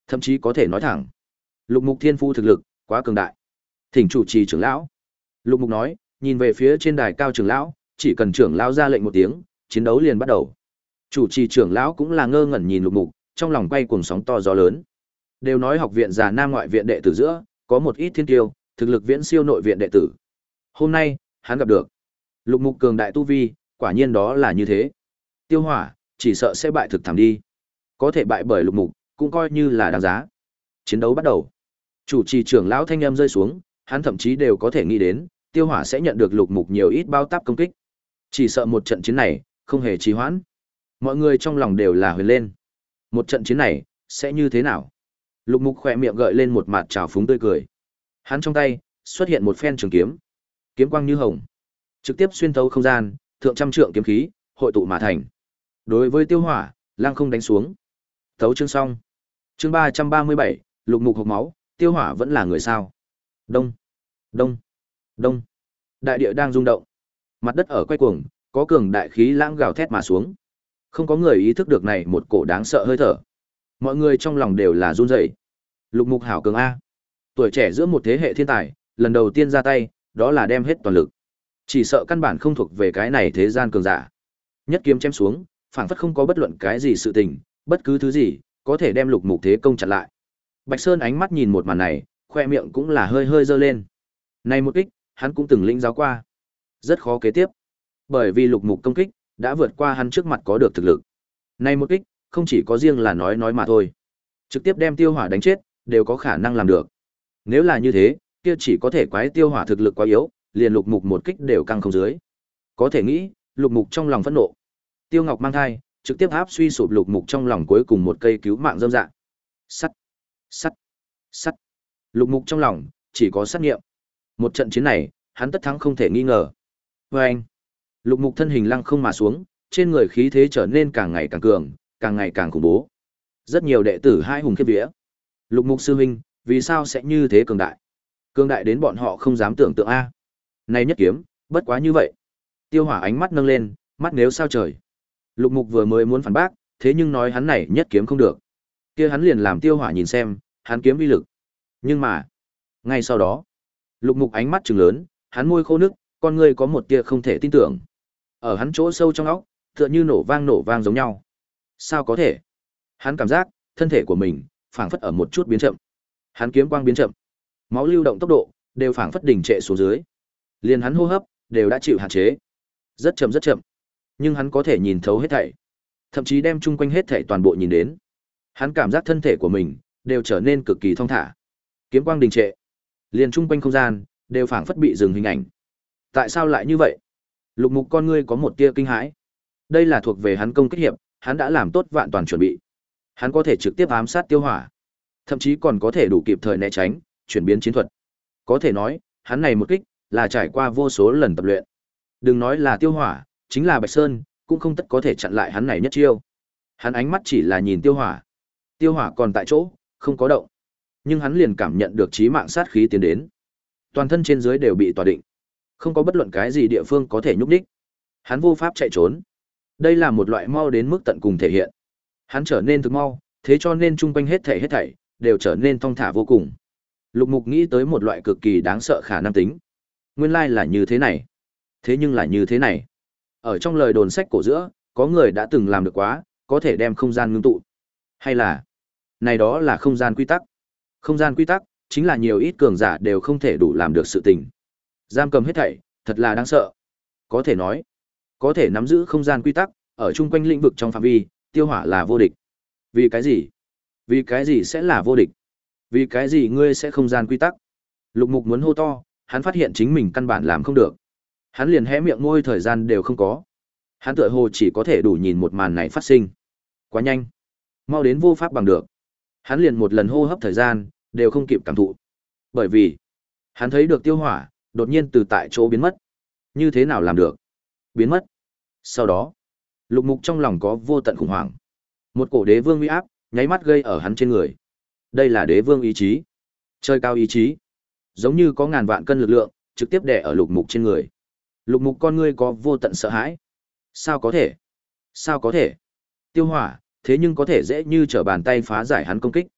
Thậm chí có thể nói thẳng, Lục Mục thiên phu thực lực quá cường đại. Thỉnh chủ trì trưởng lão. Lục Mục nói, nhìn về phía trên đài cao trưởng lão, chỉ cần trưởng lão ra lệnh một tiếng, chiến đấu liền bắt đầu. Chủ trì trưởng lão cũng là ngơ ngẩn nhìn Lục Mục, trong lòng quay cuồng sóng to gió lớn. Đều nói học viện Già Nam ngoại viện đệ tử giữa, có một ít thiên kiêu, thực lực viễn siêu nội viện đệ tử. Hôm nay, hắn gặp được Lục Mục cường đại tu vi, quả nhiên đó là như thế. Tiêu Hỏa, chỉ sợ sẽ bại thực thảm đi. Có thể bại bởi Lục Mục, cũng coi như là đáng giá. Chiến đấu bắt đầu. Chủ trì trưởng lão thanh âm rơi xuống, hắn thậm chí đều có thể nghĩ đến, Tiêu Hỏa sẽ nhận được Lục Mục nhiều ít bao táp công kích. Chỉ sợ một trận chiến này, không hề trì hoãn. Mọi người trong lòng đều là huyền lên. Một trận chiến này, sẽ như thế nào? Lục Mục khỏe miệng gợi lên một mặt trào phúng tươi cười. Hắn trong tay, xuất hiện một phen trường kiếm. Kiếm quang như hồng. Trực tiếp xuyên thấu không gian, thượng trăm trượng kiếm khí, hội tụ mà thành. Đối với Tiêu Hỏa, lăng không đánh xuống. Thấu chương xong. Chương 337, Lục Mục hộc máu, Tiêu Hỏa vẫn là người sao? Đông, đông, đông. Đại địa đang rung động. Mặt đất ở quay cuồng, có cường đại khí lãng gào thét mà xuống. Không có người ý thức được này một cổ đáng sợ hơi thở. Mọi người trong lòng đều là run rẩy. Lục Mục hảo cường a. Tuổi trẻ giữa một thế hệ thiên tài, lần đầu tiên ra tay, đó là đem hết toàn lực. Chỉ sợ căn bản không thuộc về cái này thế gian cường giả. Nhất kiếm chém xuống, phảng phất không có bất luận cái gì sự tình, bất cứ thứ gì có thể đem Lục Mục thế công chặn lại. Bạch Sơn ánh mắt nhìn một màn này, khoe miệng cũng là hơi hơi giơ lên. Này một kích, hắn cũng từng lĩnh giáo qua. Rất khó kế tiếp. Bởi vì Lục Mục công kích đã vượt qua hắn trước mặt có được thực lực. Này một kích, không chỉ có riêng là nói mà thôi. Trực tiếp đem Tiêu Hỏa đánh chết, đều có khả năng làm được. Nếu là như thế, kia chỉ có thể quái Tiêu Hỏa thực lực quá yếu, liền Lục Mục một kích đều căng không dưới. Có thể nghĩ, Lục Mục trong lòng phẫn nộ. Tiêu Ngọc mang thai, trực tiếp áp suy sụp Lục Mục trong lòng cuối cùng một cây cứu mạng dâm dạ. Sắt, sắt, sắt. Lục Mục trong lòng chỉ có sát nghiệm. Một trận chiến này, hắn tất thắng không thể nghi ngờ. Và anh, Lục Mục thân hình lăng không mà xuống, trên người khí thế trở nên càng ngày càng cường, càng ngày càng khủng bố. Rất nhiều đệ tử hai hùng khiếp vía. Lục Mục sư huynh, vì sao sẽ như thế cường đại? Cường đại đến bọn họ không dám tưởng tượng a. Này nhất kiếm, bất quá như vậy. Tiêu Hỏa ánh mắt nâng lên, mắt nếu sao trời. Lục Mục vừa mới muốn phản bác, thế nhưng nói hắn này nhất kiếm không được. Kia hắn liền làm Tiêu Hỏa nhìn xem, hắn kiếm uy lực. Nhưng mà, ngay sau đó, Lục Mục ánh mắt trừng lớn, hắn môi khô nước, con ngươi có một tia không thể tin tưởng. Ở hắn chỗ sâu trong óc, tựa như nổ vang giống nhau. Sao có thể? Hắn cảm giác, thân thể của mình phảng phất ở một chút biến chậm. Hắn kiếm quang biến chậm, máu lưu động tốc độ đều phảng phất đình trệ xuống dưới. Liền hắn hô hấp đều đã chịu hạn chế. Rất chậm rất chậm. Nhưng hắn có thể nhìn thấu hết thảy, thậm chí đem chung quanh hết thảy toàn bộ nhìn đến. Hắn cảm giác thân thể của mình đều trở nên cực kỳ thong thả. Kiếm quang đình trệ, liền chung quanh không gian đều phảng phất bị dừng hình ảnh. Tại sao lại như vậy? Lục Mục con ngươi có một tia kinh hãi. Đây là thuộc về hắn công kích hiệp, hắn đã làm tốt vạn toàn chuẩn bị. Hắn có thể trực tiếp ám sát Tiêu Hỏa, thậm chí còn có thể đủ kịp thời né tránh, chuyển biến chiến thuật. Có thể nói, hắn này một kích là trải qua vô số lần tập luyện. Đừng nói là Tiêu Hỏa, chính là Bạch Sơn, cũng không tất có thể chặn lại hắn này nhất chiêu. Hắn ánh mắt chỉ là nhìn Tiêu Hỏa. Tiêu Hỏa còn tại chỗ, không có động. Nhưng hắn liền cảm nhận được chí mạng sát khí tiến đến. Toàn thân trên dưới đều bị tỏa định. Không có bất luận cái gì địa phương có thể nhúc nhích. Hắn vô pháp chạy trốn. Đây là một loại mau đến mức tận cùng thể hiện. Hắn trở nên thực mau, thế cho nên chung quanh hết thảy đều trở nên thong thả vô cùng. Lục Mục nghĩ tới một loại cực kỳ đáng sợ khả năng tính. Nguyên lai là như thế này. Thế nhưng là như thế này. Ở trong lời đồn sách cổ giữa, có người đã từng làm được quá, có thể đem không gian ngưng tụ. Hay là, này đó là không gian quy tắc. Không gian quy tắc, chính là nhiều ít cường giả đều không thể đủ làm được sự tình. Giam cầm hết thảy, thật là đáng sợ. Có thể nói, có thể nắm giữ không gian quy tắc, ở chung quanh lĩnh vực trong phạm vi, Tiêu Hỏa là vô địch. Vì cái gì? Vì cái gì sẽ là vô địch? Vì cái gì ngươi sẽ không gian quy tắc? Lục Mục muốn hô to, hắn phát hiện chính mình căn bản làm không được. Hắn liền hé miệng môi thời gian đều không có. Hắn tựa hồ chỉ có thể đủ nhìn một màn này phát sinh. Quá nhanh, mau đến vô pháp bằng được. Hắn liền một lần hô hấp thời gian đều không kịp cảm thụ. Bởi vì, hắn thấy được Tiêu Hỏa đột nhiên từ tại chỗ biến mất. Như thế nào làm được? Biến mất. Sau đó, Lục Mục trong lòng có vô tận khủng hoảng. Một cổ đế vương uy áp nháy mắt gây ở hắn trên người. Đây là đế vương ý chí, trời cao ý chí, giống như có ngàn vạn cân lực lượng trực tiếp đè ở Lục Mục trên người. Lục Mục con ngươi có vô tận sợ hãi. Sao có thể? Sao có thể? Tiêu Hỏa, thế nhưng có thể dễ như trở bàn tay phá giải hắn công kích.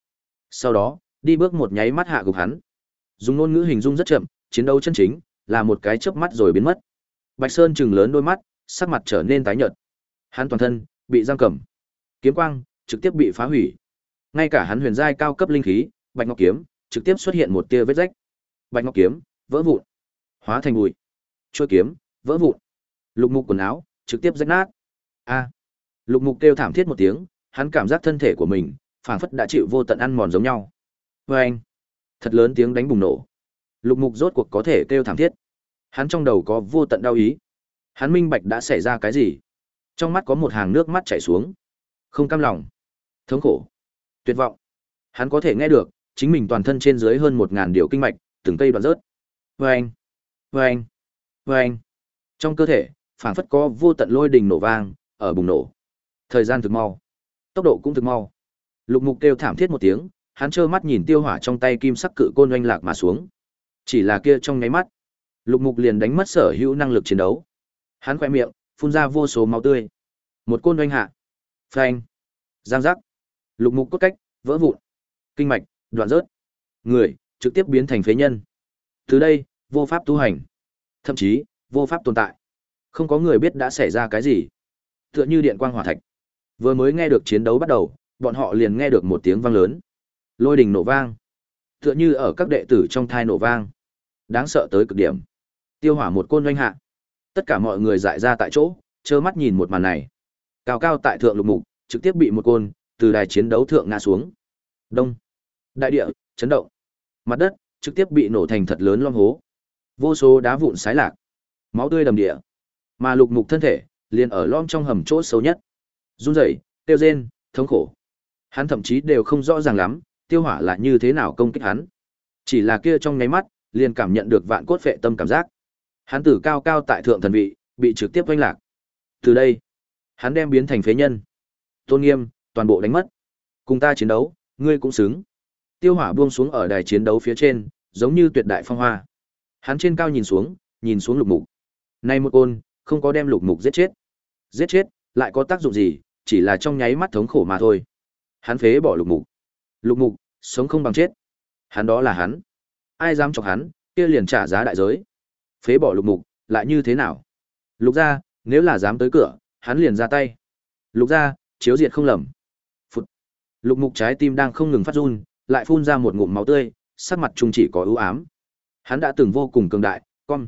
Sau đó, đi bước một nháy mắt hạ gục hắn. Dùng ngôn ngữ hình dung rất chậm, chiến đấu chân chính là một cái chớp mắt rồi biến mất. Bạch Sơn trừng lớn đôi mắt, sắc mặt trở nên tái nhợt. Hắn toàn thân bị giam cầm, kiếm quang trực tiếp bị phá hủy. Ngay cả hắn huyền giai cao cấp linh khí, Bạch Ngọc kiếm, trực tiếp xuất hiện một tia vết rách. Bạch Ngọc kiếm vỡ vụn, hóa thành bụi. Chuôi kiếm vỡ vụn. Lục Mục quần áo trực tiếp rách nát. A! Lục Mục kêu thảm thiết một tiếng, hắn cảm giác thân thể của mình phảng phất đã chịu vô tận ăn mòn giống nhau. Oeng! Thật lớn tiếng đánh bùng nổ. Lục Mục rốt cuộc có thể kêu thảm thiết. Hắn trong đầu có vô tận đau ý. Hắn minh bạch đã xảy ra cái gì. Trong mắt có một hàng nước mắt chảy xuống. Không cam lòng, thống khổ, tuyệt vọng. Hắn có thể nghe được chính mình toàn thân trên dưới hơn 1000 điều kinh mạch, từng cây đoạn rớt. Oeng! Oeng! Oeng! Trong cơ thể phảng phất có vô tận lôi đình nổ vang ở bùng nổ. Thời gian thực mau, tốc độ cũng thực mau. Lục Mục kêu thảm thiết một tiếng, hắn trơ mắt nhìn tiêu hỏa trong tay kim sắc cự côn oanh lạc mà xuống. Chỉ là kia trong nháy mắt, Lục Mục liền đánh mất sở hữu năng lực chiến đấu. Hắn khẽ miệng, phun ra vô số máu tươi. Một côn oanh hạ. Phanh. Giang giác. Lục Mục cốt cách vỡ vụn. Kinh mạch đoạn rớt. Người trực tiếp biến thành phế nhân. Từ đây, vô pháp tu hành, thậm chí vô pháp tồn tại. Không có người biết đã xảy ra cái gì. Tựa như điện quang hỏa thạch. Vừa mới nghe được chiến đấu bắt đầu, bọn họ liền nghe được một tiếng vang lớn. Lôi đình nổ vang. Tựa như ở các đệ tử trong thai nổ vang. Đáng sợ tới cực điểm. Tiêu hỏa một côn oanh hạ. Tất cả mọi người dại ra tại chỗ, trơ mắt nhìn một màn này. Cao cao tại thượng Lục Mục, trực tiếp bị một côn từ đài chiến đấu thượng ngã xuống. Đông. Đại địa chấn động. Mặt đất trực tiếp bị nổ thành thật lớn lom hố. Vô số đá vụn xái lạc. Máu tươi đầm địa. Mà Lục Mục thân thể liền ở lom trong hầm chỗ sâu nhất. Run rẩy, tiêu rên, thống khổ. Hắn thậm chí đều không rõ ràng lắm, tiêu hỏa là như thế nào công kích hắn. Chỉ là kia trong nháy mắt, liền cảm nhận được vạn cốt phệ tâm cảm giác. Hắn từ cao cao tại thượng thần vị, bị trực tiếp oanh lạc. Từ đây, hắn đem biến thành phế nhân. Tôn nghiêm, toàn bộ đánh mất. Cùng ta chiến đấu, ngươi cũng xứng. Tiêu hỏa buông xuống ở đài chiến đấu phía trên, giống như tuyệt đại phong hoa. Hắn trên cao nhìn xuống Lục Mục. Này một côn, không có đem Lục Mục giết chết. Giết chết, lại có tác dụng gì, chỉ là trong nháy mắt thống khổ mà thôi. Hắn phế bỏ Lục Mục. Lục Mục, sống không bằng chết. Hắn đó là hắn. Ai dám chọc hắn, kia liền trả giá đại giới. Phế bỏ Lục Mục, lại như thế nào? Lục gia, nếu là dám tới cửa, hắn liền ra tay. Lục gia, chiếu diệt không lầm. Phụt. Lục Mục trái tim đang không ngừng phát run, lại phun ra một ngụm máu tươi, sắc mặt trung chỉ có ưu ám. Hắn đã từng vô cùng cường đại,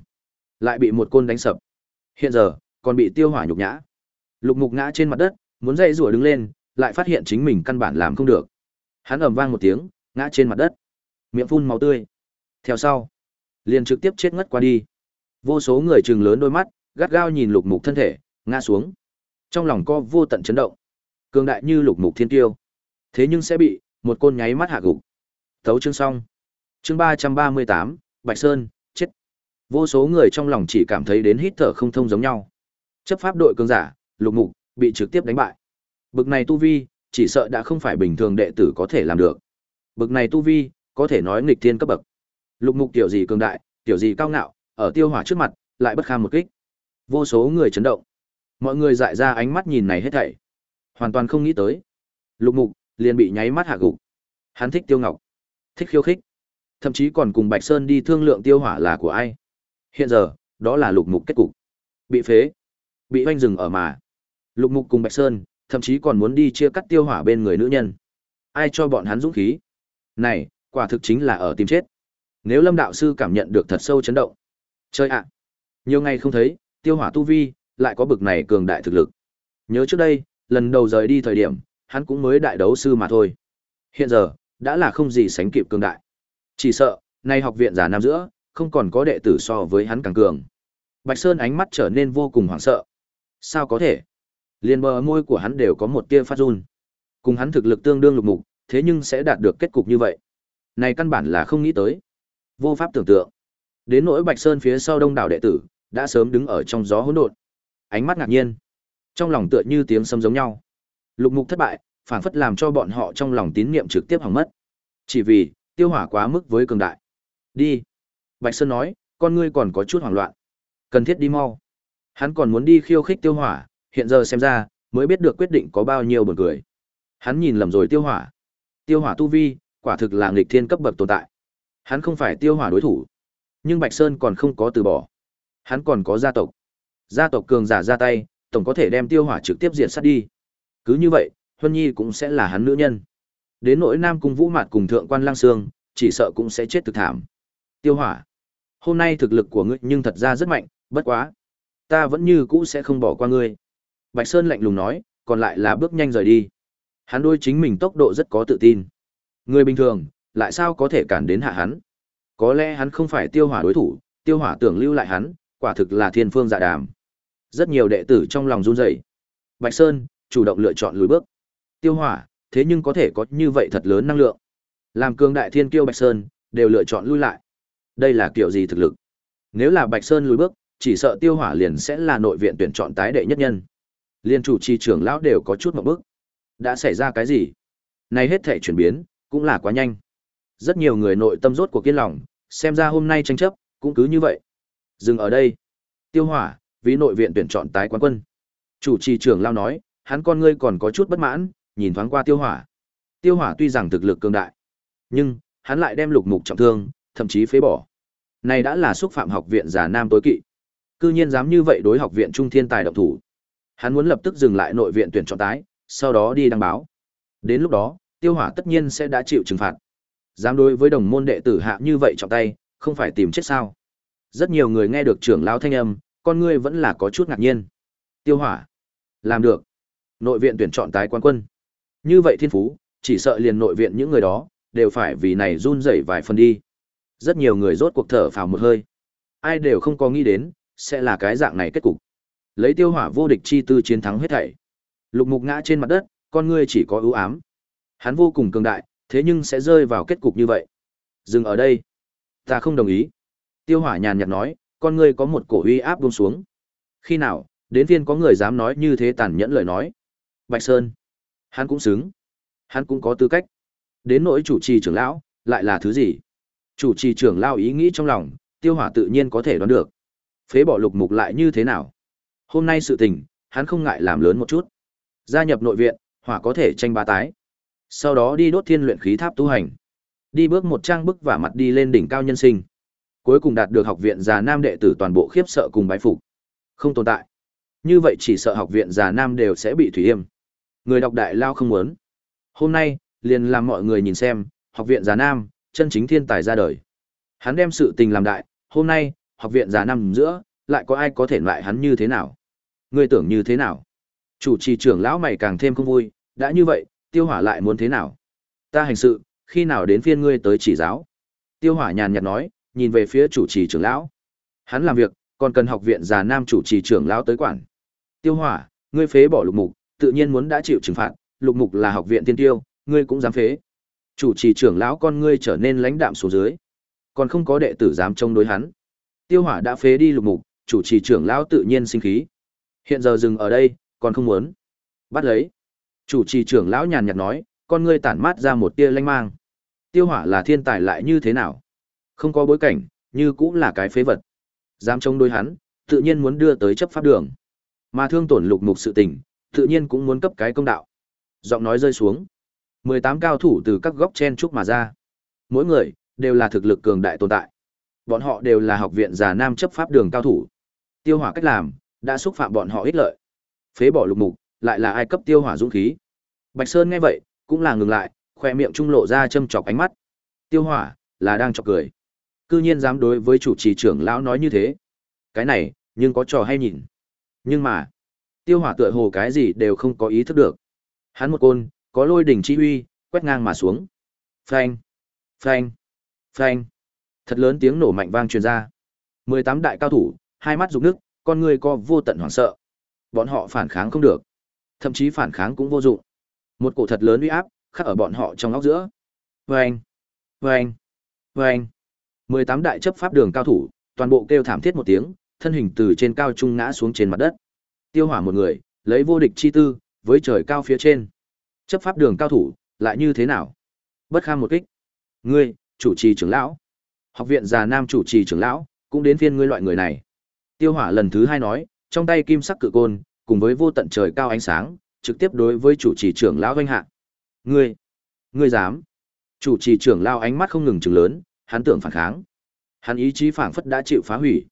lại bị một côn đánh sập. Hiện giờ, còn bị tiêu hỏa nhục nhã. Lục Mục ngã trên mặt đất, muốn dậy rủa đứng lên, lại phát hiện chính mình căn bản làm không được. Hắn ầm vang một tiếng, ngã trên mặt đất, miệng phun máu tươi. Theo sau, liền trực tiếp chết ngất qua đi. Vô số người trừng lớn đôi mắt, gắt gao nhìn Lục Mục thân thể ngã xuống. Trong lòng có vô tận chấn động. Cường đại như Lục Mục thiên tiêu, thế nhưng sẽ bị một côn nháy mắt hạ gục. Tấu chương xong. Chương 338, Bạch Sơn, chết. Vô số người trong lòng chỉ cảm thấy đến hít thở không thông giống nhau. Chấp pháp đội cường giả, Lục Mục, bị trực tiếp đánh bại. Bực này tu vi, chỉ sợ đã không phải bình thường đệ tử có thể làm được. Bực này tu vi, có thể nói nghịch thiên cấp bậc. Lục Mục tiểu gì cường đại, tiểu gì cao ngạo, ở tiêu hỏa trước mặt, lại bất kham một kích. Vô số người chấn động. Mọi người dại ra ánh mắt nhìn này hết thảy. Hoàn toàn không nghĩ tới. Lục Mục, liền bị nháy mắt hạ gục. Hắn thích Tiêu Ngọc, thích khiêu khích. Thậm chí còn cùng Bạch Sơn đi thương lượng tiêu hỏa là của ai. Hiện giờ, đó là Lục Mục kết cục. Bị phế, bị oanh rừng ở mà. Lục Mục cùng Bạch Sơn, thậm chí còn muốn đi chia cắt tiêu hỏa bên người nữ nhân. Ai cho bọn hắn dũng khí? Này, quả thực chính là ở tìm chết. Nếu Lâm đạo sư cảm nhận được thật sâu chấn động. Chơi ạ, nhiều ngày không thấy, tiêu hỏa tu vi, lại có bực này cường đại thực lực. Nhớ trước đây, lần đầu rời đi thời điểm, hắn cũng mới đại đấu sư mà thôi. Hiện giờ, đã là không gì sánh kịp cường đại. Chỉ sợ, nay học viện giả nam giữa, không còn có đệ tử so với hắn càng cường. Bạch Sơn ánh mắt trở nên vô cùng hoảng sợ. Sao có thể? Liên bờ môi của hắn đều có một tia phát run. Cùng hắn thực lực tương đương Lục Mục, thế nhưng sẽ đạt được kết cục như vậy. Này căn bản là không nghĩ tới. Vô pháp tưởng tượng. Đến nỗi Bạch Sơn phía sau đông đảo đệ tử, đã sớm đứng ở trong gió hỗn độn. Ánh mắt ngạc nhiên. Trong lòng tựa như tiếng sấm giống nhau. Lục Mục thất bại, phảng phất làm cho bọn họ trong lòng tín niệm trực tiếp hỏng mất. Chỉ vì, tiêu hỏa quá mức với cường đại. Đi. Bạch Sơn nói, con ngươi còn có chút hoảng loạn. Cần thiết đi mau. Hắn còn muốn đi khiêu khích tiêu hỏa, hiện giờ xem ra, mới biết được quyết định có bao nhiêu buồn cười. Hắn nhìn lầm rồi tiêu hỏa. Tiêu hỏa tu vi, quả thực là nghịch thiên cấp bậc tồn tại. Hắn không phải Tiêu Hỏa đối thủ, nhưng Bạch Sơn còn không có từ bỏ. Hắn còn có gia tộc. Gia tộc cường giả ra tay, tổng có thể đem Tiêu Hỏa trực tiếp diệt sát đi. Cứ như vậy, Huân Nhi cũng sẽ là hắn nữ nhân. Đến nỗi Nam Cung Vũ Mạt cùng Thượng quan Lang Sương, chỉ sợ cũng sẽ chết thực thảm. Tiêu Hỏa, hôm nay thực lực của ngươi nhưng thật ra rất mạnh, bất quá, ta vẫn như cũ sẽ không bỏ qua ngươi. Bạch Sơn lạnh lùng nói, còn lại là bước nhanh rời đi. Hắn đối chính mình tốc độ rất có tự tin. Người bình thường, lại sao có thể cản đến hạ hắn? Có lẽ hắn không phải Tiêu Hỏa đối thủ, Tiêu Hỏa tưởng lưu lại hắn, quả thực là thiên phương dạ đàm. Rất nhiều đệ tử trong lòng run rẩy. Bạch Sơn chủ động lựa chọn lùi bước. Tiêu Hỏa, thế nhưng có thể có như vậy thật lớn năng lượng. Làm cường đại thiên kiêu Bạch Sơn, đều lựa chọn lui lại. Đây là kiểu gì thực lực? Nếu là Bạch Sơn lùi bước, chỉ sợ Tiêu Hỏa liền sẽ là nội viện tuyển chọn tái đệ nhất nhân. Liên chủ trì trưởng lão đều có chút ngộp bức. Đã xảy ra cái gì? Này hết thảy chuyển biến, cũng là quá nhanh. Rất nhiều người nội tâm rốt cuộc kiên lòng, xem ra hôm nay tranh chấp, cũng cứ như vậy. Dừng ở đây. Tiêu Hỏa, vì nội viện tuyển chọn tái quán quân. Chủ trì trưởng lão nói, hắn con ngươi còn có chút bất mãn, nhìn thoáng qua Tiêu Hỏa. Tiêu Hỏa tuy rằng thực lực cường đại, nhưng hắn lại đem Lục Mục trọng thương, thậm chí phế bỏ. Này đã là xúc phạm học viện Già Nam tối kỵ. Cư nhiên dám như vậy đối học viện Trung Thiên Tài động thủ. Hắn muốn lập tức dừng lại nội viện tuyển chọn tái, sau đó đi đăng báo. Đến lúc đó, Tiêu Hỏa tất nhiên sẽ đã chịu trừng phạt. Dám đối với đồng môn đệ tử hạ như vậy trọng tay, không phải tìm chết sao? Rất nhiều người nghe được trưởng lão thanh âm, con ngươi vẫn là có chút ngạc nhiên. Tiêu Hỏa, làm được. Nội viện tuyển chọn tái quán quân. Như vậy thiên phú, chỉ sợ liền nội viện những người đó, đều phải vì này run rẩy vài phần đi. Rất nhiều người rốt cuộc thở phào một hơi. Ai đều không có nghĩ đến, sẽ là cái dạng này kết cục. Lấy Tiêu Hỏa vô địch chi tư chiến thắng hết thảy. Lục Mục ngã trên mặt đất, con ngươi chỉ có ưu ám. Hắn vô cùng cường đại, thế nhưng sẽ rơi vào kết cục như vậy. Dừng ở đây. Ta không đồng ý. Tiêu Hỏa nhàn nhạt nói, con ngươi có một cổ uy áp buông xuống. Khi nào, đến phiên có người dám nói như thế tàn nhẫn lời nói. Bạch Sơn. Hắn cũng xứng. Hắn cũng có tư cách. Đến nỗi chủ trì trưởng lão, lại là thứ gì? Chủ trì trưởng lão ý nghĩ trong lòng, Tiêu Hỏa tự nhiên có thể đoán được. Phế bỏ Lục Mục lại như thế nào? Hôm nay sự tình, hắn không ngại làm lớn một chút. Gia nhập nội viện, Hỏa có thể tranh bá tái. Sau đó đi đốt thiên luyện khí tháp tu hành. Đi bước một trang bức vả mặt đi lên đỉnh cao nhân sinh. Cuối cùng đạt được học viện Già Nam đệ tử toàn bộ khiếp sợ cùng bái phục. Không tồn tại. Như vậy chỉ sợ học viện Già Nam đều sẽ bị thủy yêm. Người đọc đại lao không muốn. Hôm nay, liền làm mọi người nhìn xem, học viện Già Nam, chân chính thiên tài ra đời. Hắn đem sự tình làm đại, hôm nay, học viện Già Nam giữa, lại có ai có thể loại hắn như thế nào? Ngươi tưởng như thế nào? Chủ trì trưởng lão mày càng thêm không vui, đã như vậy, Tiêu Hỏa lại muốn thế nào? Ta hành sự, khi nào đến phiên ngươi tới chỉ giáo? Tiêu Hỏa nhàn nhạt nói, nhìn về phía chủ trì trưởng lão. Hắn làm việc, còn cần học viện Già Nam chủ trì trưởng lão tới quản. Tiêu Hỏa, ngươi phế bỏ Lục Mục, tự nhiên muốn đã chịu trừng phạt, Lục Mục là học viện tiên tiêu, ngươi cũng dám phế. Chủ trì trưởng lão con ngươi trở nên lãnh đạm xuống dưới. Còn không có đệ tử dám chống đối hắn. Tiêu Hỏa đã phế đi Lục Mục, chủ trì trưởng lão tự nhiên sinh khí. Hiện giờ dừng ở đây, còn không muốn. Bắt lấy. Chủ trì trưởng lão nhàn nhạt nói, con ngươi tản mát ra một tia lanh mang. Tiêu Hỏa là thiên tài lại như thế nào? Không có bối cảnh, như cũng là cái phế vật. Dám chống đối hắn, tự nhiên muốn đưa tới chấp pháp đường. Mà thương tổn Lục Mục sự tình, tự nhiên cũng muốn cấp cái công đạo. Giọng nói rơi xuống. 18 cao thủ từ các góc chen chúc mà ra. Mỗi người, đều là thực lực cường đại tồn tại. Bọn họ đều là học viện Già Nam chấp pháp đường cao thủ. Tiêu Hỏa cách làm, đã xúc phạm bọn họ ích lợi. Phế bỏ Lục Mục, lại là ai cấp Tiêu Hỏa dũng khí. Bạch Sơn nghe vậy, cũng là ngừng lại, khoe miệng trung lộ ra châm chọc ánh mắt. Tiêu Hỏa, là đang chọc cười. Cư nhiên dám đối với chủ trì trưởng lão nói như thế. Cái này, nhưng có trò hay nhìn. Nhưng mà, Tiêu Hỏa tựa hồ cái gì đều không có ý thức được. Hắn một côn, có lôi đỉnh chi uy, quét ngang mà xuống. Phanh, phanh, phanh. Thật lớn tiếng nổ mạnh vang truyền ra. 18 đại cao thủ, hai mắt rục nước, con người co vô tận hoảng sợ. Bọn họ phản kháng không được, thậm chí phản kháng cũng vô dụng. Một cổ thật lớn uy áp khắc ở bọn họ trong óc giữa. Phanh, phanh, phanh. 18 đại chấp pháp đường cao thủ, toàn bộ kêu thảm thiết một tiếng, thân hình từ trên cao trung ngã xuống trên mặt đất. Tiêu Hỏa một người, lấy vô địch chi tư, với trời cao phía trên. Chấp pháp đường cao thủ, lại như thế nào? Bất kham một kích. Ngươi, chủ trì trưởng lão. Học viện Già Nam chủ trì trưởng lão, cũng đến phiên ngươi loại người này. Tiêu Hỏa lần thứ hai nói, trong tay kim sắc cự côn, cùng với vô tận trời cao ánh sáng, trực tiếp đối với chủ trì trưởng lão vinh hạ. Ngươi dám? Chủ trì trưởng lao ánh mắt không ngừng trừng lớn, hắn tưởng phản kháng. Hắn ý chí phảng phất đã chịu phá hủy.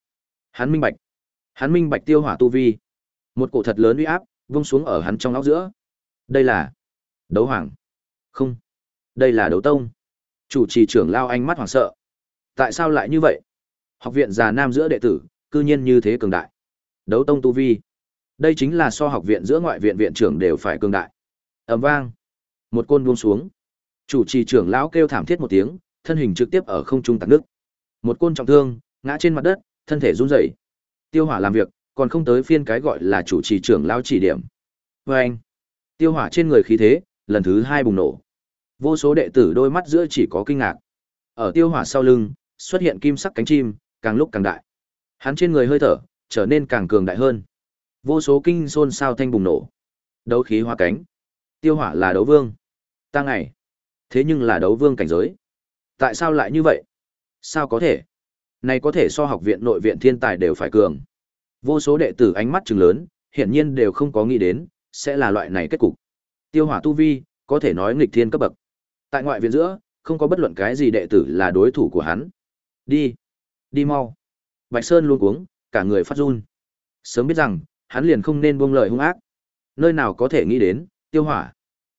Hắn minh bạch tiêu hỏa tu vi. Một cổ thật lớn uy áp vung xuống ở hắn trong óc giữa. Đây là đấu hoàng. Không, đây là đấu tông. Chủ trì trưởng lao ánh mắt hoảng sợ. Tại sao lại như vậy? Học viện già nam giữa đệ tử, cư nhiên như thế cường đại. Đấu tông tu vi. Đây chính là so học viện giữa ngoại viện viện trưởng đều phải cường đại. Ầm vang, một côn buông xuống. Chủ trì trưởng lão kêu thảm thiết một tiếng, thân hình trực tiếp ở không trung tạc nước. Một côn trọng thương, ngã trên mặt đất, thân thể run rẩy. Tiêu hỏa làm việc, còn không tới phiên cái gọi là chủ trì trưởng lão chỉ điểm. Oeng! Tiêu hỏa trên người khí thế, lần thứ 2 bùng nổ. Vô số đệ tử đôi mắt giữa chỉ có kinh ngạc. Ở tiêu hỏa sau lưng, xuất hiện kim sắc cánh chim, càng lúc càng đại. Hắn trên người hơi thở, trở nên càng cường đại hơn. Vô số kinh xôn xao thanh bùng nổ. Đấu khí hóa cánh. Tiêu hỏa là đấu vương. Ta ngày. Thế nhưng là đấu vương cảnh giới. Tại sao lại như vậy? Sao có thể? Này có thể so học viện nội viện thiên tài đều phải cường. Vô số đệ tử ánh mắt trừng lớn, hiển nhiên đều không có nghĩ đến, sẽ là loại này kết cục. Tiêu hỏa tu vi, có thể nói nghịch thiên cấp bậc. Tại ngoại viện giữa, không có bất luận cái gì đệ tử là đối thủ của hắn. Đi, đi mau. Bạch Sơn luôn cuống, cả người phát run. Sớm biết rằng, hắn liền không nên buông lời hung ác. Nơi nào có thể nghĩ đến, tiêu hỏa.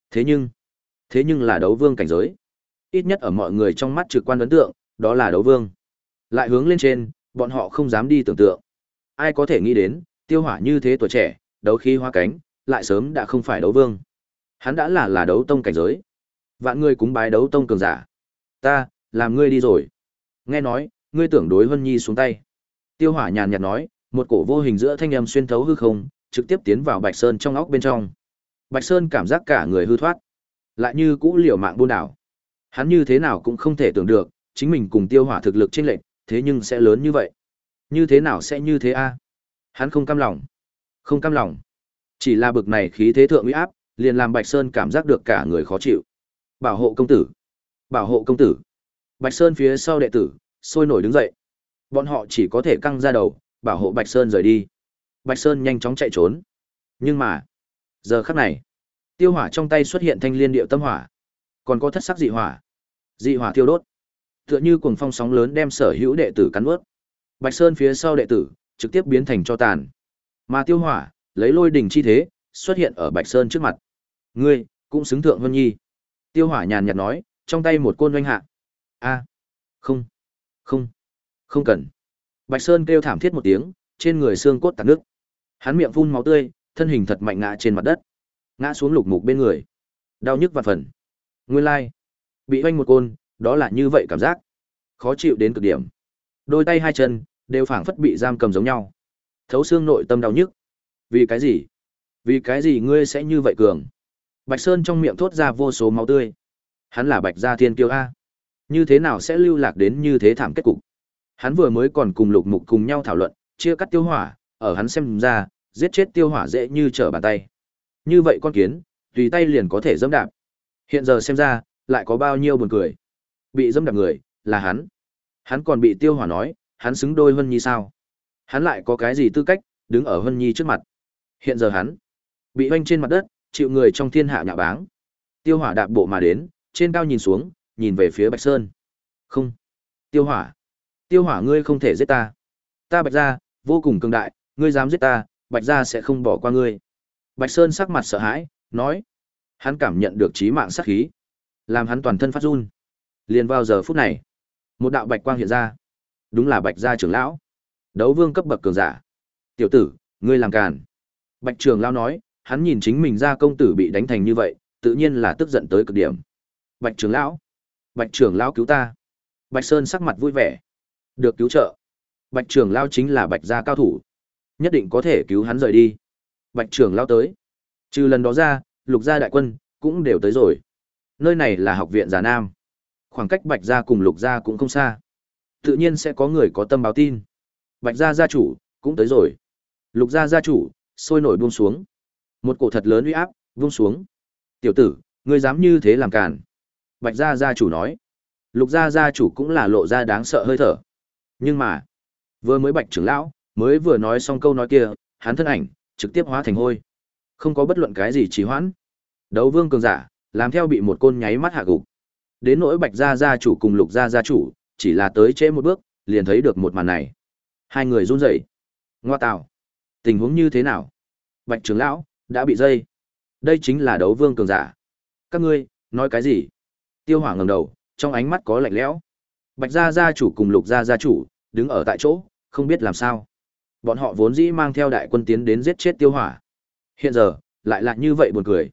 Thế nhưng là đấu vương cảnh giới. Ít nhất ở mọi người trong mắt trực quan ấn tượng, đó là đấu vương. Lại hướng lên trên, bọn họ không dám đi tưởng tượng. Ai có thể nghĩ đến, tiêu hỏa như thế tuổi trẻ, đấu khí hóa cánh, lại sớm đã không phải đấu vương. Hắn đã là đấu tông cảnh giới. Vạn người cúng bái đấu tông cường giả. Ta, làm ngươi đi rồi. Nghe nói, ngươi tưởng đối Vân Nhi xuống tay. Tiêu hỏa nhàn nhạt nói, một cổ vô hình giữa thanh âm xuyên thấu hư không, trực tiếp tiến vào Bạch Sơn trong óc bên trong. Bạch Sơn cảm giác cả người hư thoát, lại như cũ liều mạng buôn đảo. Hắn như thế nào cũng không thể tưởng được, chính mình cùng tiêu hỏa thực lực chênh lệch, thế nhưng sẽ lớn như vậy. Như thế nào sẽ như thế a? Hắn không cam lòng. Không cam lòng. Chỉ là bực này khí thế thượng uy áp, liền làm Bạch Sơn cảm giác được cả người khó chịu. Bảo hộ công tử! Bảo hộ công tử! Bạch Sơn phía sau đệ tử, sôi nổi đứng dậy. Bọn họ chỉ có thể căng ra đầu, bảo hộ Bạch Sơn rời đi. Bạch Sơn nhanh chóng chạy trốn. Nhưng mà, giờ khắc này, tiêu hỏa trong tay xuất hiện thanh liên điệu tâm hỏa, còn có thất sắc dị hỏa. Dị hỏa thiêu đốt, tựa như cuồng phong sóng lớn đem sở hữu đệ tử cắn nuốt. Bạch Sơn phía sau đệ tử trực tiếp biến thành tro tàn. Mà tiêu hỏa lấy lôi đỉnh chi thế xuất hiện ở Bạch Sơn trước mặt. Ngươi cũng xứng thượng Vân Nhi. Tiêu hỏa nhàn nhạt nói, trong tay một côn oanh hạ. A, không, không, không cần. Bạch Sơn kêu thảm thiết một tiếng, trên người xương cốt tạt nước. Hắn miệng phun máu tươi, thân hình thật mạnh ngã trên mặt đất, ngã xuống Lục Mục bên người, đau nhức vạn phần. Nguyên lai, bị oanh một côn, đó là như vậy cảm giác, khó chịu đến cực điểm. Đôi tay hai chân đều phảng phất bị giam cầm giống nhau, thấu xương nội tâm đau nhức. Vì cái gì? Vì cái gì ngươi sẽ như vậy cường? Bạch Sơn trong miệng thốt ra vô số máu tươi. Hắn là Bạch gia thiên kiêu a, như thế nào sẽ lưu lạc đến như thế thảm kết cục? Hắn vừa mới còn cùng Lục Mục cùng nhau thảo luận, chia cắt tiêu hỏa, ở hắn xem ra, giết chết tiêu hỏa dễ như trở bàn tay. Như vậy con kiến, tùy tay liền có thể dẫm đạp. Hiện giờ xem ra, lại có bao nhiêu buồn cười. Bị dẫm đạp người, là hắn. Hắn còn bị tiêu hỏa nói, hắn xứng đôi Vân Nhi sao? Hắn lại có cái gì tư cách, đứng ở Vân Nhi trước mặt. Hiện giờ hắn, bị oanh trên mặt đất, chịu người trong thiên hạ nhạ báng. Tiêu hỏa đạp bộ mà đến, trên cao nhìn xuống, nhìn về phía Bạch Sơn. Không. Tiêu hỏa ngươi không thể giết ta. Ta Bạch gia, vô cùng cường đại, ngươi dám giết ta, Bạch gia sẽ không bỏ qua ngươi. Bạch Sơn sắc mặt sợ hãi, nói. Hắn cảm nhận được chí mạng sát khí, làm hắn toàn thân phát run. Liền vào giờ phút này, một đạo bạch quang hiện ra. Đúng là Bạch gia trưởng lão, đấu vương cấp bậc cường giả. Tiểu tử, ngươi làm càn. Bạch trưởng lão nói, hắn nhìn chính mình gia công tử bị đánh thành như vậy, tự nhiên là tức giận tới cực điểm. Bạch trưởng lão cứu ta. Bạch Sơn sắc mặt vui vẻ. Được cứu trợ. Bạch trưởng lão chính là Bạch gia cao thủ, nhất định có thể cứu hắn rời đi. Bạch trưởng lão tới. Trừ lần đó ra, Lục gia đại quân cũng đều tới rồi. Nơi này là học viện Già Nam, khoảng cách Bạch gia cùng Lục gia cũng không xa. Tự nhiên sẽ có người có tâm báo tin. Bạch gia gia chủ cũng tới rồi. Lục gia gia chủ sôi nổi buông xuống. Một cổ thật lớn uy áp buông xuống. Tiểu tử, ngươi dám như thế làm càn. Bạch gia gia chủ nói. Lục gia gia chủ cũng là lộ ra đáng sợ hơi thở. Nhưng mà, vừa mới Bạch trưởng lão mới vừa nói xong câu nói kia, hắn thân ảnh trực tiếp hóa thành hôi. Không có bất luận cái gì trì hoãn. Đấu vương cường giả, làm theo bị một côn nháy mắt hạ gục. Đến nỗi Bạch gia gia chủ cùng Lục gia gia chủ, chỉ là tới trễ một bước, liền thấy được một màn này. Hai người run rẩy. Ngoa tạo, tình huống như thế nào? Bạch trưởng lão đã bị dây. Đây chính là đấu vương cường giả. Các ngươi nói cái gì? Tiêu Hỏa ngẩng đầu, trong ánh mắt có lạnh lẽo. Bạch gia gia chủ cùng Lục gia gia chủ đứng ở tại chỗ, không biết làm sao. Bọn họ vốn dĩ mang theo đại quân tiến đến giết chết Tiêu Hỏa. Hiện giờ, lại là như vậy buồn cười.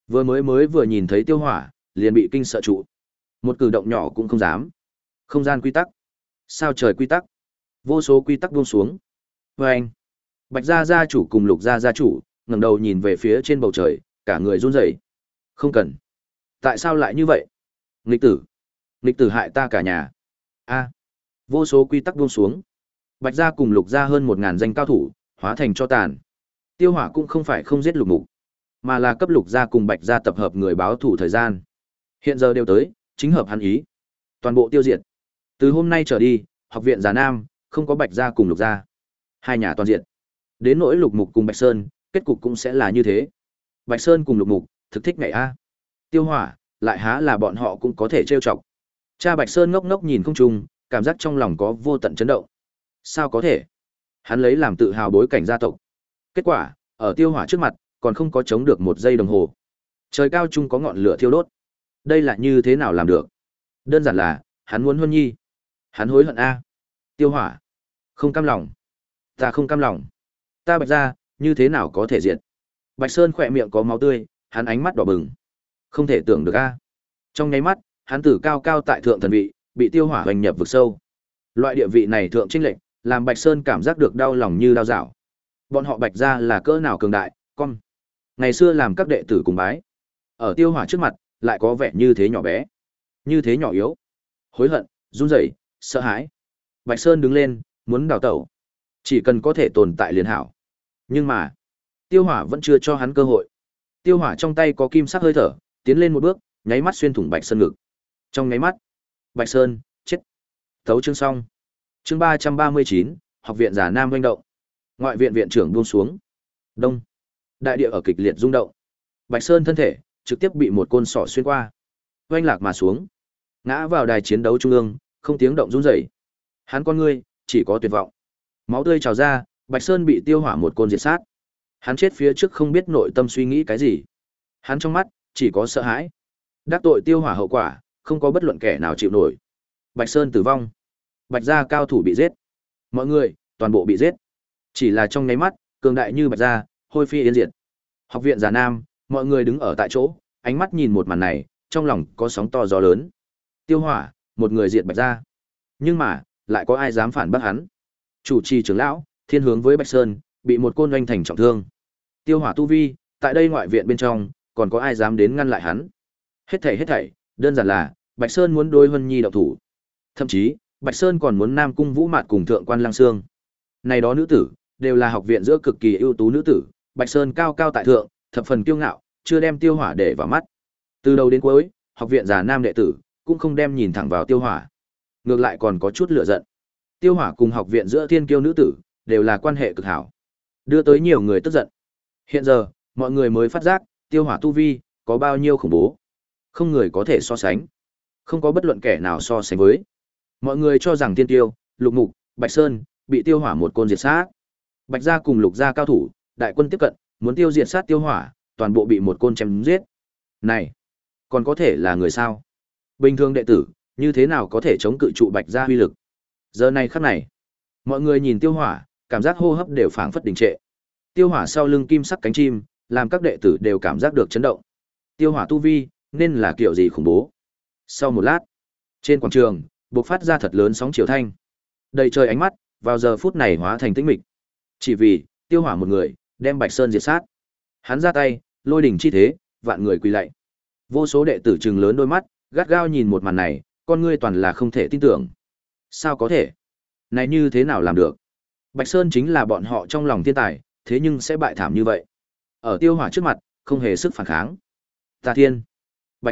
Vừa nhìn thấy Tiêu Hỏa, liền bị kinh sợ trụ. Một cử động nhỏ cũng không dám. Không gian quy tắc. Sao trời quy tắc. Vô số quy tắc buông xuống. Vâng. Bạch gia gia chủ cùng Lục gia gia chủ, ngẩng đầu nhìn về phía trên bầu trời, cả người run rẩy. Không cần. Tại sao lại như vậy? Nghịch tử. Nghịch tử hại ta cả nhà. A. Vô số quy tắc buông xuống. Bạch gia cùng Lục gia hơn 1000 danh cao thủ, hóa thành cho tàn. Tiêu Hỏa cũng không phải không giết Lục Mục, mà là cấp Lục gia cùng Bạch gia tập hợp người báo thủ thời gian. Hiện giờ đều tới, chính hợp hắn ý. Toàn bộ tiêu diệt. Từ hôm nay trở đi, học viện Già Nam không có Bạch gia cùng Lục gia. Hai nhà toàn diện. Đến nỗi Lục Mục cùng Bạch Sơn, kết cục cũng sẽ là như thế. Bạch Sơn cùng Lục Mục, thực thích ngày a. Tiêu Hỏa, lại há là bọn họ cũng có thể trêu chọc. Cha Bạch Sơn ngốc ngốc nhìn không trung, cảm giác trong lòng có vô tận chấn động. Sao có thể? Hắn lấy làm tự hào bối cảnh gia tộc. Kết quả, ở Tiêu Hỏa trước mặt, còn không có chống được 1 giây đồng hồ. Trời cao trung có ngọn lửa thiêu đốt. Đây là như thế nào làm được? Đơn giản là, hắn muốn Huân Nhi. Hắn hối hận a. Tiêu Hỏa, không cam lòng. Ta không cam lòng. Ta Bạch gia, như thế nào có thể diệt? Bạch Sơn khỏe miệng có máu tươi, hắn ánh mắt đỏ bừng. Không thể tưởng được a. Trong nháy mắt, hắn từ cao cao tại thượng thần vị, bị Tiêu Hỏa hoành nhập vực sâu. Loại địa vị này thượng chênh lệch, làm Bạch Sơn cảm giác được đau lòng như đau dạo. Bọn họ Bạch gia là cỡ nào cường đại, con. Ngày xưa làm các đệ tử cùng bái. Ở Tiêu Hỏa trước mặt, lại có vẻ như thế nhỏ bé, như thế nhỏ yếu. Hối hận, run rẩy, sợ hãi. Bạch Sơn đứng lên, muốn đào tẩu. Chỉ cần có thể tồn tại liền hảo. Nhưng mà, Tiêu Hỏa vẫn chưa cho hắn cơ hội. Tiêu Hỏa trong tay có kim sắc hơi thở, tiến lên một bước, nháy mắt xuyên thủng Bạch Sơn ngực. Trong nháy mắt, Bạch Sơn chết. Tấu chương xong. Chương 339, học viện Già Nam hoành động. Ngoại viện viện trưởng buông xuống. Đông. Đại địa ở kịch liệt rung động. Bạch Sơn thân thể trực tiếp bị một côn sỏ xuyên qua, oanh lạc mà xuống, ngã vào đài chiến đấu trung ương, không tiếng động run rẩy. Hắn con ngươi chỉ có tuyệt vọng. Máu tươi trào ra, Bạch Sơn bị Tiêu Hỏa một côn diệt sát. Hắn chết phía trước không biết nội tâm suy nghĩ cái gì. Hắn trong mắt chỉ có sợ hãi. Đắc tội Tiêu Hỏa hậu quả, không có bất luận kẻ nào chịu nổi. Bạch Sơn tử vong. Bạch gia cao thủ bị giết. Mọi người toàn bộ bị giết. Chỉ là trong nháy mắt, cường đại như Bạch gia, hôi phi yên diệt. Học viện Già Nam, mọi người đứng ở tại chỗ, ánh mắt nhìn một màn này, trong lòng có sóng to gió lớn. Tiêu Hỏa, một người diệt Bạch gia. Nhưng mà, lại có ai dám phản bác hắn? Chủ trì trưởng lão, thiên hướng với Bạch Sơn, bị một côn oanh thành trọng thương. Tiêu Hỏa tu vi, tại đây ngoại viện bên trong, còn có ai dám đến ngăn lại hắn? Hết thảy, đơn giản là, Bạch Sơn muốn đối Huân Nhi động thủ. Thậm chí, Bạch Sơn còn muốn Nam Cung Vũ Mạt cùng Thượng quan Lăng Xương. Này đó nữ tử, đều là học viện giữa cực kỳ ưu tú nữ tử, Bạch Sơn cao cao tại thượng, thập phần kiêu ngạo, chưa đem Tiêu Hỏa để vào mắt. Từ đầu đến cuối, học viện Già Nam đệ tử cũng không đem nhìn thẳng vào Tiêu Hỏa, ngược lại còn có chút lửa giận. Tiêu Hỏa cùng học viện giữa thiên kiêu nữ tử đều là quan hệ cực hảo, đưa tới nhiều người tức giận. Hiện giờ, mọi người mới phát giác, Tiêu Hỏa tu vi có bao nhiêu khủng bố, không người có thể so sánh, không có bất luận kẻ nào so sánh với. Mọi người cho rằng Tiên Tiêu, Lục Mục, Bạch Sơn bị Tiêu Hỏa một côn diệt sát. Bạch gia cùng Lục gia cao thủ, đại quân tiếp cận, muốn tiêu diệt sát Tiêu Hỏa, toàn bộ bị một côn chém giết. Này, còn có thể là người sao? Bình thường đệ tử, như thế nào có thể chống cự trụ Bạch gia uy lực? Giờ này khắc này, mọi người nhìn Tiêu Hỏa, cảm giác hô hấp đều phảng phất đình trệ. Tiêu Hỏa sau lưng kim sắc cánh chim, làm các đệ tử đều cảm giác được chấn động. Tiêu Hỏa tu vi, nên là kiểu gì khủng bố. Sau một lát, trên quảng trường, bộc phát ra thật lớn sóng chiều thanh. Đầy trời ánh mắt, vào giờ phút này hóa thành tĩnh mịch. Chỉ vì, Tiêu Hỏa một người, đem Bạch Sơn diệt sát. Hắn ra tay, lôi đỉnh chi thế, vạn người quỳ lạy. Vô số đệ tử trừng lớn đôi mắt, gắt gao nhìn một màn này, con ngươi toàn là không thể tin tưởng. Sao có thể? Này như thế nào làm được? Bạch Sơn chính là bọn họ trong lòng thiên tài, thế nhưng sẽ bại thảm như vậy. Ở Tiêu Hỏa trước mặt, không hề sức phản kháng. Tà Thiên, Bạch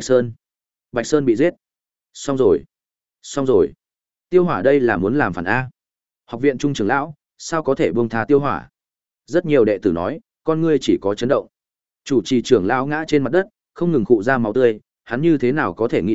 Sơn bị giết. Xong rồi. Tiêu Hỏa đây là muốn làm phản A. Học viện trung trưởng lão, sao có thể buông tha Tiêu Hỏa? Rất nhiều đệ tử nói, con ngươi chỉ có chấn động. Chủ trì trưởng lão ngã trên mặt đất, không ngừng khụ ra máu tươi, hắn như thế nào có thể nghĩ đến,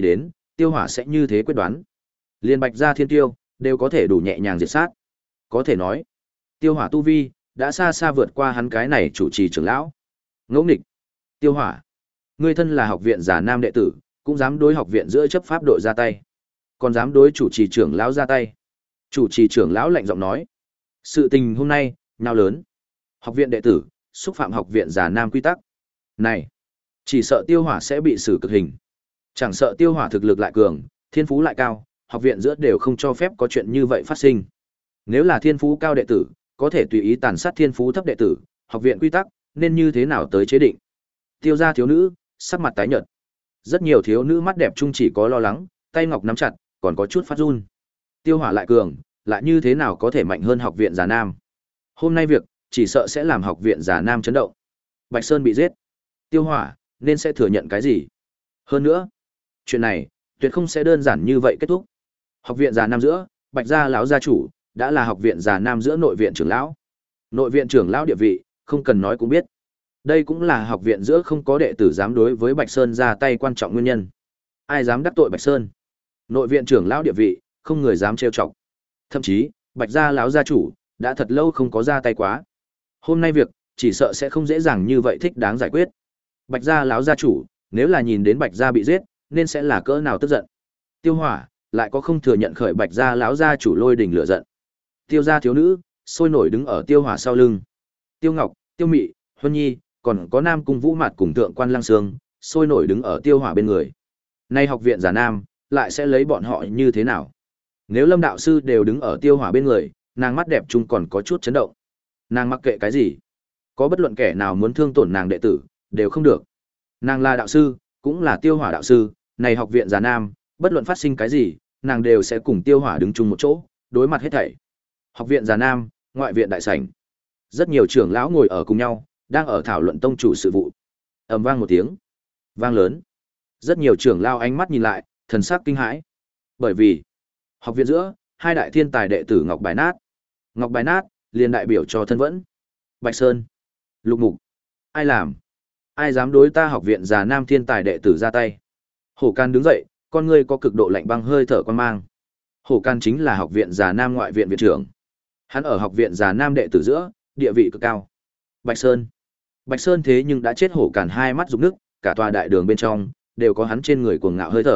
Tiêu Hỏa sẽ như thế quyết đoán. Liên Bạch Gia Thiên Tiêu đều có thể đủ nhẹ nhàng diệt sát. Có thể nói, Tiêu Hỏa tu vi đã xa xa vượt qua hắn cái này chủ trì trưởng lão. Ngẫu nghịch. Tiêu Hỏa, ngươi thân là học viện giả nam đệ tử, cũng dám đối học viện giữa chấp pháp đội ra tay, còn dám đối chủ trì trưởng lão ra tay. Chủ trì trưởng lão lạnh giọng nói, sự tình hôm nay nhào lớn, học viện đệ tử xúc phạm học viện giả nam quy tắc này, chỉ sợ Tiêu Hỏa sẽ bị xử cực hình. Chẳng sợ Tiêu Hỏa thực lực lại cường, thiên phú lại cao, học viện giữa đều không cho phép có chuyện như vậy phát sinh. Nếu là thiên phú cao đệ tử, có thể tùy ý tàn sát thiên phú thấp đệ tử, học viện quy tắc nên như thế nào tới chế định? Tiêu gia thiếu nữ sắc mặt tái nhợt. Rất nhiều thiếu nữ mắt đẹp chung chỉ có lo lắng, tay ngọc nắm chặt, còn có chút phát run. Tiêu Hỏa lại cường, lại như thế nào có thể mạnh hơn học viện giả nam? Hôm nay việc, chỉ sợ sẽ làm học viện giả nam chấn động. Bạch Sơn bị giết, Tiêu Hỏa nên sẽ thừa nhận cái gì? Hơn nữa, chuyện này tuyệt không sẽ đơn giản như vậy kết thúc. Học viện giả nam giữa, Bạch gia lão gia chủ đã là học viện giả nam giữa nội viện trưởng lão. Nội viện trưởng lão địa vị, không cần nói cũng biết. Đây cũng là học viện giữa không có đệ tử dám đối với Bạch Sơn ra tay quan trọng nguyên nhân. Ai dám đắc tội Bạch Sơn? Nội viện trưởng lão địa vị, không người dám trêu chọc. Thậm chí, Bạch gia lão gia chủ đã thật lâu không có ra tay quá. Hôm nay việc, chỉ sợ sẽ không dễ dàng như vậy thích đáng giải quyết. Bạch gia lão gia chủ, nếu là nhìn đến Bạch gia bị giết, nên sẽ là cỡ nào tức giận. Tiêu Hỏa lại có không thừa nhận khởi Bạch gia lão gia chủ lôi đình lửa giận. Tiêu gia thiếu nữ sôi nổi đứng ở Tiêu Hỏa sau lưng. Tiêu Ngọc, Tiêu Mị, Huân Nhi, còn có Nam Cung Vũ Mạt cùng Thượng Quan Lăng Sương, sôi nổi đứng ở Tiêu Hỏa bên người. Nay học viện giả nam lại sẽ lấy bọn họ như thế nào? Nếu Lâm đạo sư đều đứng ở Tiêu Hỏa bên người, nàng mắt đẹp chung còn có chút chấn động. Nàng mặc kệ cái gì, có bất luận kẻ nào muốn thương tổn nàng đệ tử, đều không được. Nàng là đạo sư, cũng là Tiêu Hỏa đạo sư, này học viện giả nam, bất luận phát sinh cái gì, nàng đều sẽ cùng Tiêu Hỏa đứng chung một chỗ, đối mặt hết thảy. Học viện giả nam, ngoại viện đại sảnh. Rất nhiều trưởng lão ngồi ở cùng nhau, đang ở thảo luận tông chủ sự vụ. Ầm vang một tiếng, vang lớn. Rất nhiều trưởng lão ánh mắt nhìn lại, thần sắc kinh hãi. Bởi vì, học viện giữa, hai đại thiên tài đệ tử Ngọc Bài Nát. Ngọc Bài Nát, liền đại biểu cho thân vẫn. Bạch Sơn, Lục Mục. Ai làm? Ai dám đối ta học viện già nam thiên tài đệ tử ra tay? Hổ Can đứng dậy, con ngươi có cực độ lạnh băng hơi thở quan mang. Hổ Can chính là học viện già nam ngoại viện viện trưởng. Hắn ở học viện già nam đệ tử giữa, địa vị cực cao. Bạch Sơn. Bạch Sơn thế nhưng đã chết. Hổ Càn hai mắt rụng nước, cả tòa đại đường bên trong đều có hắn trên người cuồng ngạo hơi thở.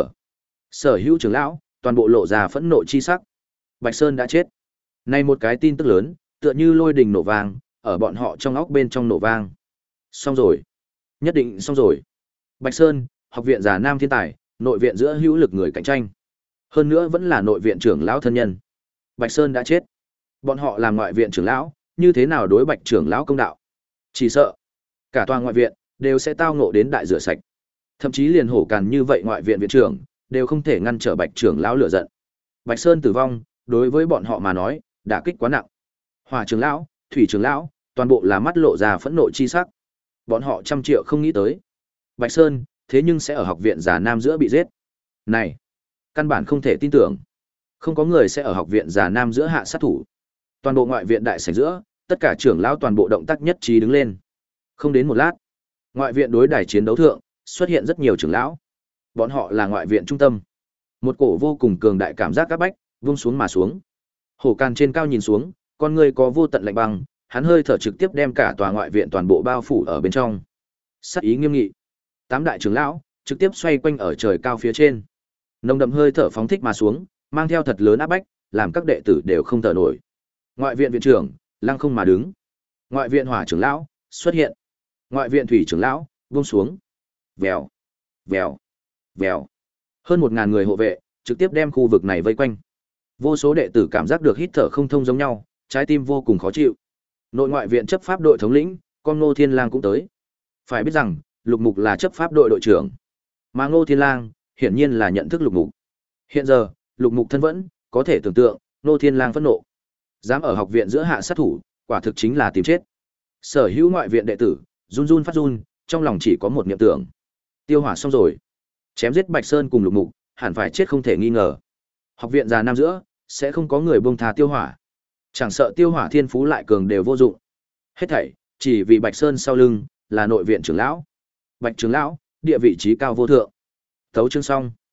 Sở hữu trưởng lão toàn bộ lộ ra phẫn nộ chi sắc. Bạch Sơn đã chết. Này một cái tin tức lớn, tựa như lôi đình nổ vang, ở bọn họ trong óc bên trong nổ vang. Xong rồi, nhất định xong rồi. Bạch Sơn, học viện già nam thiên tài, nội viện giữa hữu lực người cạnh tranh. Hơn nữa vẫn là nội viện trưởng lão thân nhân. Bạch Sơn đã chết. Bọn họ làm ngoại viện trưởng lão, như thế nào đối Bạch trưởng lão công đạo? Chỉ sợ cả tòa ngoại viện đều sẽ tao ngộ đến đại rửa sạch. Thậm chí liền Hổ Càn như vậy ngoại viện viện trưởng đều không thể ngăn trở Bạch trưởng lão lửa giận. Bạch Sơn tử vong, đối với bọn họ mà nói, đả kích quá nặng. Hỏa trưởng lão, Thủy trưởng lão, toàn bộ là mắt lộ ra phẫn nộ chi sắc. Bọn họ trăm triệu không nghĩ tới, Bạch Sơn thế nhưng sẽ ở học viện già nam giữa bị giết. Này, căn bản không thể tin tưởng. Không có người sẽ ở học viện già nam giữa hạ sát thủ. Toàn bộ ngoại viện đại sảnh giữa, tất cả trưởng lão toàn bộ động tác nhất trí đứng lên. Không đến một lát, ngoại viện đối đài chiến đấu thượng xuất hiện rất nhiều trưởng lão. Bọn họ là ngoại viện trung tâm. Một cổ vô cùng cường đại cảm giác áp bách vung xuống mà xuống. Hổ Càn trên cao nhìn xuống, con người có vô tận lạnh băng, hắn hơi thở trực tiếp đem cả tòa ngoại viện toàn bộ bao phủ ở bên trong. Sát ý nghiêm nghị. Tám đại trưởng lão trực tiếp xoay quanh ở trời cao phía trên. Nồng đậm hơi thở phóng thích mà xuống, mang theo thật lớn áp bách, làm các đệ tử đều không thở nổi. Ngoại viện viện trưởng lăng không mà đứng. Ngoại viện hỏa trưởng lão xuất hiện. Ngoại viện thủy trưởng lão buông xuống. Vèo, vèo, vèo. Hơn 1000 người hộ vệ trực tiếp đem khu vực này vây quanh. Vô số đệ tử cảm giác được hít thở không thông giống nhau, trái tim vô cùng khó chịu. Nội ngoại viện chấp pháp đội thống lĩnh, con Ngô Thiên Lang cũng tới. Phải biết rằng, Lục Mục là chấp pháp đội đội trưởng, mà Ngô Thiên Lang hiển nhiên là nhận thức Lục Mục. Hiện giờ, Lục Mục thân vẫn, có thể tưởng tượng, Ngô Thiên Lang phẫn nộ. Dám ở học viện giữa hạ sát thủ, quả thực chính là tìm chết. Sở hữu ngoại viện đệ tử, run run phát run, trong lòng chỉ có một niệm tưởng. Tiêu Hỏa xong rồi. Chém giết Bạch Sơn cùng Lục Mục, hẳn phải chết không thể nghi ngờ. Học viện già nam giữa, sẽ không có người buông tha Tiêu Hỏa. Chẳng sợ Tiêu Hỏa thiên phú lại cường đều vô dụng. Hết thảy, chỉ vì Bạch Sơn sau lưng, là nội viện trưởng lão. Bạch trưởng lão, địa vị trí cao vô thượng. Tấu chương xong.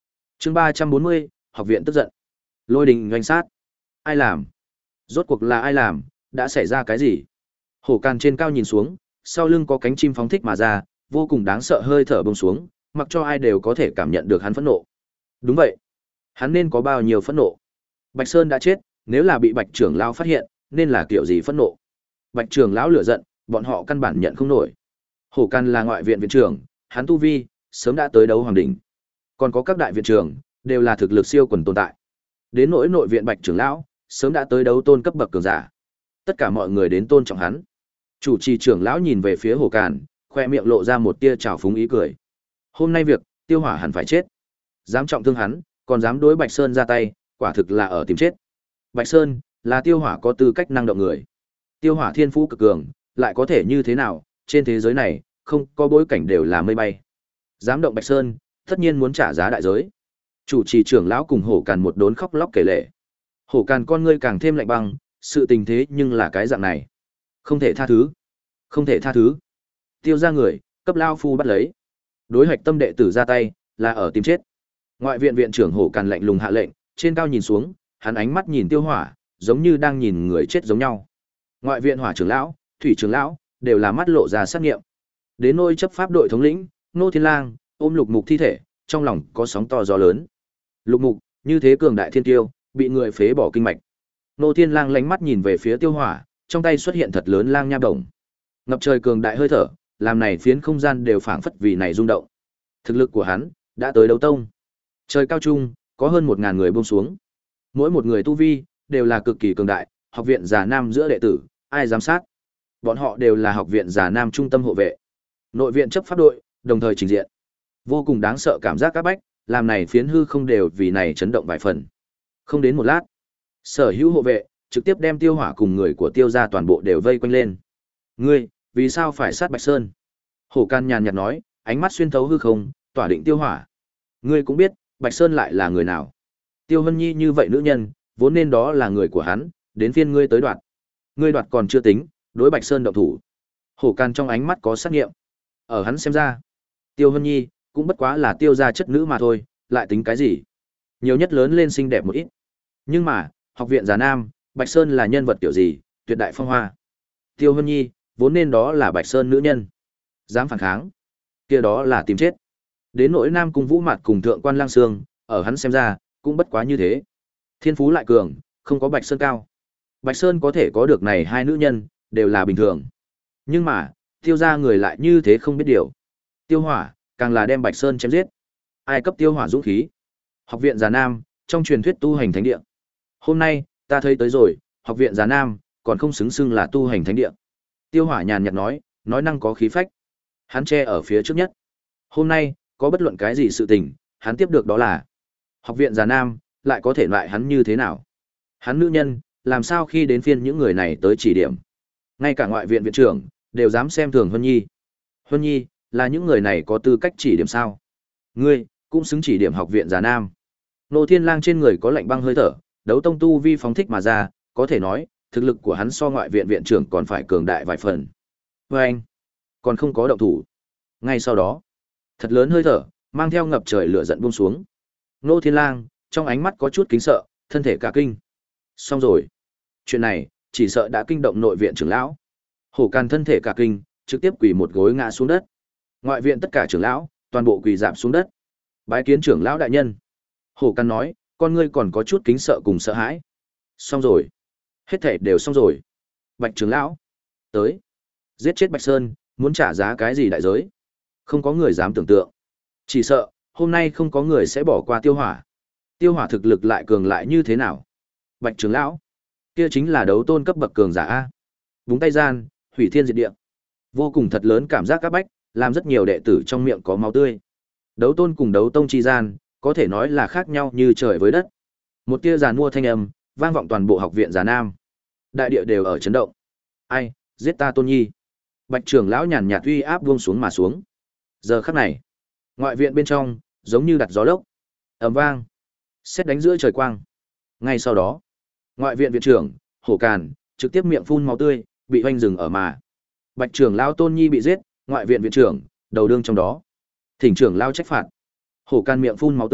Chương 340, học viện tức giận. Lôi đình doanh sát. Ai làm? Rốt cuộc là ai làm? Đã xảy ra cái gì? Hổ Càn trên cao nhìn xuống, sau lưng có cánh chim phóng thích mà ra, vô cùng đáng sợ hơi thở bông xuống, mặc cho ai đều có thể cảm nhận được hắn phẫn nộ. Đúng vậy, hắn nên có bao nhiêu phẫn nộ? Bạch Sơn đã chết, nếu là bị Bạch trưởng lão phát hiện, nên là kiểu gì phẫn nộ? Bạch trưởng lão lửa giận, bọn họ căn bản nhận không nổi. Hổ Càn là ngoại viện viện trưởng, hắn tu vi sớm đã tới đấu hoàng đỉnh. Còn có các đại viện trưởng, đều là thực lực siêu quần tồn tại. Đến nỗi nội viện Bạch trưởng lão, sớm đã tới đấu tôn cấp bậc cường giả. Tất cả mọi người đến tôn trọng hắn. Chủ trì trưởng lão nhìn về phía Hổ Càn, khoe miệng lộ ra một tia trào phúng ý cười. Hôm nay việc, Tiêu Hỏa hẳn phải chết. Dám trọng thương hắn, còn dám đối Bạch Sơn ra tay, quả thực là ở tìm chết. Bạch Sơn là Tiêu Hỏa có tư cách năng động người. Tiêu Hỏa thiên phú cực cường, lại có thể như thế nào, trên thế giới này, không có bối cảnh đều là mây bay. Dám động Bạch Sơn, tất nhiên muốn trả giá đại giới. Chủ trì trưởng lão cùng Hổ Càn một đốn khóc lóc kể lể. Hổ Càn con ngươi càng thêm lạnh băng, sự tình thế nhưng là cái dạng này. Không thể tha thứ. Không thể tha thứ. Tiêu ra người, cấp lao phu bắt lấy. Đối hạch tâm đệ tử ra tay, là ở tìm chết. Ngoại viện viện trưởng Hổ Càn lạnh lùng hạ lệnh, trên cao nhìn xuống, hắn ánh mắt nhìn Tiêu Hỏa, giống như đang nhìn người chết giống nhau. Ngoại viện Hỏa trưởng lão, Thủy trưởng lão, đều là mắt lộ ra sát nghiệm. Đến nôi chấp pháp đội thống lĩnh, Ngô Thiên Lang, ôm Lục Mục thi thể, trong lòng có sóng to gió lớn. Lục Mục, như thế cường đại thiên tiêu, bị người phế bỏ kinh mạch. Ngô Thiên Lang lánh mắt nhìn về phía Tiêu Hỏa, trong tay xuất hiện thật lớn lang nha bổng. Ngập trời cường đại hơi thở, làm này phiến không gian đều phảng phất vì này rung động. Thực lực của hắn đã tới đấu tông. Trời cao trung, có hơn 1000 người buông xuống. Mỗi một người tu vi đều là cực kỳ cường đại, học viện Già Nam giữa đệ tử, ai giám sát? Bọn họ đều là học viện Già Nam trung tâm hộ vệ. Nội viện chấp pháp đội, đồng thời trình diện. Vô cùng đáng sợ cảm giác các bách, làm này phiến hư không đều vì này chấn động vài phần. Không đến một lát, sở hữu hộ vệ trực tiếp đem Tiêu Hỏa cùng người của Tiêu gia toàn bộ đều vây quanh lên. Ngươi, vì sao phải sát Bạch Sơn? Hổ Càn nhàn nhạt nói, ánh mắt xuyên thấu hư không, tỏa định Tiêu Hỏa. Ngươi cũng biết, Bạch Sơn lại là người nào? Tiêu Hân Nhi như vậy nữ nhân, vốn nên đó là người của hắn, đến phiên ngươi tới đoạt. Ngươi đoạt còn chưa tính, đối Bạch Sơn động thủ. Hổ Càn trong ánh mắt có sát nghiệm. Ở hắn xem ra, Tiêu Hân Nhi cũng bất quá là Tiêu gia chất nữ mà thôi, lại tính cái gì? Nhiều nhất lớn lên xinh đẹp một ít. Nhưng mà, học viện Già Nam, Bạch Sơn là nhân vật kiểu gì, tuyệt đại phong hoa. Tiêu Hân Nhi, vốn nên đó là Bạch Sơn nữ nhân. Dám phản kháng, kia đó là tìm chết. Đến nỗi Nam Cung Vũ Mạt cùng Thượng Quan Lang Sương, ở hắn xem ra, cũng bất quá như thế. Thiên phú lại cường, không có Bạch Sơn cao. Bạch Sơn có thể có được này hai nữ nhân, đều là bình thường. Nhưng mà, Tiêu gia người lại như thế không biết điều. Tiêu Hỏa, càng là đem Bạch Sơn chém giết. Ai cấp Tiêu Hỏa dũng khí? Học viện Già Nam, trong truyền thuyết tu hành thánh địa. Hôm nay, ta thấy tới rồi, học viện Già Nam, còn không xứng xưng là tu hành thánh địa. Tiêu Hỏa nhàn nhạt nói năng có khí phách. Hắn che ở phía trước nhất. Hôm nay, có bất luận cái gì sự tình, hắn tiếp được đó là học viện Già Nam, lại có thể loại hắn như thế nào? Hắn nữ nhân, làm sao khi đến phiên những người này tới chỉ điểm? Ngay cả ngoại viện viện trưởng, đều dám xem thường Huân Nhi. Huân Nhi, là những người này có tư cách chỉ điểm sao? Ngươi, cũng xứng chỉ điểm học viện Già Nam. Nô Thiên Lang trên người có lạnh băng hơi thở, đấu tông tu vi phóng thích mà ra, có thể nói, thực lực của hắn so ngoại viện viện trưởng còn phải cường đại vài phần. Anh, còn không có động thủ. Ngay sau đó, thật lớn hơi thở, mang theo ngập trời lửa giận buông xuống. Nô Thiên Lang, trong ánh mắt có chút kính sợ, thân thể cả kinh. Xong rồi. Chuyện này, chỉ sợ đã kinh động nội viện trưởng lão. Hổ Càn thân thể cả kinh, trực tiếp quỳ một gối ngã xuống đất. Ngoại viện tất cả trưởng lão, toàn bộ quỳ rạp xuống đất. Bái kiến trưởng lão đại nhân. Hổ Càn nói, con ngươi còn có chút kính sợ cùng sợ hãi. Xong rồi. Hết thảy đều xong rồi. Bạch trưởng lão. Tới. Giết chết Bạch Sơn, muốn trả giá cái gì đại giới? Không có người dám tưởng tượng. Chỉ sợ, hôm nay không có người sẽ bỏ qua Tiêu Hỏa. Tiêu Hỏa thực lực lại cường lại như thế nào? Bạch trưởng lão. Kia chính là đấu tôn cấp bậc cường giả A. Búng tay gian, hủy thiên diệt địa. Vô cùng thật lớn cảm giác các bách, làm rất nhiều đệ tử trong miệng có máu tươi. Đấu tôn cùng đấu tông chi gian, có thể nói là khác nhau như trời với đất. Một tia giàn mua thanh âm, vang vọng toàn bộ học viện Già Nam. Đại địa đều ở chấn động. Ai, giết ta Tôn Nhi. Bạch trưởng lão nhàn nhạt uy áp buông xuống mà xuống. Giờ khắc này, ngoại viện bên trong, giống như đặt gió lốc. Ầm vang, sét đánh giữa trời quang. Ngay sau đó, ngoại viện viện trưởng, Hổ Càn, trực tiếp miệng phun máu tươi, bị hoanh rừng ở mà. Bạch trưởng lão Tôn Nhi bị giết, ngoại viện viện trưởng, đầu đương trong đó. Thỉnh trưởng lão trách phạt. Hổ Càn miệng phun máu tươi,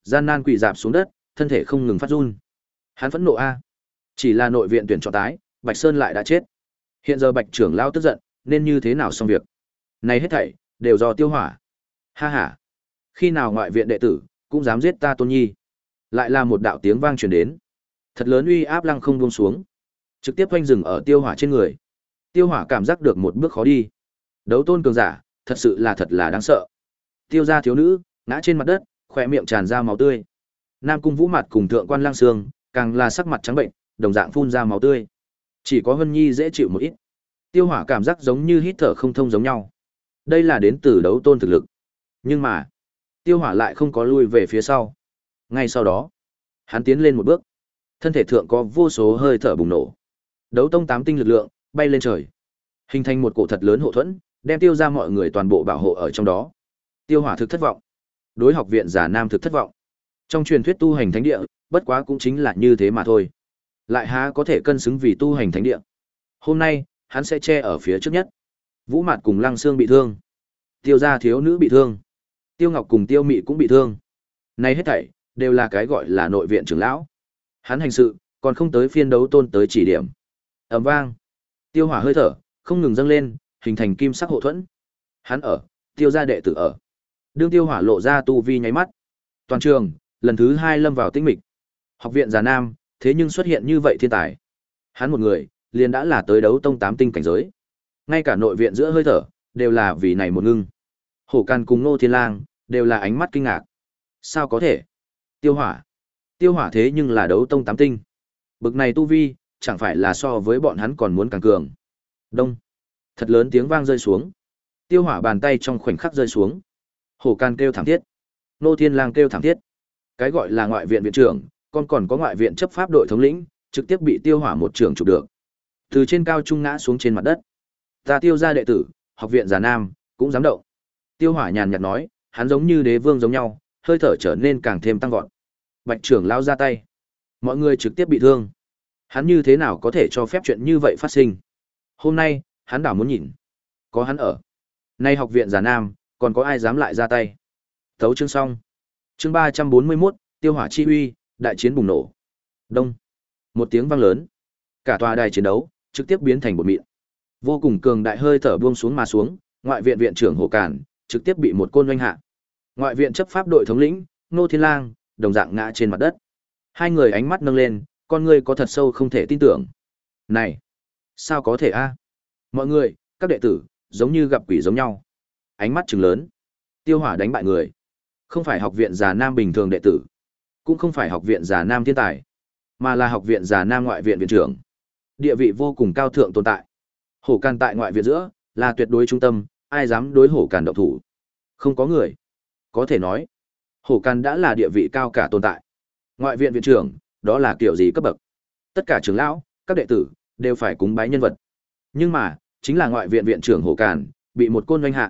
gian nan quỳ dạp xuống đất, thân thể không ngừng phát run. Hắn phẫn nộ a. Chỉ là nội viện tuyển chọn tái, Bạch Sơn lại đã chết. Hiện giờ Bạch trưởng lão tức giận, nên như thế nào xong việc? Này hết thảy đều do Tiêu Hỏa. Ha ha. Khi nào ngoại viện đệ tử cũng dám giết ta Tôn Nhi? Lại là một đạo tiếng vang truyền đến. Thật lớn uy áp lăng không buông xuống, trực tiếp quanh dừng ở Tiêu Hỏa trên người. Tiêu Hỏa cảm giác được một bước khó đi. Đấu tôn cường giả, thật sự là thật là đáng sợ. Tiêu gia thiếu nữ ngã trên mặt đất, khóe miệng tràn ra máu tươi. Nam Cung Vũ Mạt cùng Thượng quan Lang Sương càng là sắc mặt trắng bệnh, đồng dạng phun ra máu tươi. Chỉ có Vân Nhi dễ chịu một ít. Tiêu Hỏa cảm giác giống như hít thở không thông giống nhau. Đây là đến từ đấu tôn thực lực. Nhưng mà, Tiêu Hỏa lại không có lui về phía sau. Ngay sau đó, hắn tiến lên một bước. Thân thể thượng có vô số hơi thở bùng nổ. Đấu tông 8 tinh lực lượng bay lên trời, hình thành một cổ thật lớn hộ thuẫn, đem Tiêu ra mọi người toàn bộ bảo hộ ở trong đó. Tiêu Hỏa thực thất vọng. Đối học viện giả nam thực thất vọng. Trong truyền thuyết tu hành thánh địa, bất quá cũng chính là như thế mà thôi. Lại há có thể cân xứng vì tu hành thánh địa. Hôm nay, hắn sẽ che ở phía trước nhất. Vũ Mạt cùng Lăng Xương bị thương. Tiêu gia thiếu nữ bị thương. Tiêu Ngọc cùng Tiêu Mị cũng bị thương. Này hết thảy đều là cái gọi là nội viện trưởng lão. Hắn hành sự, còn không tới phiên đấu tôn tới chỉ điểm. Ầm vang. Tiêu Hỏa hơi thở không ngừng dâng lên, hình thành kim sắc hộ thuẫn. Hắn ở, Tiêu gia đệ tử ở. Đương Tiêu Hỏa lộ ra tu vi nháy mắt, toàn trường lần thứ 2 lâm vào tĩnh mịch. Học viện Già Nam, thế nhưng xuất hiện như vậy thiên tài. Hắn một người, liền đã là tới đấu tông 8 tinh cảnh giới. Ngay cả nội viện giữa hơi thở, đều là vì này một ngưng. Hổ Càn cùng Ngô Thiên Lang, đều là ánh mắt kinh ngạc. Sao có thể? Tiêu Hỏa. Tiêu Hỏa thế nhưng là đấu tông 8 tinh. Bực này tu vi, chẳng phải là so với bọn hắn còn muốn càng cường. Đông. Thật lớn tiếng vang rơi xuống. Tiêu Hỏa bàn tay trong khoảnh khắc rơi xuống. Hổ Càn kêu thảm thiết. Ngô Thiên Lang kêu thảm thiết. Cái gọi là ngoại viện viện trưởng, còn có ngoại viện chấp pháp đội thống lĩnh, trực tiếp bị Tiêu Hỏa một trường chụp được. Từ trên cao trung ngã xuống trên mặt đất. Ta Tiêu gia đệ tử, học viện Già Nam, cũng dám động. Tiêu Hỏa nhàn nhạt nói, hắn giống như đế vương giống nhau, hơi thở trở nên càng thêm tăng vọt. Bạch trưởng lao ra tay. Mọi người trực tiếp bị thương. Hắn như thế nào có thể cho phép chuyện như vậy phát sinh? Hôm nay, hắn đảo muốn nhìn. Có hắn ở. Nay học viện Già Nam, còn có ai dám lại ra tay? Tấu chương xong. Chương 341, Tiêu Hỏa chi uy, đại chiến bùng nổ. Đông. Một tiếng vang lớn. Cả tòa đài chiến đấu trực tiếp biến thành bột mịn. Vô cùng cường đại hơi thở buông xuống mà xuống, ngoại viện viện trưởng Hổ Càn trực tiếp bị một côn oanh hạ. Ngoại viện chấp pháp đội thống lĩnh Ngô Thiên Lang đồng dạng ngã trên mặt đất. Hai người ánh mắt nâng lên, con ngươi có thật sâu không thể tin tưởng. Này, sao có thể a? Mọi người, các đệ tử, giống như gặp quỷ giống nhau. Ánh mắt trừng lớn. Tiêu Hỏa đánh bại người, không phải học viện Già Nam bình thường đệ tử, cũng không phải học viện Già Nam thiên tài, mà là học viện Già Nam ngoại viện viện trưởng. Địa vị vô cùng cao thượng tồn tại. Hổ Càn tại ngoại viện giữa, là tuyệt đối trung tâm, ai dám đối Hổ Càn động thủ? Không có người. Có thể nói, Hổ Càn đã là địa vị cao cả tồn tại. Ngoại viện viện trưởng, đó là kiểu gì cấp bậc? Tất cả trưởng lão, các đệ tử, đều phải cúng bái nhân vật. Nhưng mà, chính là ngoại viện viện trưởng Hổ Càn, bị một côn oanh hạ.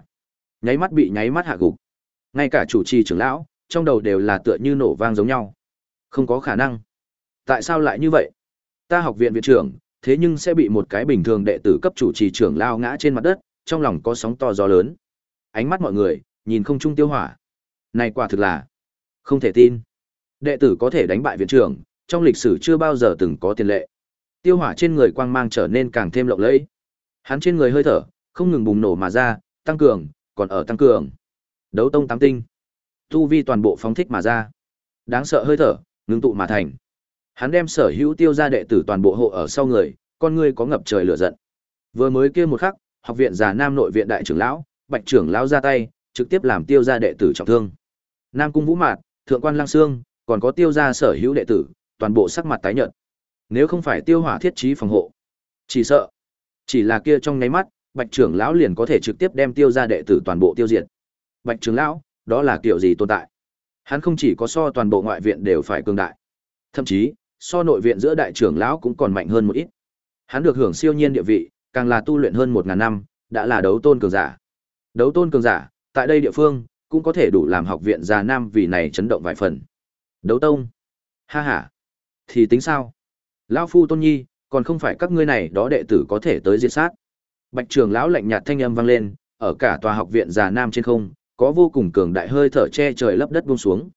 Nháy mắt hạ gục. Ngay cả chủ trì trưởng lão, trong đầu đều là tựa như nổ vang giống nhau. Không có khả năng. Tại sao lại như vậy? Ta học viện viện trưởng, thế nhưng sẽ bị một cái bình thường đệ tử cấp chủ trì trưởng lao ngã trên mặt đất, trong lòng có sóng to gió lớn. Ánh mắt mọi người nhìn không trung Tiêu Hỏa. Này quả thực là không thể tin. Đệ tử có thể đánh bại viện trưởng, trong lịch sử chưa bao giờ từng có tiền lệ. Tiêu Hỏa trên người quang mang trở nên càng thêm lộng lẫy. Hắn trên người hơi thở không ngừng bùng nổ mà ra, tăng cường, còn ở tăng cường. Đấu tông 8 tinh, tu vi toàn bộ phóng thích mà ra. Đáng sợ hơi thở ngưng tụ mà thành. Hắn đem sở hữu Tiêu gia đệ tử toàn bộ hộ ở sau người, con ngươi có ngập trời lửa giận. Vừa mới kia một khắc, học viện Già Nam nội viện đại trưởng lão, Bạch trưởng lão ra tay, trực tiếp làm Tiêu gia đệ tử trọng thương. Nam Cung Vũ Mạt, Thượng quan Lăng Xương, còn có Tiêu gia sở hữu đệ tử, toàn bộ sắc mặt tái nhợt. Nếu không phải Tiêu Hỏa thiết trí phòng hộ, chỉ sợ chỉ là kia trong nháy mắt, Bạch trưởng lão liền có thể trực tiếp đem Tiêu gia đệ tử toàn bộ tiêu diệt. Bạch trưởng lão, đó là kiểu gì tồn tại? Hắn không chỉ có so toàn bộ ngoại viện đều phải cường đại, thậm chí so nội viện giữa đại trưởng lão cũng còn mạnh hơn một ít. Hắn được hưởng siêu nhiên địa vị, càng là tu luyện hơn 1000 năm, đã là đấu tôn cường giả. Đấu tôn cường giả, tại đây địa phương cũng có thể đủ làm học viện Già Nam vì này chấn động vài phần. Đấu tông? Ha ha. Thì tính sao? Lão phu Tôn Nhi, còn không phải các ngươi này đó đệ tử có thể tới diệt sát. Bạch trưởng lão lạnh nhạt thanh âm vang lên, ở cả tòa học viện Già Nam trên không, có vô cùng cường đại hơi thở che trời lấp đất buông xuống.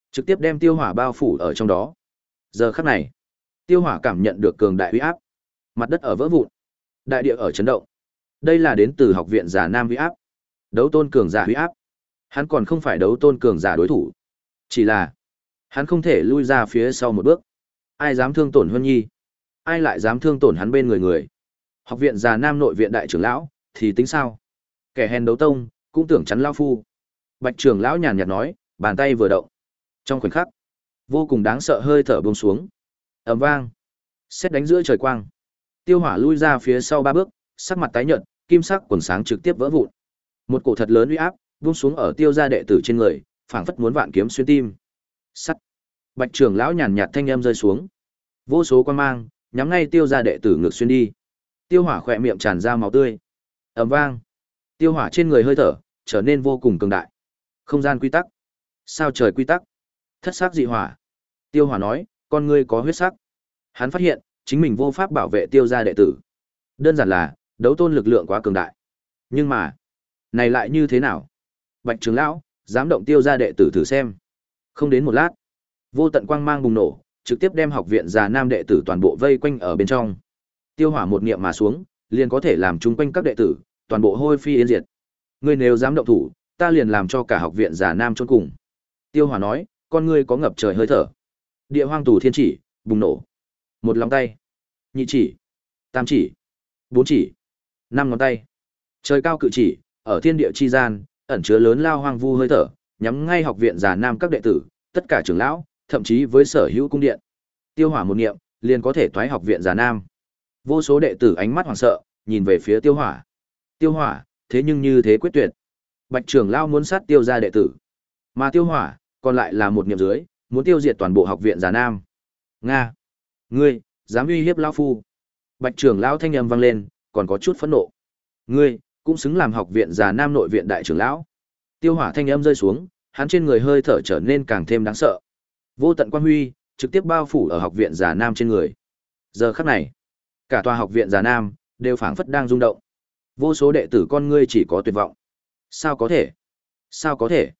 trực tiếp đem tiêu hỏa bao phủ ở trong đó. Giờ khắc này, tiêu hỏa cảm nhận được cường đại uy áp, mặt đất ở vỡ vụn, đại địa ở chấn động. Đây là đến từ học viện giả nam uy áp, đấu tôn cường giả uy áp. Hắn còn không phải đấu tôn cường giả đối thủ, chỉ là hắn không thể lui ra phía sau một bước. Ai dám thương tổn Huân Nhi, ai lại dám thương tổn hắn bên người. Học viện giả nam nội viện đại trưởng lão thì tính sao? Kẻ hèn đấu tông cũng tưởng chắn lão phu. Bạch trưởng lão nhàn nhạt nói, bàn tay vừa động, trong khoảnh khắc vô cùng đáng sợ hơi thở buông xuống. Ầm vang, sét đánh giữa trời quang. Tiêu hỏa lui ra phía sau 3 bước, sắc mặt tái nhợt, kim sắc quần sáng trực tiếp vỡ vụn. Một cổ thật lớn uy áp buông xuống ở tiêu gia đệ tử trên người, phảng phất muốn vạn kiếm xuyên tim. Sắt. Bạch trưởng lão nhàn nhạt thanh âm rơi xuống. Vô số quang mang nhắm ngay tiêu gia đệ tử ngược xuyên đi. Tiêu hỏa khỏe miệng tràn ra máu tươi. Ầm vang. Tiêu hỏa trên người hơi thở trở nên vô cùng cường đại. Không gian quy tắc, sao trời quy tắc, thất sắc dị hỏa. Tiêu hỏa nói, con ngươi có huyết sắc. Hắn phát hiện chính mình vô pháp bảo vệ tiêu gia đệ tử. Đơn giản là đấu tôn lực lượng quá cường đại. Nhưng mà, này lại như thế nào? Bạch trưởng lão, dám động tiêu gia đệ tử thử xem. Không đến một lát, vô tận quang mang bùng nổ, trực tiếp đem học viện già nam đệ tử toàn bộ vây quanh ở bên trong. Tiêu hỏa một niệm mà xuống, liền có thể làm chung quanh các đệ tử toàn bộ hôi phi yên diệt. Ngươi nếu dám động thủ, ta liền làm cho cả học viện già nam chôn cùng. Tiêu hỏa nói, con ngươi có ngập trời hơi thở. Địa hoang tù thiên chỉ bùng nổ. Một lòng tay, nhị chỉ, tam chỉ, 4 chỉ, 5 ngón tay. Trời cao cự chỉ, ở thiên địa chi gian, ẩn chứa lớn lao hoang vu hơi thở, nhắm ngay học viện già nam các đệ tử, tất cả trưởng lão, thậm chí với sở hữu cung điện. Tiêu hỏa một niệm, liền có thể thoái học viện già nam. Vô số đệ tử ánh mắt hoảng sợ, nhìn về phía tiêu hỏa. Tiêu hỏa, thế nhưng như thế quyết tuyệt. Bạch trưởng lão muốn sát tiêu gia đệ tử, mà tiêu hỏa, còn lại là một niệm dưới, muốn tiêu diệt toàn bộ học viện già nam. Nga! Ngươi, dám uy hiếp lão phu. Bạch trưởng lão thanh âm vang lên, còn có chút phẫn nộ. Ngươi, cũng xứng làm học viện già nam nội viện đại trưởng lão. Tiêu hỏa thanh âm rơi xuống, hắn trên người hơi thở trở nên càng thêm đáng sợ. Vô tận quang huy trực tiếp bao phủ ở học viện già nam trên người. Giờ khắc này, cả tòa học viện già nam đều phảng phất đang rung động. Vô số đệ tử con ngươi chỉ có tuyệt vọng. Sao có thể? Sao có thể?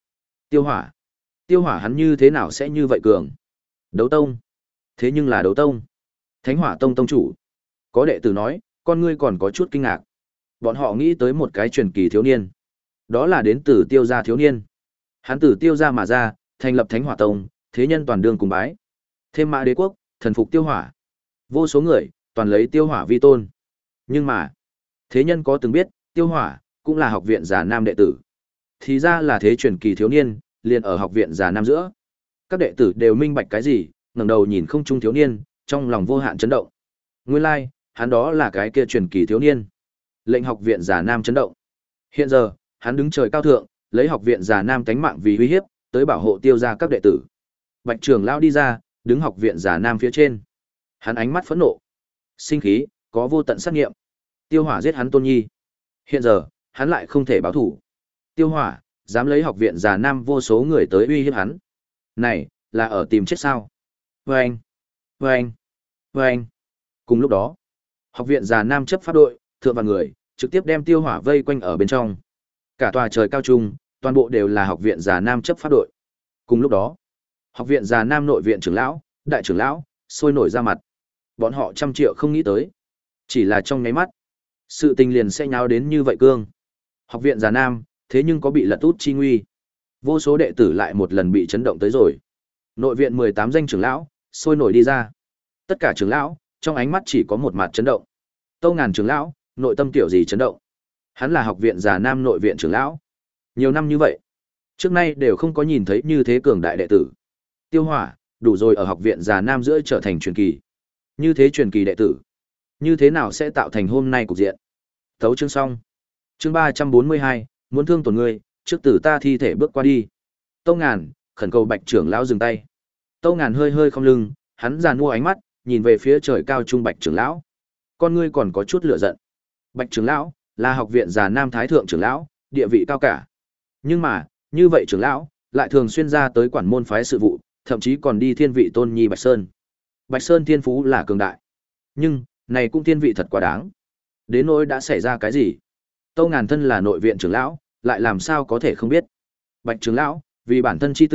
Tiêu hỏa hắn như thế nào sẽ như vậy cường? Đấu tông. Thế nhưng là đấu tông. Thánh hỏa tông tông chủ. Có đệ tử nói, con ngươi còn có chút kinh ngạc. Bọn họ nghĩ tới một cái truyền kỳ thiếu niên. Đó là đến từ tiêu gia thiếu niên. Hắn từ tiêu gia mà ra, thành lập Thánh hỏa tông, thế nhân toàn đương cùng bái. Thêm mã đế quốc, thần phục tiêu hỏa. Vô số người, toàn lấy tiêu hỏa vi tôn. Nhưng mà, thế nhân có từng biết, tiêu hỏa, cũng là học viện già nam đệ tử. Thì ra là thế truyền kỳ thiếu niên, liền ở học viện già nam giữa. Các đệ tử đều minh bạch cái gì, ngẩng đầu nhìn không trung thiếu niên, trong lòng vô hạn chấn động. Nguyên lai, hắn đó là cái kia truyền kỳ thiếu niên. Lệnh học viện già nam chấn động. Hiện giờ, hắn đứng trời cao thượng, lấy học viện già nam tánh mạng vì uy hiếp, tới bảo hộ tiêu gia các đệ tử. Bạch trưởng lão đi ra, đứng học viện già nam phía trên. Hắn ánh mắt phẫn nộ, sinh khí, có vô tận sát nghiệm. Tiêu hỏa giết hắn tôn nhi. Hiện giờ, hắn lại không thể báo thủ. Tiêu hỏa, dám lấy học viện già nam vô số người tới uy hiếp hắn. Này, là ở tìm chết sao? Vâng! Vâng! Vâng! Cùng lúc đó, học viện già nam chấp pháp đội, thượng vạn người, trực tiếp đem tiêu hỏa vây quanh ở bên trong. Cả tòa trời cao trung, toàn bộ đều là học viện già nam chấp pháp đội. Cùng lúc đó, học viện già nam nội viện trưởng lão, đại trưởng lão, sôi nổi ra mặt. Bọn họ trăm triệu không nghĩ tới. Chỉ là trong nháy mắt, sự tình liền sẽ nháo đến như vậy cương. Học viện già nam, thế nhưng có bị lật út chi nguy. Vô số đệ tử lại một lần bị chấn động tới rồi. Nội viện 18 danh trưởng lão, sôi nổi đi ra. Tất cả trưởng lão, trong ánh mắt chỉ có một mặt chấn động. Tâu Ngàn trưởng lão, nội tâm tiểu gì chấn động. Hắn là học viện già nam nội viện trưởng lão. Nhiều năm như vậy, trước nay đều không có nhìn thấy như thế cường đại đệ tử. Tiêu hỏa, đủ rồi ở học viện già nam giữa trở thành truyền kỳ. Như thế truyền kỳ đệ tử, như thế nào sẽ tạo thành hôm nay cục diện? Thấu chương xong. Chương 342, muốn thương tổn ngươi, trước tử ta thi thể bước qua đi. Tâu Ngàn, khẩn cầu Bạch trưởng lão dừng tay. Tâu Ngàn hơi hơi không lưng, hắn giàn mua ánh mắt, nhìn về phía trời cao trung Bạch trưởng lão. Con ngươi còn có chút lửa giận. Bạch trưởng lão là học viện già nam thái thượng trưởng lão, địa vị cao cả. Nhưng mà, như vậy trưởng lão lại thường xuyên ra tới quản môn phái sự vụ, thậm chí còn đi thiên vị tôn nhi Bạch Sơn. Bạch Sơn thiên phú là cường đại, nhưng này cũng thiên vị thật quá đáng. Đến nỗi đã xảy ra cái gì? Tâu Ngàn thân là nội viện trưởng lão, lại làm sao có thể không biết? Bạch trưởng lão vì bản thân chi tư,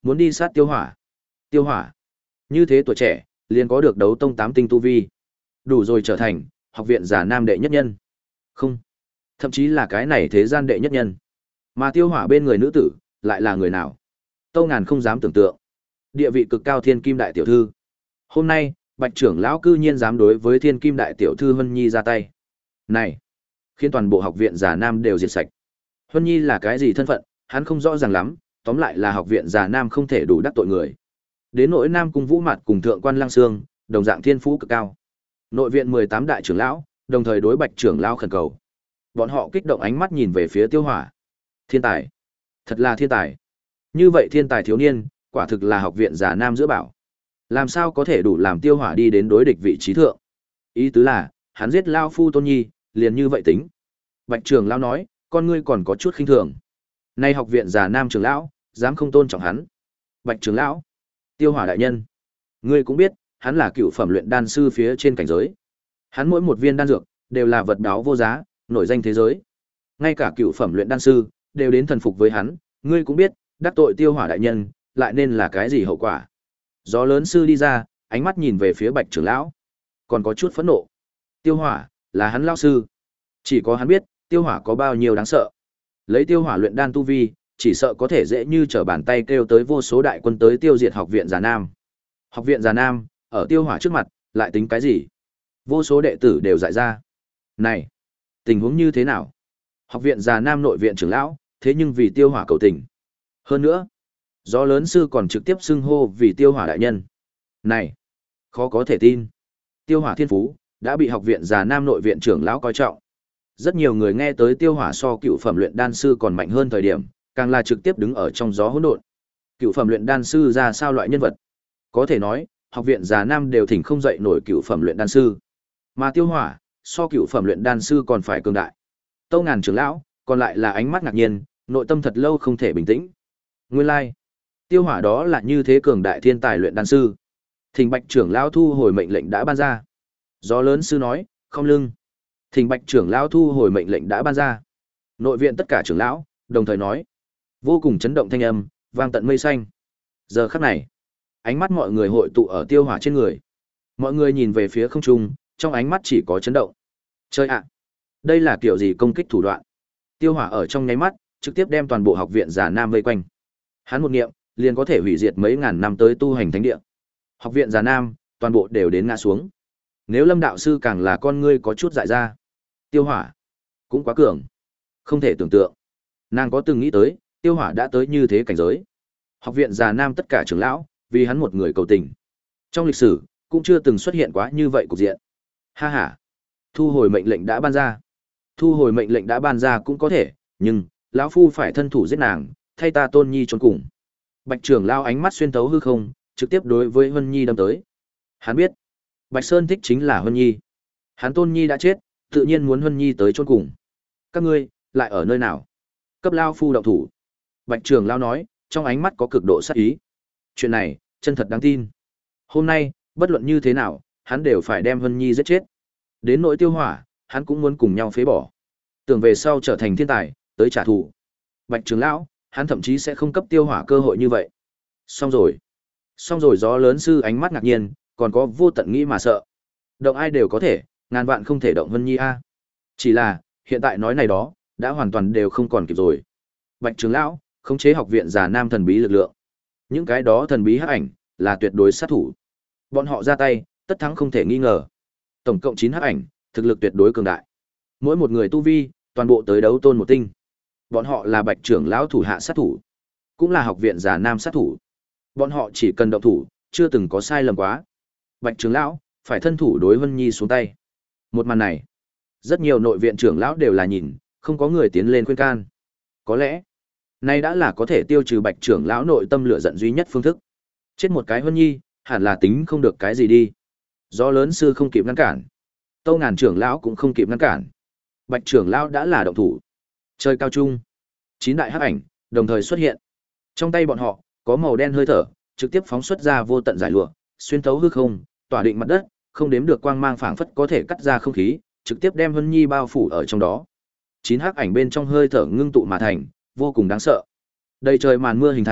muốn đi sát Tiêu Hỏa. Tiêu Hỏa, như thế tuổi trẻ, liền có được đấu tông 8 tinh tu vi. Đủ rồi trở thành học viện giả nam đệ nhất nhân. Không, thậm chí là cái này thế gian đệ nhất nhân. Mà Tiêu Hỏa bên người nữ tử, lại là người nào? Tâu Ngàn không dám tưởng tượng. Địa vị cực cao thiên kim đại tiểu thư. Hôm nay, Bạch trưởng lão cư nhiên dám đối với thiên kim đại tiểu thư Huân Nhi ra tay. Này, khiến toàn bộ học viện giả nam đều diệt sạch. Huân Nhi là cái gì thân phận, hắn không rõ ràng lắm, tóm lại là học viện giả nam không thể đủ đắc tội người. Đến nỗi Nam Cung Vũ Mạt cùng Thượng quan Lăng Sương, đồng dạng thiên phú cực cao. Nội viện 18 đại trưởng lão, đồng thời đối Bạch trưởng lão khẩn cầu. Bọn họ kích động ánh mắt nhìn về phía Tiêu Hỏa. Thiên tài, thật là thiên tài. Như vậy thiên tài thiếu niên, quả thực là học viện giả nam giữa bảo. Làm sao có thể đủ làm Tiêu Hỏa đi đến đối địch vị trí thượng? Ý tứ là, hắn giết lão phu Tôn Nhi, liền như vậy tính. Bạch trưởng lão nói, con ngươi còn có chút khinh thường. Nay học viện giả nam trưởng lão, dám không tôn trọng hắn. Bạch trưởng lão, Tiêu Hỏa đại nhân, ngươi cũng biết, hắn là cựu phẩm luyện đan sư phía trên cảnh giới. Hắn mỗi một viên đan dược đều là vật đáo vô giá, nổi danh thế giới. Ngay cả cựu phẩm luyện đan sư đều đến thần phục với hắn, ngươi cũng biết, đắc tội Tiêu Hỏa đại nhân, lại nên là cái gì hậu quả. Gió lớn sư đi ra, ánh mắt nhìn về phía Bạch trưởng lão, còn có chút phẫn nộ. Tiêu Hỏa là hắn lão sư, chỉ có hắn biết, Tiêu Hỏa có bao nhiêu đáng sợ. Lấy Tiêu Hỏa luyện đan tu vi, chỉ sợ có thể dễ như trở bàn tay kêu tới vô số đại quân tới tiêu diệt học viện Già Nam. Học viện Già Nam, ở Tiêu Hỏa trước mặt, lại tính cái gì? Vô số đệ tử đều dại ra. Này, tình huống như thế nào? Học viện Già Nam nội viện trưởng lão, thế nhưng vì Tiêu Hỏa cầu tình. Hơn nữa, Gió lớn sư còn trực tiếp xưng hô vì Tiêu Hỏa đại nhân. Này, khó có thể tin. Tiêu Hỏa thiên phú đã bị học viện Già Nam nội viện trưởng lão coi trọng. Rất nhiều người nghe tới Tiêu Hỏa so cựu phẩm luyện đan sư còn mạnh hơn thời điểm, càng là trực tiếp đứng ở trong gió hỗn độn. Cựu phẩm luyện đan sư ra sao loại nhân vật? Có thể nói, học viện Già Nam đều thỉnh không dậy nổi cựu phẩm luyện đan sư. Mà Tiêu Hỏa, so cựu phẩm luyện đan sư còn phải cường đại. Tâu Ngàn trưởng lão, còn lại là ánh mắt ngạc nhiên, nội tâm thật lâu không thể bình tĩnh. Nguyên lai, like, Tiêu Hỏa đó là như thế cường đại thiên tài luyện đan sư. Thỉnh Bạch trưởng lão thu hồi mệnh lệnh đã ban ra. Gió lớn sư nói, không lưng. Thỉnh Bạch trưởng lão thu hồi mệnh lệnh đã ban ra. Nội viện tất cả trưởng lão đồng thời nói. Vô cùng chấn động thanh âm, vang tận mây xanh. Giờ khắc này, ánh mắt mọi người hội tụ ở Tiêu Hỏa trên người. Mọi người nhìn về phía không trung, trong ánh mắt chỉ có chấn động. Chơi ạ, đây là kiểu gì công kích thủ đoạn? Tiêu Hỏa ở trong nháy mắt, trực tiếp đem toàn bộ học viện Già Nam vây quanh. Hắn một niệm, liền có thể hủy diệt mấy ngàn năm tới tu hành thánh địa. Học viện Già Nam, toàn bộ đều đến ngã xuống. Nếu Lâm đạo sư càng là con ngươi có chút dại ra. Tiêu Hỏa cũng quá cường, không thể tưởng tượng. Nàng có từng nghĩ tới, Tiêu Hỏa đã tới như thế cảnh giới. Học viện Già Nam tất cả trưởng lão, vì hắn một người cầu tình. Trong lịch sử, cũng chưa từng xuất hiện quá như vậy cục diện. Ha ha. Thu hồi mệnh lệnh đã ban ra. Thu hồi mệnh lệnh đã ban ra cũng có thể, nhưng lão phu phải thân thủ giết nàng, thay ta Tôn Nhi trốn cùng. Bạch trưởng lão ánh mắt xuyên thấu hư không, trực tiếp đối với Huân Nhi đâm tới. Hắn biết, Bạch Sơn thích chính là Huân Nhi. Hắn Tôn Nhi đã chết, tự nhiên muốn Huân Nhi tới trốn cùng. Các ngươi lại ở nơi nào? Cấp lão phu động thủ. Bạch trưởng lão nói, trong ánh mắt có cực độ sát ý. Chuyện này, chân thật đáng tin. Hôm nay, bất luận như thế nào, hắn đều phải đem Huân Nhi giết chết. Đến nỗi Tiêu Hỏa, hắn cũng muốn cùng nhau phế bỏ. Tưởng về sau trở thành thiên tài, tới trả thù. Bạch trưởng lão, hắn thậm chí sẽ không cấp Tiêu Hỏa cơ hội như vậy. Xong rồi. Xong rồi. Gió lớn sư ánh mắt ngạc nhiên, còn có vô tận nghĩ mà sợ. Động ai đều có thể, ngàn vạn không thể động Huân Nhi a. Chỉ là, hiện tại nói này đó, đã hoàn toàn đều không còn kịp rồi. Bạch trưởng lão, khống chế học viện Già Nam thần bí lực lượng. Những cái đó thần bí hắc ảnh, là tuyệt đối sát thủ. Bọn họ ra tay, tất thắng không thể nghi ngờ. Tổng cộng 9 hắc ảnh, thực lực tuyệt đối cường đại. Mỗi một người tu vi, toàn bộ tới đấu tôn một tinh. Bọn họ là Bạch trưởng lão thủ hạ sát thủ, cũng là học viện Già Nam sát thủ. Bọn họ chỉ cần động thủ, chưa từng có sai lầm quá. Bạch trưởng lão phải thân thủ đối Vân Nhi xuống tay. Một màn này, rất nhiều nội viện trưởng lão đều là nhìn, không có người tiến lên khuyên can. Có lẽ, nay đã là có thể tiêu trừ Bạch trưởng lão nội tâm lửa giận duy nhất phương thức. Chết một cái Vân Nhi, hẳn là tính không được cái gì đi. Gió lớn sư không kịp ngăn cản, Tâu Ngàn trưởng lão cũng không kịp ngăn cản. Bạch trưởng lão đã là động thủ. Trời cao trung, 9 đại hắc ảnh đồng thời xuất hiện. Trong tay bọn họ có màu đen hơi thở, trực tiếp phóng xuất ra vô tận giải lụa, xuyên thấu hư không, tỏa định mặt đất, không đếm được quang mang phảng phất có thể cắt ra không khí, trực tiếp đem Vân Nhi bao phủ ở trong đó. 9 hắc ảnh bên trong hơi thở ngưng tụ mà thành, vô cùng đáng sợ. Đầy trời màn mưa hình thành,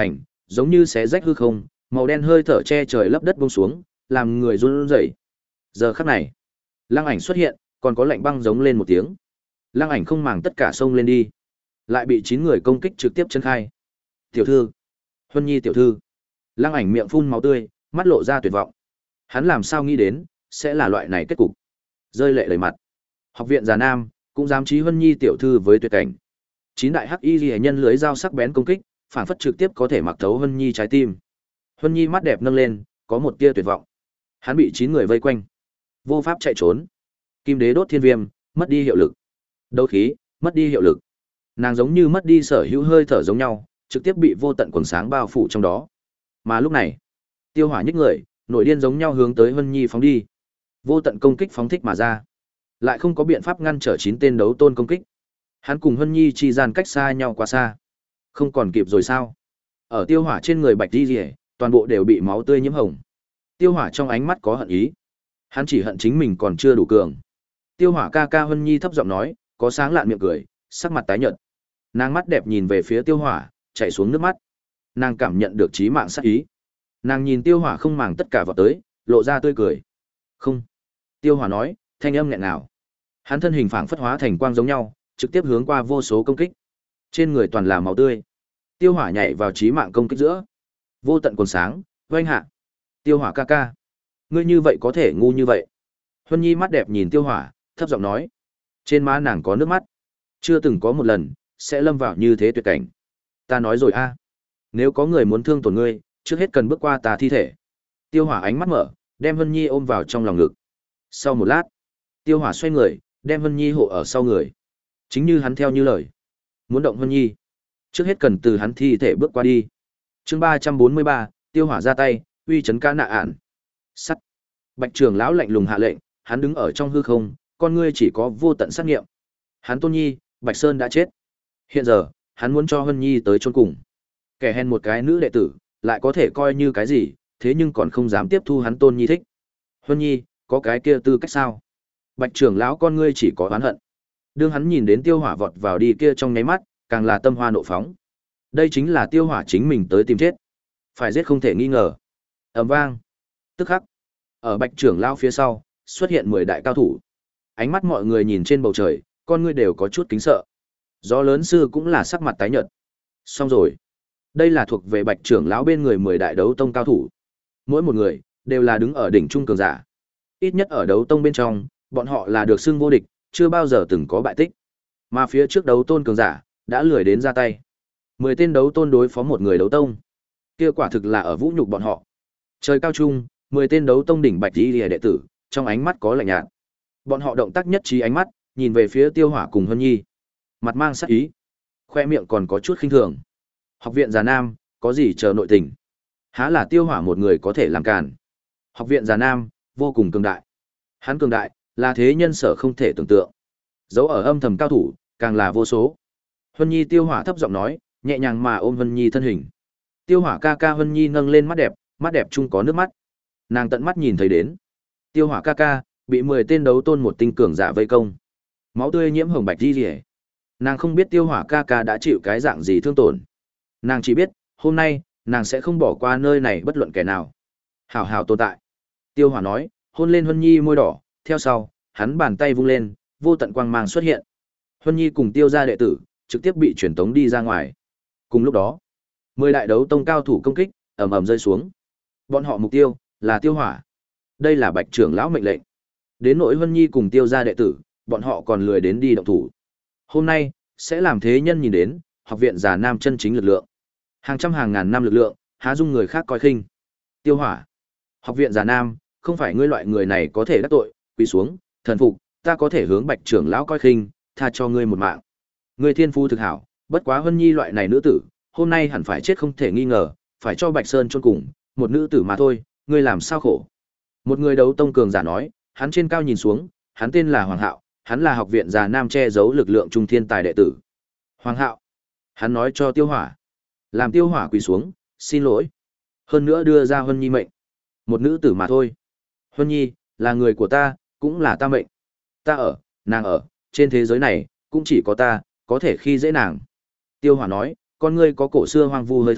giống như xé rách hư không, màu đen hơi thở che trời lấp đất buông xuống, làm người run rẩy. Giờ khắc này, Lăng Ảnh xuất hiện, còn có lạnh băng giống lên một tiếng. Lăng Ảnh không màng tất cả xông lên đi, lại bị 9 người công kích trực tiếp chân khai. "Tiểu thư, Huân Nhi tiểu thư." Lăng Ảnh miệng phun máu tươi, mắt lộ ra tuyệt vọng. Hắn làm sao nghĩ đến sẽ là loại này kết cục. Rơi lệ đầy mặt. Học viện Già Nam cũng dám chí Huân Nhi tiểu thư với tuyệt cảnh. 9 đại hắc y liễu nhân lưới dao sắc bén công kích, phản phất trực tiếp có thể mặc thấu Huân Nhi trái tim. Huân Nhi mắt đẹp nâng lên, có một tia tuyệt vọng. Hắn bị 9 người vây quanh, vô pháp chạy trốn. Kim đế đốt thiên viêm, mất đi hiệu lực. Đấu khí, mất đi hiệu lực. Nàng giống như mất đi sở hữu hơi thở giống nhau, trực tiếp bị vô tận quần sáng bao phủ trong đó. Mà lúc này, Tiêu Hỏa nhích người, nổi điên giống nhau hướng tới Huân Nhi phóng đi. Vô tận công kích phóng thích mà ra, lại không có biện pháp ngăn trở 9 tên đấu tôn công kích. Hắn cùng Huân Nhi chi gian cách xa nhau quá xa. Không còn kịp rồi sao? Ở Tiêu Hỏa trên người Bạch Di Liễu, toàn bộ đều bị máu tươi nhiễm hồng. Tiêu Hỏa trong ánh mắt có hận ý. Hắn chỉ hận chính mình còn chưa đủ cường. Tiêu Hỏa ca ca Huân Nhi thấp giọng nói, có sáng lạn miệng cười, sắc mặt tái nhợt. Nàng mắt đẹp nhìn về phía Tiêu Hỏa, chảy xuống nước mắt. Nàng cảm nhận được chí mạng sát ý. Nàng nhìn Tiêu Hỏa không màng tất cả vào tới, lộ ra tươi cười. "Không." Tiêu Hỏa nói, thanh âm nghẹn ngào. Hắn thân hình phảng phất hóa thành quang giống nhau, trực tiếp hướng qua vô số công kích. Trên người toàn là máu tươi. Tiêu Hỏa nhảy vào chí mạng công kích giữa. Vô tận quần sáng, oanh hạ. "Tiêu Hỏa ca ca, ngươi như vậy có thể ngu như vậy?" Huân Nhi mắt đẹp nhìn Tiêu Hỏa, thấp giọng nói. Trên má nàng có nước mắt. Chưa từng có một lần sẽ lâm vào như thế tuyệt cảnh. "Ta nói rồi a, nếu có người muốn thương tổn ngươi, trước hết cần bước qua ta thi thể." Tiêu Hỏa ánh mắt mở, đem Huân Nhi ôm vào trong lòng ngực. Sau một lát, Tiêu Hỏa xoay người, đem Huân Nhi hộ ở sau người. Chính như hắn theo như lời, muốn động Huân Nhi, trước hết cần từ hắn thi thể bước qua đi. Chương 343, Tiêu Hỏa ra tay, uy chấn ca nạ ản. Sắt. Bạch trưởng lão lạnh lùng hạ lệnh, hắn đứng ở trong hư không, con ngươi chỉ có vô tận sát nghiệm. Hắn tôn nhi, Bạch Sơn đã chết. Hiện giờ, hắn muốn cho Huân Nhi tới chôn cùng. Kẻ hèn một cái nữ đệ tử, lại có thể coi như cái gì, thế nhưng còn không dám tiếp thu hắn tôn nhi thích. Huân Nhi, có cái kia tư cách sao? Bạch trưởng lão con ngươi chỉ có oán hận. Đương hắn nhìn đến Tiêu Hỏa vọt vào đi kia trong nháy mắt, càng là tâm hoa nộ phóng. Đây chính là Tiêu Hỏa chính mình tới tìm chết. Phải giết không thể nghi ngờ. Ầm vang. Tức khắc, ở Bạch trưởng lão phía sau, xuất hiện 10 đại cao thủ. Ánh mắt mọi người nhìn trên bầu trời, con ngươi đều có chút kính sợ. Gió lớn sư cũng là sắc mặt tái nhợt. Xong rồi. Đây là thuộc về Bạch trưởng lão bên người 10 đại đấu tông cao thủ. Mỗi một người đều là đứng ở đỉnh trung cường giả. Ít nhất ở đấu tông bên trong, bọn họ là được xưng vô địch, chưa bao giờ từng có bại tích. Mà phía trước đấu tôn cường giả đã lười đến ra tay. 10 tên đấu tôn đối phó một người đấu tông. Kia quả thực là ở vũ nhục bọn họ. Trời cao trung, 10 tên đấu tông đỉnh Bạch Y đệ tử, trong ánh mắt có lạnh nhạt. Bọn họ động tác nhất trí ánh mắt, nhìn về phía Tiêu Hỏa cùng Huân Nhi. Mặt mang sát ý, khoe miệng còn có chút khinh thường. Học viện Già Nam, có gì chờ nội tình? Há là Tiêu Hỏa một người có thể làm cản. Học viện Già Nam, vô cùng cường đại. Hắn cường đại, là thế nhân sở không thể tưởng tượng. Dấu ở âm thầm cao thủ, càng là vô số. Huân Nhi Tiêu Hỏa thấp giọng nói, nhẹ nhàng mà ôm Huân Nhi thân hình. Tiêu Hỏa ca ca Huân Nhi nâng lên mắt đẹp chung có nước mắt. Nàng tận mắt nhìn thấy đến. Tiêu Hỏa ca ca, bị 10 tên đấu tôn một tinh cường giả vây công. Máu tươi nhiễm hồng bạch đi rỉ. Nàng không biết Tiêu Hỏa ca ca đã chịu cái dạng gì thương tổn. Nàng chỉ biết, hôm nay, nàng sẽ không bỏ qua nơi này bất luận kẻ nào. Hảo hảo tồn tại. Tiêu Hỏa nói, hôn lên Huân Nhi môi đỏ, theo sau, hắn bàn tay vung lên, vô tận quang mang xuất hiện. Huân Nhi cùng Tiêu gia đệ tử, trực tiếp bị truyền tống đi ra ngoài. Cùng lúc đó, 10 đại đấu tông cao thủ công kích, ầm ầm rơi xuống. Bọn họ mục tiêu là Tiêu Hỏa. Đây là Bạch trưởng lão mệnh lệnh. Đến nỗi Huân Nhi cùng Tiêu gia đệ tử, bọn họ còn lười đến đi động thủ. Hôm nay, sẽ làm thế nhân nhìn đến, học viện Già Nam chân chính lực lượng. Hàng trăm hàng ngàn năm lực lượng, há dung người khác coi khinh. Tiêu Hỏa, học viện Già Nam, không phải ngươi loại người này có thể đắc tội, quỳ xuống, thần phục, ta có thể hướng Bạch trưởng lão coi khinh, tha cho ngươi một mạng. Ngươi thiên phu thực hảo, bất quá Huân Nhi loại này nữ tử, hôm nay hẳn phải chết không thể nghi ngờ, phải cho Bạch Sơn chôn cùng, một nữ tử mà thôi, ngươi làm sao khổ. Một người đấu tông cường giả nói, hắn trên cao nhìn xuống, hắn tên là Hoàng Hạo, hắn là học viện Già Nam che giấu lực lượng trung thiên tài đệ tử. Hoàng Hạo, hắn nói cho Tiêu Hỏa, làm Tiêu Hỏa quỳ xuống, xin lỗi. Hơn nữa đưa ra Huân Nhi mệnh. Một nữ tử mà thôi. Huân Nhi, là người của ta, cũng là ta mệnh. Ta ở, nàng ở, trên thế giới này, cũng chỉ có ta, có thể khi dễ nàng. Tiêu Hỏa nói, con ngươi có cổ xưa hoang vu hơi thở,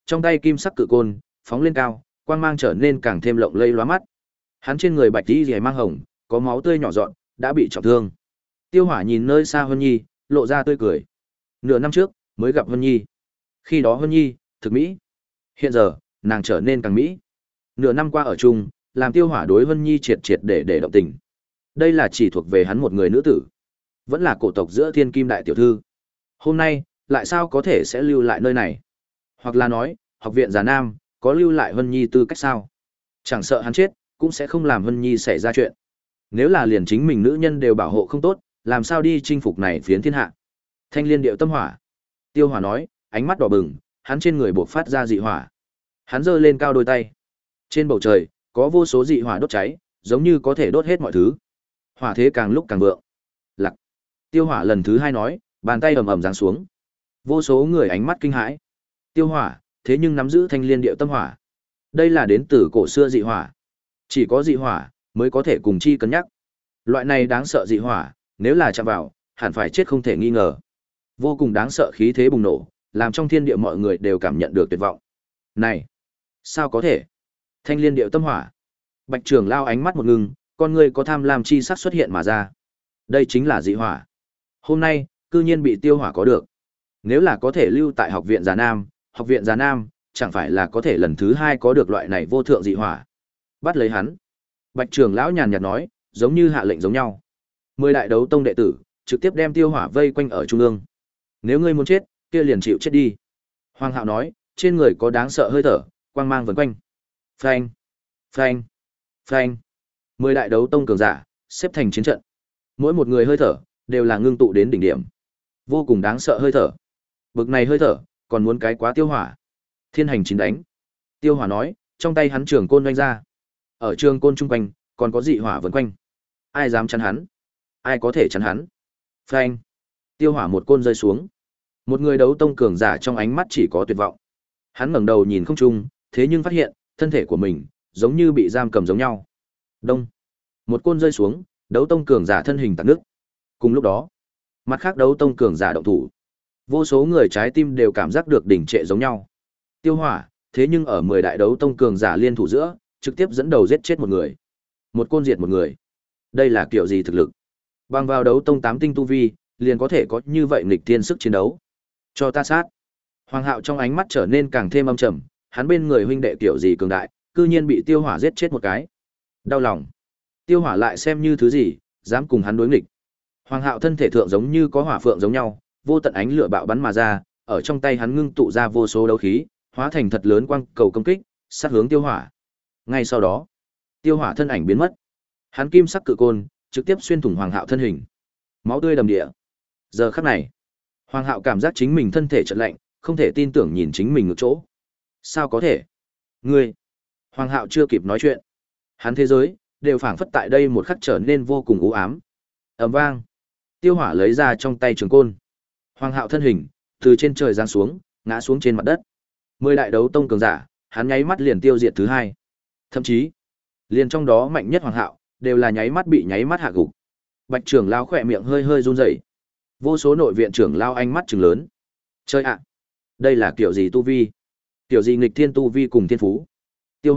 Trong tay kim sắc cự côn, phóng lên cao, quang mang trở nên càng thêm lộng lẫy lóa mắt. Hắn trên người bạch y liễu mang hồng, có máu tươi nhỏ giọt, đã bị trọng thương. Tiêu Hỏa nhìn nơi xa Huân Nhi, lộ ra tươi cười. Nửa năm trước mới gặp Huân Nhi. Khi đó Huân Nhi thực mỹ. Hiện giờ, nàng trở nên càng mỹ. Nửa năm qua ở chung, làm Tiêu Hỏa đối Huân Nhi triệt triệt để động tình. Đây là chỉ thuộc về hắn một người nữ tử, vẫn là cổ tộc giữa Thiên Kim đại tiểu thư. Hôm nay, lại sao có thể sẽ lưu lại nơi này? Hoặc là nói, học viện Già Nam có lưu lại Huân Nhi tư cách sao? Chẳng sợ hắn chết, cũng sẽ không làm Huân Nhi xảy ra chuyện. Nếu là liền chính mình nữ nhân đều bảo hộ không tốt, làm sao đi chinh phục này phiến thiên hạ? Thanh liên điệu tâm hỏa. Tiêu Hỏa nói, ánh mắt đỏ bừng, hắn trên người bộc phát ra dị hỏa. Hắn giơ lên cao đôi tay. Trên bầu trời, có vô số dị hỏa đốt cháy, giống như có thể đốt hết mọi thứ. Hỏa thế càng lúc càng vượng. Lặc. Tiêu Hỏa lần thứ hai nói, bàn tay ầm ầm giáng xuống. Vô số người ánh mắt kinh hãi. Tiêu Hỏa, thế nhưng nắm giữ thanh liên điệu tâm hỏa. Đây là đến từ cổ xưa dị hỏa. Chỉ có dị hỏa mới có thể cùng chi cân nhắc. Loại này đáng sợ dị hỏa, nếu là chạm vào, hẳn phải chết không thể nghi ngờ. Vô cùng đáng sợ khí thế bùng nổ, làm trong thiên địa mọi người đều cảm nhận được tuyệt vọng. Này, sao có thể? Thanh liên điệu tâm hỏa. Bạch Trường Lao ánh mắt một ngưng, con người có tham lam chi sắc xuất hiện mà ra. Đây chính là dị hỏa. Hôm nay, cư nhiên bị Tiêu Hỏa có được. Nếu là có thể lưu tại học viện Già Nam chẳng phải là có thể lần thứ hai có được loại này vô thượng dị hỏa. Bắt lấy hắn. Bạch Trường Lão nhàn nhạt nói, giống như hạ lệnh giống nhau. 10 đại đấu tông đệ tử, trực tiếp đem Tiêu Hỏa vây quanh ở trung ương. Nếu ngươi muốn chết, kia liền chịu chết đi. Hoàng Hạo nói, trên người có đáng sợ hơi thở, quang mang vần quanh. Phanh, phanh, phanh. 10 đại đấu tông cường giả, xếp thành chiến trận. Mỗi một người hơi thở, đều là ngưng tụ đến đỉnh điểm. Vô cùng đáng sợ hơi thở. Bực này hơi thở, còn muốn cái quá Tiêu Hỏa. Thiên hành chín đánh. Tiêu Hỏa nói, trong tay hắn trường côn doanh ra. Ở trường côn trung quanh, còn có dị hỏa vần quanh. Ai dám chắn hắn? Ai có thể chắn hắn? Phanh. Tiêu Hỏa một côn rơi xuống. Một người đấu tông cường giả trong ánh mắt chỉ có tuyệt vọng. Hắn ngẩng đầu nhìn không trung, thế nhưng phát hiện, thân thể của mình giống như bị giam cầm giống nhau. Đông. Một côn rơi xuống, đấu tông cường giả thân hình tạc nước. Cùng lúc đó, mặt khác đấu tông cường giả động thủ. Vô số người trái tim đều cảm giác được đỉnh trệ giống nhau. Tiêu Hỏa, thế nhưng ở 10 đại đấu tông cường giả liên thủ giữa, trực tiếp dẫn đầu giết chết một người. Một côn diệt một người. Đây là kiểu gì thực lực? Bằng vào đấu tông 8 tinh tu vi, liền có thể có như vậy nghịch thiên sức chiến đấu. Cho ta sát. Hoàng Hạo trong ánh mắt trở nên càng thêm âm trầm, hắn bên người huynh đệ kiểu gì cường đại, cư nhiên bị Tiêu Hỏa giết chết một cái. Đau lòng. Tiêu Hỏa lại xem như thứ gì, dám cùng hắn đối nghịch. Hoàng Hạo thân thể thượng giống như có hỏa phượng giống nhau, vô tận ánh lửa bạo bắn mà ra, ở trong tay hắn ngưng tụ ra vô số đấu khí, hóa thành thật lớn quang cầu công kích, sát hướng Tiêu Hỏa. Ngay sau đó, Tiêu Hỏa thân ảnh biến mất. Hắn kim sắc cự côn trực tiếp xuyên thủng Hoàng Hạo thân hình. Máu tươi đầm địa. Giờ khắc này, Hoàng Hạo cảm giác chính mình thân thể chợt lạnh, không thể tin tưởng nhìn chính mình ngược chỗ. Sao có thể? Ngươi! Hoàng Hạo chưa kịp nói chuyện. Hắn thế giới đều phảng phất tại đây một khắc trở nên vô cùng u ám. Ầm vang. Tiêu Hỏa lấy ra trong tay trường côn. Hoàng Hạo thân hình từ trên trời giáng xuống, ngã xuống trên mặt đất. 10 đại đấu tông cường giả, hắn nháy mắt liền tiêu diệt thứ hai. Thậm chí, liền trong đó mạnh nhất Hoàng Hạo, đều là nháy mắt hạ gục. Bạch trưởng lão khỏe miệng hơi hơi run rẩy. Vô số nội viện trưởng lão ánh mắt trừng lớn. Chơi ạ, đây là kiểu gì tu vi? Kiểu gì nghịch thiên tu vi cùng thiên phú? Tiêu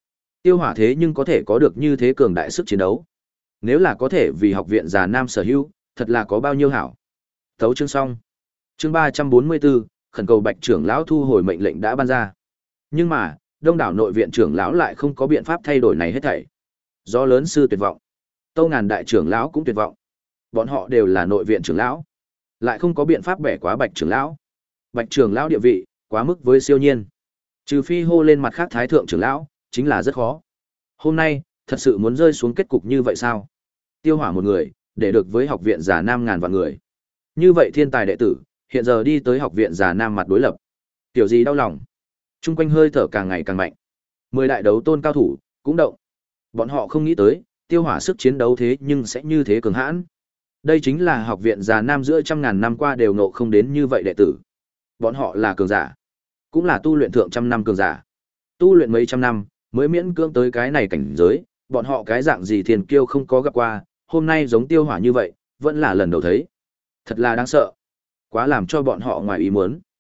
Hỏa thế nhưng có thể có được như thế cường đại sức chiến đấu. Nếu là có thể vì học viện Già Nam sở hữu, thật là có bao nhiêu hảo. Tấu chương xong. Chương 344, khẩn cầu Bạch trưởng lão thu hồi mệnh lệnh đã ban ra. Nhưng mà, đông đảo nội viện trưởng lão lại không có biện pháp thay đổi này hết thảy. Do lớn sư tuyệt vọng, Tâu Ngàn đại trưởng lão cũng tuyệt vọng. Bọn họ đều là nội viện trưởng lão, lại không có biện pháp bẻ quá Bạch trưởng lão. Bạch trưởng lão địa vị quá mức với siêu nhiên. Trừ phi hô lên mặt khác thái thượng trưởng lão, chính là rất khó. Hôm nay, thật sự muốn rơi xuống kết cục như vậy sao? Tiêu Hỏa một người, để được với học viện Già Nam ngàn vạn người. Như vậy thiên tài đệ tử, hiện giờ đi tới học viện Già Nam mặt đối lập. Tiểu gì đau lòng. Trung quanh hơi thở càng ngày càng mạnh. 10 đại đấu tôn cao thủ cũng động. Bọn họ không nghĩ tới, Tiêu Hỏa sức chiến đấu thế nhưng sẽ như thế cường hãn. Đây chính là học viện Già Nam giữa trăm ngàn năm qua đều ngộ không đến như vậy đệ tử. Bọn họ là cường giả, cũng là tu luyện thượng trăm năm cường giả. Tu luyện mấy trăm năm mới miễn cưỡng tới cái này cảnh giới, bọn họ cái dạng gì thiên kiêu không có gặp qua, hôm nay giống Tiêu Hỏa như vậy, vẫn là lần đầu thấy. Thật là đáng sợ. Quá làm cho bọn họ ngoài ý muốn.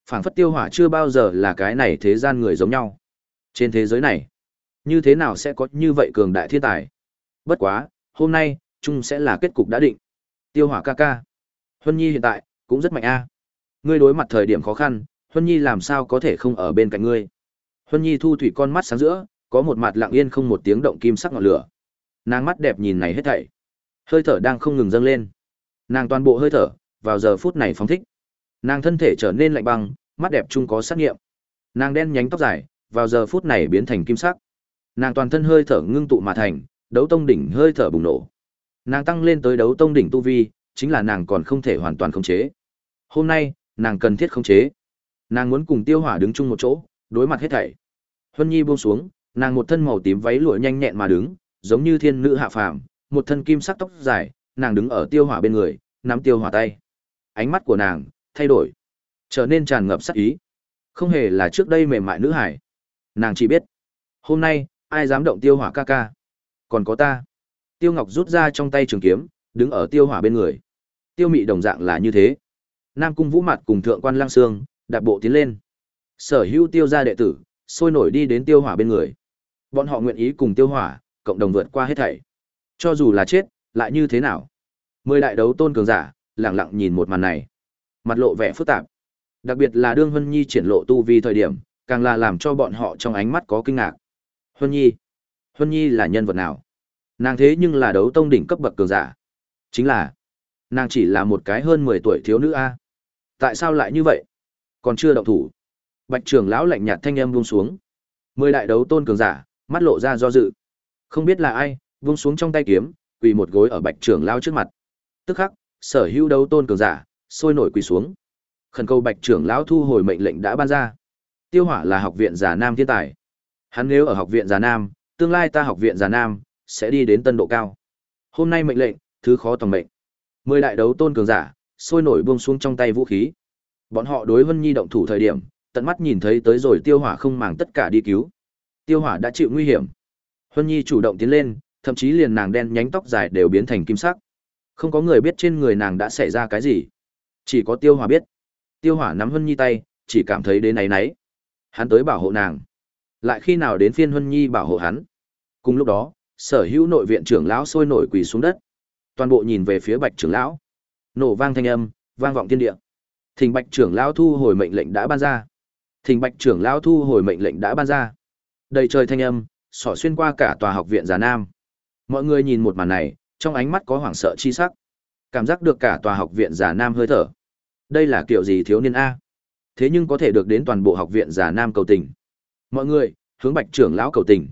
Phảng phất Tiêu Hỏa chưa bao giờ là cái này thế gian người giống nhau. Trên thế giới này, như thế nào sẽ có như vậy cường đại thiên tài? Bất quá, hôm nay, chung sẽ là kết cục đã định. Tiêu Hỏa ca ca. Huân Nhi hiện tại, cũng rất mạnh a. Ngươi đối mặt thời điểm khó khăn, Huân Nhi làm sao có thể không ở bên cạnh ngươi. Huân Nhi thu thủy con mắt sáng giữa, có một mặt lặng yên không một tiếng động kim sắc ngọn lửa. Nàng mắt đẹp nhìn này hết thảy. Hơi thở đang không ngừng dâng lên. Nàng toàn bộ hơi thở, vào giờ phút này phóng thích. Nàng thân thể trở nên lạnh băng, mắt đẹp chung có sát nghiệm. Nàng đen nhánh tóc dài, vào giờ phút này biến thành kim sắc. Nàng toàn thân hơi thở ngưng tụ mà thành, đấu tông đỉnh hơi thở bùng nổ. Nàng tăng lên tới đấu tông đỉnh tu vi, chính là nàng còn không thể hoàn toàn khống chế. Hôm nay, nàng cần thiết khống chế. Nàng muốn cùng Tiêu Hỏa đứng chung một chỗ, đối mặt hết thảy. Huân Nhi buông xuống, nàng một thân màu tím váy lụa nhanh nhẹn mà đứng, giống như thiên nữ hạ phàm, một thân kim sắc tóc dài, nàng đứng ở Tiêu Hỏa bên người, nắm Tiêu Hỏa tay. Ánh mắt của nàng thay đổi, trở nên tràn ngập sát ý. Không hề là trước đây mềm mại nữ hải. Nàng chỉ biết, hôm nay, ai dám động Tiêu Hỏa ca ca? Còn có ta. Tiêu Ngọc rút ra trong tay trường kiếm, đứng ở Tiêu Hỏa bên người. Tiêu Mị đồng dạng là như thế. Nam Cung Vũ Mạt cùng Thượng quan Lang Sương đạp bộ tiến lên. Sở hữu Tiêu gia đệ tử sôi nổi đi đến Tiêu Hỏa bên người. Bọn họ nguyện ý cùng Tiêu Hỏa cộng đồng vượt qua hết thảy. Cho dù là chết, lại như thế nào? 10 đại đấu tôn cường giả lặng lặng nhìn một màn này, mặt lộ vẻ phức tạp. Đặc biệt là đương Huân Nhi triển lộ tu vi thời điểm, càng là làm cho bọn họ trong ánh mắt có kinh ngạc. Huân Nhi là nhân vật nào? Nàng thế nhưng là đấu tông đỉnh cấp bậc cường giả. Chính là, nàng chỉ là một cái hơn 10 tuổi thiếu nữ a. Tại sao lại như vậy? Còn chưa động thủ. Bạch trưởng lão lạnh nhạt thanh âm buông xuống. 10 đại đấu tôn cường giả, mắt lộ ra do dự. Không biết là ai, buông xuống trong tay kiếm, quỳ một gối ở Bạch trưởng lão trước mặt. Tức khắc, sở hữu đấu tôn cường giả sôi nổi quỳ xuống. Khẩn cầu Bạch trưởng lão thu hồi mệnh lệnh đã ban ra. Tiêu Hỏa là học viện Già Nam thiên tài. Hắn nếu ở học viện Già Nam, tương lai ta học viện Già Nam sẽ đi đến tân độ cao. Hôm nay mệnh lệnh, thứ khó tòng mệnh. 10 đại đấu tôn cường giả sôi nổi buông xuống trong tay vũ khí. Bọn họ đối Vân Nhi động thủ thời điểm, tận mắt nhìn thấy tới rồi Tiêu Hỏa không màng tất cả đi cứu. Tiêu Hỏa đã chịu nguy hiểm. Vân Nhi chủ động tiến lên, thậm chí liền nàng đen nhánh tóc dài đều biến thành kim sắc. Không có người biết trên người nàng đã xảy ra cái gì. Chỉ có Tiêu Hỏa biết. Tiêu Hỏa nắm Vân Nhi tay, chỉ cảm thấy đến áy náy. Hắn tới bảo hộ nàng. Lại khi nào đến phiên Vân Nhi bảo hộ hắn? Cùng lúc đó, sở hữu nội viện trưởng lão sôi nổi quỳ xuống đất. Toàn bộ nhìn về phía Bạch trưởng lão. Nổ vang thanh âm, vang vọng thiên địa. Thỉnh Bạch trưởng lão thu hồi mệnh lệnh đã ban ra. Thỉnh Bạch trưởng lão thu hồi mệnh lệnh đã ban ra. Đầy trời thanh âm, xỏ xuyên qua cả tòa học viện Già Nam. Mọi người nhìn một màn này, trong ánh mắt có hoảng sợ chi sắc. Cảm giác được cả tòa học viện Già Nam hơi thở. Đây là kiểu gì thiếu niên a? Thế nhưng có thể được đến toàn bộ học viện Già Nam cầu tình. Mọi người, hướng Bạch trưởng lão cầu tình.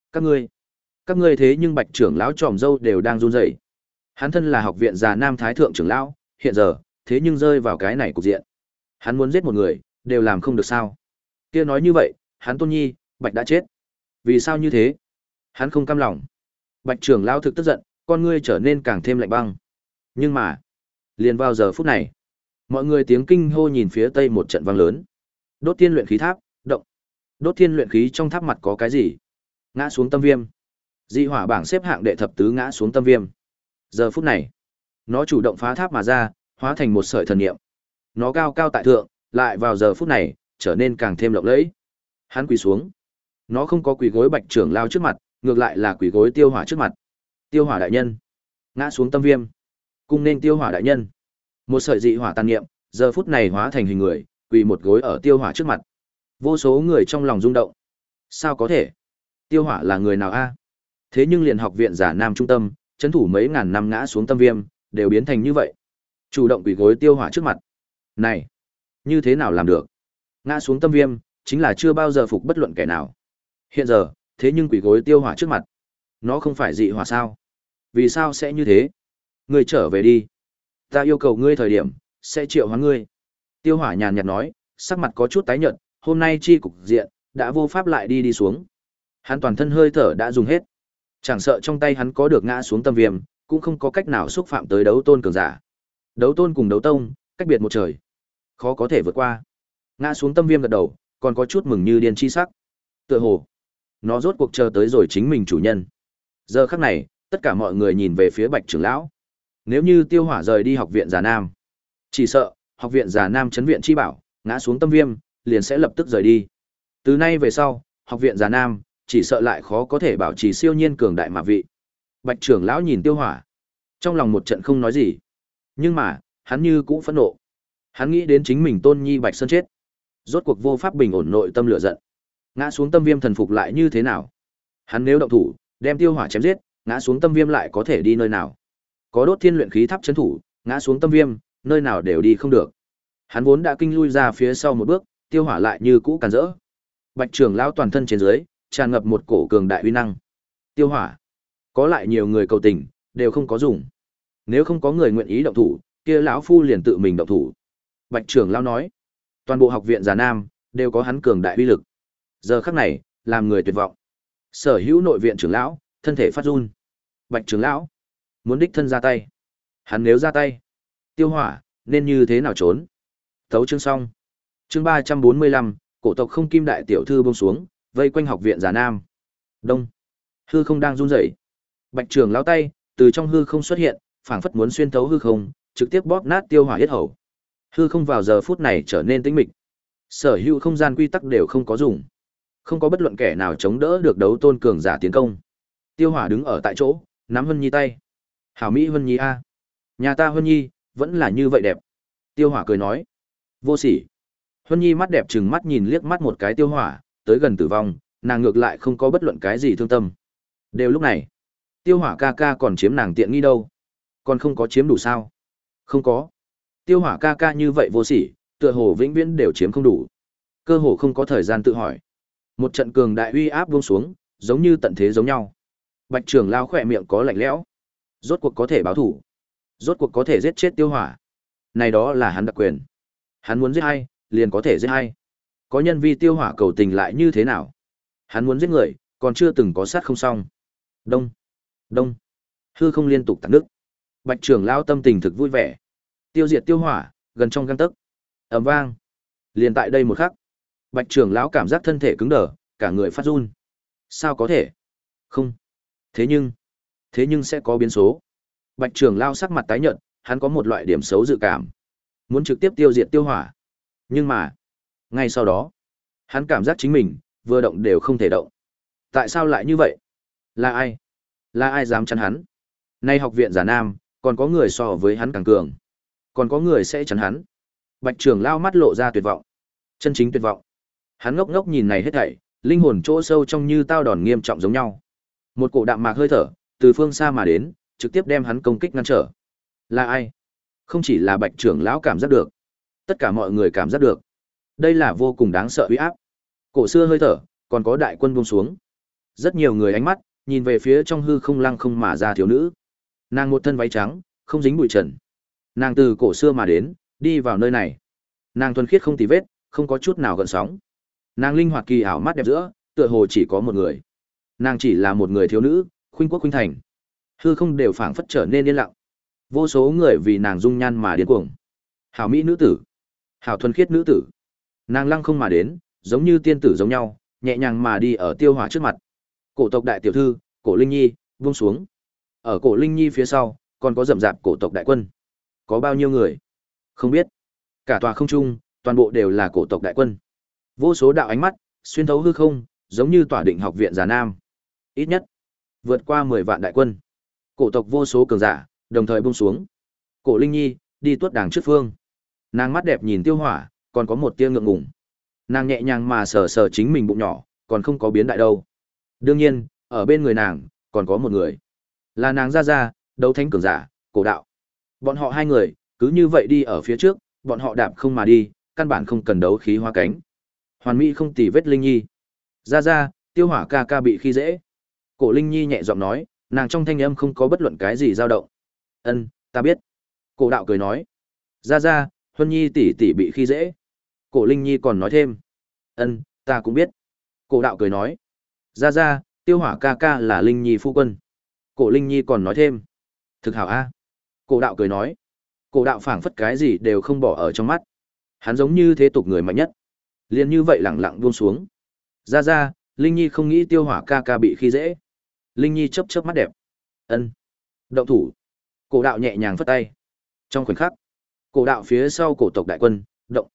Các ngươi thế nhưng Bạch trưởng lão tròm dâu đều đang run rẩy. Hắn thân là học viện Già Nam thái thượng trưởng lão, hiện giờ, thế nhưng rơi vào cái này cục diện. Hắn muốn giết một người, đều làm không được sao? Kia nói như vậy, hắn Tôn Nhi, Bạch đã chết. Vì sao như thế? Hắn không cam lòng. Bạch trưởng lão thực tức giận, con ngươi trở nên càng thêm lạnh băng. Nhưng mà, liền vào giờ phút này, mọi người tiếng kinh hô nhìn phía tây một trận vang lớn. Đốt thiên luyện khí tháp, động. Đốt thiên luyện khí trong tháp mặt có cái gì? Ngã xuống tâm viêm. Dị hỏa bảng xếp hạng đệ thập tứ ngã xuống tâm viêm. Giờ phút này, nó chủ động phá tháp mà ra, hóa thành một sợi thần niệm. Nó cao cao tại thượng, lại vào giờ phút này, trở nên càng thêm lộng lẫy. Hắn quỳ xuống. Nó không có quỳ gối Bạch trưởng lao trước mặt, ngược lại là quỳ gối Tiêu Hỏa trước mặt. Tiêu Hỏa đại nhân, ngã xuống tâm viêm. Cung nên Tiêu Hỏa đại nhân. Một sợi dị hỏa tàn niệm, giờ phút này hóa thành hình người, quỳ một gối ở Tiêu Hỏa trước mặt. Vô số người trong lòng rung động. Sao có thể? Tiêu Hỏa là người nào a? Thế nhưng liền học viện Già Nam trung tâm, trấn thủ mấy ngàn năm ngã xuống tâm viêm, đều biến thành như vậy. Chủ động quỳ gối Tiêu Hỏa trước mặt. Này, như thế nào làm được? Ngã xuống tâm viêm, chính là chưa bao giờ phục bất luận kẻ nào. Hiện giờ, thế nhưng quỳ gối Tiêu Hỏa trước mặt. Nó không phải dị hỏa sao? Vì sao sẽ như thế? Ngươi trở về đi. Ta yêu cầu ngươi thời điểm, sẽ triệu hoán ngươi. Tiêu Hỏa nhàn nhạt nói, sắc mặt có chút tái nhợt, hôm nay chi cục diện, đã vô pháp lại đi xuống. Hắn toàn thân hơi thở đã dùng hết. Chẳng sợ trong tay hắn có được ngã xuống tâm viêm, cũng không có cách nào xúc phạm tới đấu tôn cường giả. Đấu tôn cùng đấu tông, cách biệt một trời. Khó có thể vượt qua. Ngã xuống tâm viêm gật đầu, còn có chút mừng như điên chi sắc. Tựa hồ, nó rốt cuộc chờ tới rồi chính mình chủ nhân. Giờ khắc này, tất cả mọi người nhìn về phía Bạch trưởng lão. Nếu như Tiêu Hỏa rời đi học viện Già Nam, chỉ sợ, học viện Già Nam trấn viện chi bảo, ngã xuống tâm viêm, liền sẽ lập tức rời đi. Từ nay về sau, học viện Già Nam chỉ sợ lại khó có thể bảo trì siêu nhiên cường đại mà vị. Bạch trưởng lão nhìn Tiêu Hỏa, trong lòng một trận không nói gì. Nhưng mà, hắn như cũ phẫn nộ. Hắn nghĩ đến chính mình Tôn Nhi Bạch Sơn chết, rốt cuộc vô pháp bình ổn nội tâm lửa giận. Ngã xuống tâm viêm thần phục lại như thế nào? Hắn nếu động thủ, đem Tiêu Hỏa chém giết, ngã xuống tâm viêm lại có thể đi nơi nào? Có đốt thiên luyện khí tháp trấn thủ, ngã xuống tâm viêm, nơi nào đều đi không được. Hắn vốn đã kinh lui ra phía sau một bước, Tiêu Hỏa lại như cũ càn rỡ. Bạch trưởng lão toàn thân trên dưới tràn ngập một cổ cường đại uy năng. Tiêu Hỏa, có lại nhiều người cầu tình, đều không có dùng. Nếu không có người nguyện ý động thủ, kia lão phu liền tự mình động thủ. Bạch trưởng lão nói, toàn bộ học viện Già Nam đều có hắn cường đại uy lực. Giờ khắc này, làm người tuyệt vọng. Sở hữu nội viện trưởng lão, thân thể phát run. Bạch trưởng lão muốn đích thân ra tay. Hắn nếu ra tay, Tiêu Hỏa nên như thế nào trốn? Thấu chương xong. Chương 345, cổ tộc không kim đại tiểu thư buông xuống, vây quanh học viện Già Nam. Đông. Hư không đang run rẩy. Bạch trưởng lão tay từ trong hư không xuất hiện, phảng phất muốn xuyên thấu hư không, trực tiếp bóp nát Tiêu Hỏa yết hầu. Hư không vào giờ phút này trở nên tĩnh mịch. Sở hữu không gian quy tắc đều không có dùng. Không có bất luận kẻ nào chống đỡ được đấu tôn cường giả tiến công. Tiêu Hỏa đứng ở tại chỗ, nắm Hân Nhi tay. Hảo Mỹ Hân Nhi a, nhà ta Hân Nhi vẫn là như vậy đẹp. Tiêu Hỏa cười nói. Vô sỉ. Hân Nhi mắt đẹp trừng mắt nhìn liếc mắt một cái Tiêu Hỏa, tới gần tử vong, nàng ngược lại không có bất luận cái gì thương tâm. Đều lúc này, Tiêu Hỏa ca ca còn chiếm nàng tiện nghi đâu? Còn không có chiếm đủ sao? Không có. Tiêu Hỏa ca ca như vậy vô sỉ, tựa hồ vĩnh viễn đều chiếm không đủ. Cơ hồ không có thời gian tự hỏi. Một trận cường đại uy áp buông xuống, giống như tận thế giống nhau. Bạch trưởng lao khỏe miệng có lạnh lẽo. Rốt cuộc có thể báo thủ. Rốt cuộc có thể giết chết Tiêu Hỏa. Này đó là hắn đặc quyền. Hắn muốn giết hay, liền có thể giết hay. Có nhân vi Tiêu Hỏa cầu tình lại như thế nào? Hắn muốn giết người, còn chưa từng có sát không xong. Đông, đông. Hư không liên tục tạc nước. Bạch trưởng lao tâm tình thực vui vẻ. Tiêu diệt Tiêu Hỏa, gần trong gang tấc. Ầm vang. Liền tại đây một khắc, Bạch trưởng lão cảm giác thân thể cứng đờ, cả người phát run. Sao có thể? Không. Thế nhưng sẽ có biến số. Bạch trưởng lão sắc mặt tái nhợt, hắn có một loại điểm xấu dự cảm, muốn trực tiếp tiêu diệt Tiêu Hỏa. Nhưng mà, ngay sau đó, hắn cảm giác chính mình vừa động đều không thể động. Tại sao lại như vậy? Là ai? Là ai dám chắn hắn? Nay học viện Già Nam, còn có người so với hắn càng cường. Còn có người sẽ chắn hắn. Bạch trưởng lão mắt lộ ra tuyệt vọng. Chân chính tuyệt vọng. Hắn ngốc ngốc nhìn này hết thảy, linh hồn chỗ sâu trong như tao đòn nghiêm trọng giống nhau. Một cổ đạm mạc hơi thở từ phương xa mà đến, trực tiếp đem hắn công kích ngăn trở. Là ai? Không chỉ là Bạch trưởng lão cảm giác được, tất cả mọi người cảm giác được. Đây là vô cùng đáng sợ uy áp. Cổ xưa hơi thở, còn có đại quân buông xuống. Rất nhiều người ánh mắt nhìn về phía trong hư không lăng không mà ra thiếu nữ. Nàng một thân váy trắng, không dính bụi trần. Nàng từ cổ xưa mà đến, đi vào nơi này. Nàng thuần khiết không tì vết, không có chút nào gợn sóng. Nàng linh hoạt kỳ ảo mắt đẹp giữa, tựa hồ chỉ có một người. Nàng chỉ là một người thiếu nữ, khuynh quốc khuynh thành. Hư không đều phảng phất trở nên yên lặng. Vô số người vì nàng dung nhan mà điên cuồng. Hảo mỹ nữ tử, hảo thuần khiết nữ tử. Nàng lăng không mà đến, giống như tiên tử giống nhau, nhẹ nhàng mà đi ở Tiêu Hỏa trước mặt. Cổ tộc đại tiểu thư, Cổ Linh Nhi, buông xuống. Ở Cổ Linh Nhi phía sau, còn có rậm rạp cổ tộc đại quân. Có bao nhiêu người? Không biết. Cả tòa không trung, toàn bộ đều là cổ tộc đại quân. Vô số đạo ánh mắt xuyên thấu hư không, giống như tỏa định học viện Già Nam. Ít nhất vượt qua 10 vạn đại quân. Cổ tộc vô số cường giả đồng thời buông xuống. Cổ Linh Nhi đi tuốt đàng trước phương. Nàng mắt đẹp nhìn Tiêu Hỏa, còn có một tia ngượng ngùng. Nàng nhẹ nhàng mà sờ sờ chính mình bụng nhỏ, còn không có biến đại đâu. Đương nhiên, ở bên người nàng còn có một người. Là nàng Gia Gia, đấu thánh cường giả, Cổ Đạo. Bọn họ hai người cứ như vậy đi ở phía trước, bọn họ đạp không mà đi, căn bản không cần đấu khí hóa cánh. Hoàn mỹ không tì vết Linh Nhi. Gia Gia, Tiêu Hỏa ca ca bị khi dễ. Cổ Linh Nhi nhẹ giọng nói, nàng trong thanh âm không có bất luận cái gì dao động. Ân, ta biết. Cổ Đạo cười nói. Gia Gia, Huân Nhi tỷ tỷ bị khi dễ. Cổ Linh Nhi còn nói thêm. Ân, ta cũng biết. Cổ Đạo cười nói. Gia Gia, Tiêu Hỏa ca ca là Linh Nhi phu quân. Cổ Linh Nhi còn nói thêm. Thực hảo a. Cổ Đạo cười nói. Cổ Đạo phảng phất cái gì đều không bỏ ở trong mắt. Hắn giống như thế tục người mạnh nhất. Liền như vậy lẳng lặng buông xuống. Gia Gia, Linh Nhi không nghĩ Tiêu Hỏa ca ca bị khi dễ. Linh Nhi chớp chớp mắt đẹp. Ân. Động thủ. Cổ Đạo nhẹ nhàng phất tay. Trong khoảnh khắc, Cổ Đạo phía sau cổ tộc đại quân động.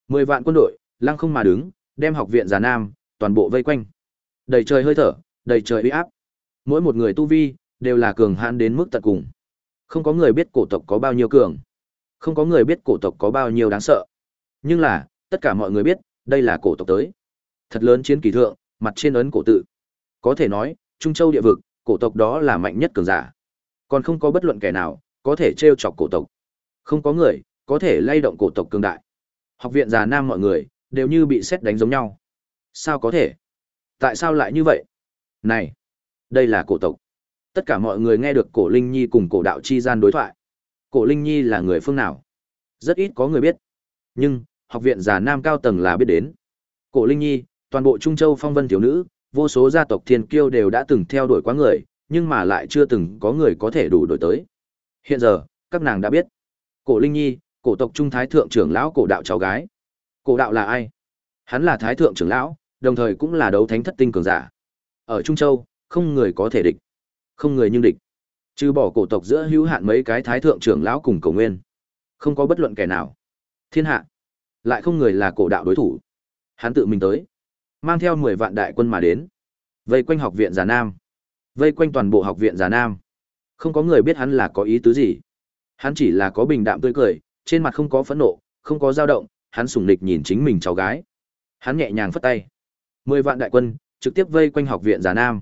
10 vạn quân đội, lăng không mà đứng, đem học viện Già Nam toàn bộ vây quanh. Đầy trời hơi thở, đầy trời uy áp. Mỗi một người tu vi đều là cường hãn đến mức tận cùng. Không có người biết cổ tộc có bao nhiêu cường, không có người biết cổ tộc có bao nhiêu đáng sợ. Nhưng là, tất cả mọi người biết, đây là cổ tộc tới. Thật lớn chiến kỳ thượng, mặt trên ấn cổ tự. Có thể nói, Trung Châu địa vực, cổ tộc đó là mạnh nhất cường giả. Còn không có bất luận kẻ nào có thể trêu chọc cổ tộc. Không có người có thể lay động cổ tộc cường đại. Học viện Già Nam mọi người đều như bị sét đánh giống nhau. Sao có thể? Tại sao lại như vậy? Này, đây là cổ tộc. Tất cả mọi người nghe được Cổ Linh Nhi cùng Cổ Đạo chi gian đối thoại. Cổ Linh Nhi là người phương nào? Rất ít có người biết. Nhưng, học viện Già Nam cao tầng là biết đến. Cổ Linh Nhi, toàn bộ Trung Châu phong vân thiếu nữ, vô số gia tộc thiên kiêu đều đã từng theo đuổi quá người, nhưng mà lại chưa từng có người có thể đủ đổi tới. Hiện giờ, các nàng đã biết. Cổ Linh Nhi, cổ tộc Trung Thái Thượng trưởng lão Cổ Đạo cháu gái. Cổ Đạo là ai? Hắn là Thái Thượng trưởng lão, đồng thời cũng là đấu thánh thất tinh cường giả. Ở Trung Châu, không người có thể địch. Không người nhưng địch. Trừ bỏ cổ tộc giữa hữu hạn mấy cái Thái Thượng trưởng lão cùng Cổ Nguyên. Không có bất luận kẻ nào. Thiên hạ. Lại không người là Cổ Đạo đối thủ. Hắn tự mình tới. Mang theo 10 vạn đại quân mà đến. Vây quanh học viện Già Nam. Vây quanh toàn bộ học viện Già Nam. Không có người biết hắn là có ý tứ gì. Hắn chỉ là có bình đạm tươi cười, trên mặt không có phẫn nộ, không có dao động, hắn sủng nịch nhìn chính mình cháu gái. Hắn nhẹ nhàng phất tay. 10 vạn đại quân trực tiếp vây quanh học viện Già Nam.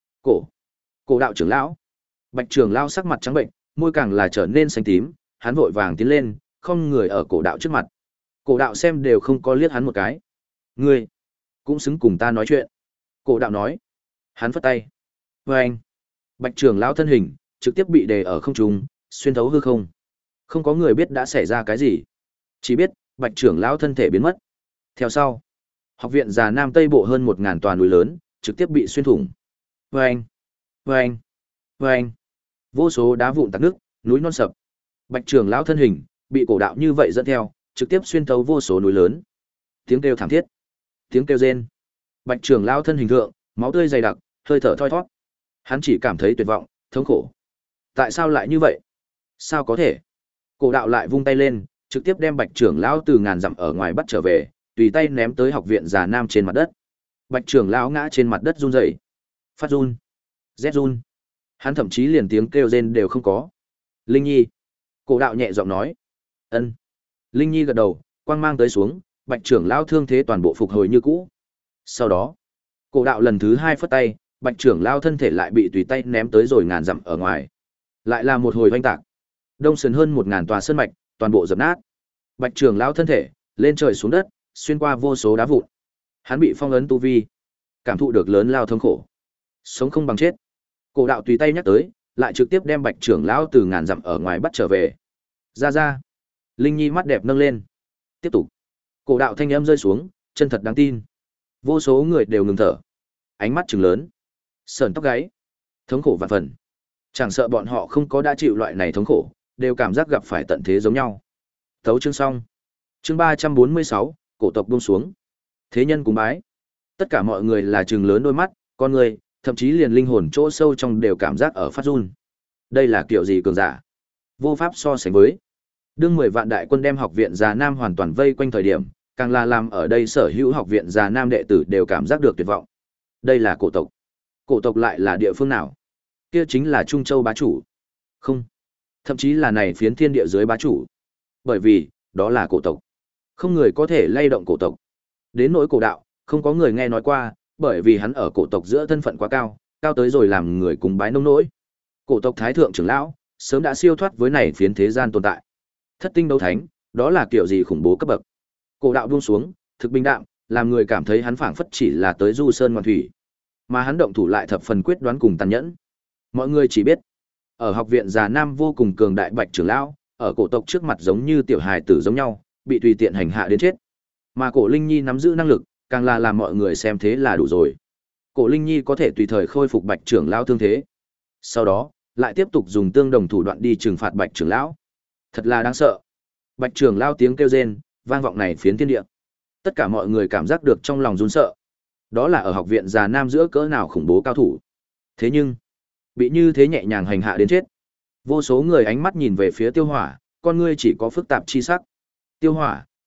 Cổ Đạo trưởng lão. Bạch trưởng lão sắc mặt trắng bệnh, môi càng là trở nên xanh tím, hắn vội vàng tiến lên, không người ở Cổ Đạo trước mặt. Cổ Đạo xem đều không có liếc hắn một cái. Ngươi cũng xứng cùng ta nói chuyện. Cổ Đạo nói. Hắn phất tay. Vâng. Bạch trưởng lão thân hình trực tiếp bị đè ở không trung, xuyên thấu hư không. Không có người biết đã xảy ra cái gì, chỉ biết Bạch trưởng lão thân thể biến mất. Theo sau, học viện Già Nam Tây bộ hơn 1000 tòa núi lớn trực tiếp bị xuyên thủng. Vâng, vâng, vâng. Vô số đá vụn tạc nước, núi non sập. Bạch trưởng lão thân hình bị Cổ Đạo như vậy dẫn theo, trực tiếp xuyên thấu vô số núi lớn. Tiếng kêu thảm thiết, tiếng kêu rên. Bạch trưởng lão thân hình thượng, máu tươi dày đặc, hơi thở thoi thoát. Hắn chỉ cảm thấy tuyệt vọng, thống khổ. Tại sao lại như vậy? Sao có thể? Cổ Đạo lại vung tay lên, trực tiếp đem Bạch trưởng lão từ ngàn dặm ở ngoài bắt trở về, tùy tay ném tới học viện Già Nam trên mặt đất. Bạch trưởng lão ngã trên mặt đất run rẩy, phát run, rét run. Hắn thậm chí liền tiếng kêu rên đều không có. Linh Nhi. Cổ Đạo nhẹ giọng nói. Ân. Linh Nhi gật đầu, quang mang tới xuống, Bạch trưởng lão thương thế toàn bộ phục hồi như cũ. Sau đó, Cổ Đạo lần thứ 2 phất tay, Bạch trưởng lão thân thể lại bị tùy tay ném tới rồi ngàn dặm ở ngoài. Lại là một hồi oanh tạc. Đông sườn hơn 1000 tòa sơn mạch, toàn bộ dập nát. Bạch trưởng lão thân thể lên trời xuống đất, xuyên qua vô số đá vụn. Hắn bị phong ấn tu vi, cảm thụ được lớn lao thống khổ. Sống không bằng chết. Cổ Đạo tùy tay nhắc tới, lại trực tiếp đem Bạch trưởng lão từ ngàn dặm ở ngoài bắt trở về. Ra. Linh Nhi mắt đẹp nâng lên. Tiếp tục. Cổ Đạo thanh âm rơi xuống, chân thật đáng tin. Vô số người đều ngừng thở. Ánh mắt trừng lớn, sởn tóc gáy, thống khổ vạn phần. Chẳng sợ bọn họ không có đã chịu loại này thống khổ, đều cảm giác gặp phải tận thế giống nhau. Thấu chương xong. Chương 346, cổ tộc buông xuống. Thế nhân cúng bái. Tất cả mọi người là trừng lớn đôi mắt, con người, thậm chí liền linh hồn chỗ sâu trong đều cảm giác ở phát run. Đây là kiểu gì cường giả? Vô pháp so sánh với. Đương 10 vạn đại quân đem học viện Già Nam hoàn toàn vây quanh thời điểm, càng là làm ở đây sở hữu học viện Già Nam đệ tử đều cảm giác được tuyệt vọng. Đây là cổ tộc. Cổ tộc lại là địa phương nào? Kia chính là Trung Châu bá chủ. Không. Thậm chí là này phiến thiên địa dưới bá chủ. Bởi vì, đó là cổ tộc. Không người có thể lay động cổ tộc. Đến nỗi Cổ Đạo, không có người nghe nói qua, bởi vì hắn ở cổ tộc giữa thân phận quá cao, cao tới rồi làm người cùng bái nông nỗi. Cổ tộc Thái Thượng trưởng lão, sớm đã siêu thoát với này phiến thế gian tồn tại. Thất tinh đấu thánh, đó là kiểu gì khủng bố cấp bậc. Cổ Đạo buông xuống, thực bình đạm, làm người cảm thấy hắn phảng phất chỉ là tới du sơn ngoạn thủy. Mà hắn động thủ lại thập phần quyết đoán cùng tàn nhẫn. Mọi người chỉ biết, ở học viện Già Nam vô cùng cường đại Bạch trưởng lão, ở cổ tộc trước mặt giống như tiểu hài tử giống nhau, bị tùy tiện hành hạ đến chết. Mà Cổ Linh Nhi nắm giữ năng lực, càng là làm mọi người xem thế là đủ rồi. Cổ Linh Nhi có thể tùy thời khôi phục Bạch trưởng lão thương thế. Sau đó, lại tiếp tục dùng tương đồng thủ đoạn đi trừng phạt Bạch trưởng lão. Thật là đáng sợ. Bạch trưởng lão tiếng kêu rên, vang vọng này phiến thiên địa. Tất cả mọi người cảm giác được trong lòng run sợ. Đó là ở học viện Già Nam giữa cỡ nào khủng bố cao thủ. Thế nhưng, bị như thế nhẹ nhàng hành hạ đến chết. Vô số người ánh mắt nhìn về phía Tiêu Hỏa, con ngươi chỉ có phức tạp chi sắc. Tiêu Hỏa,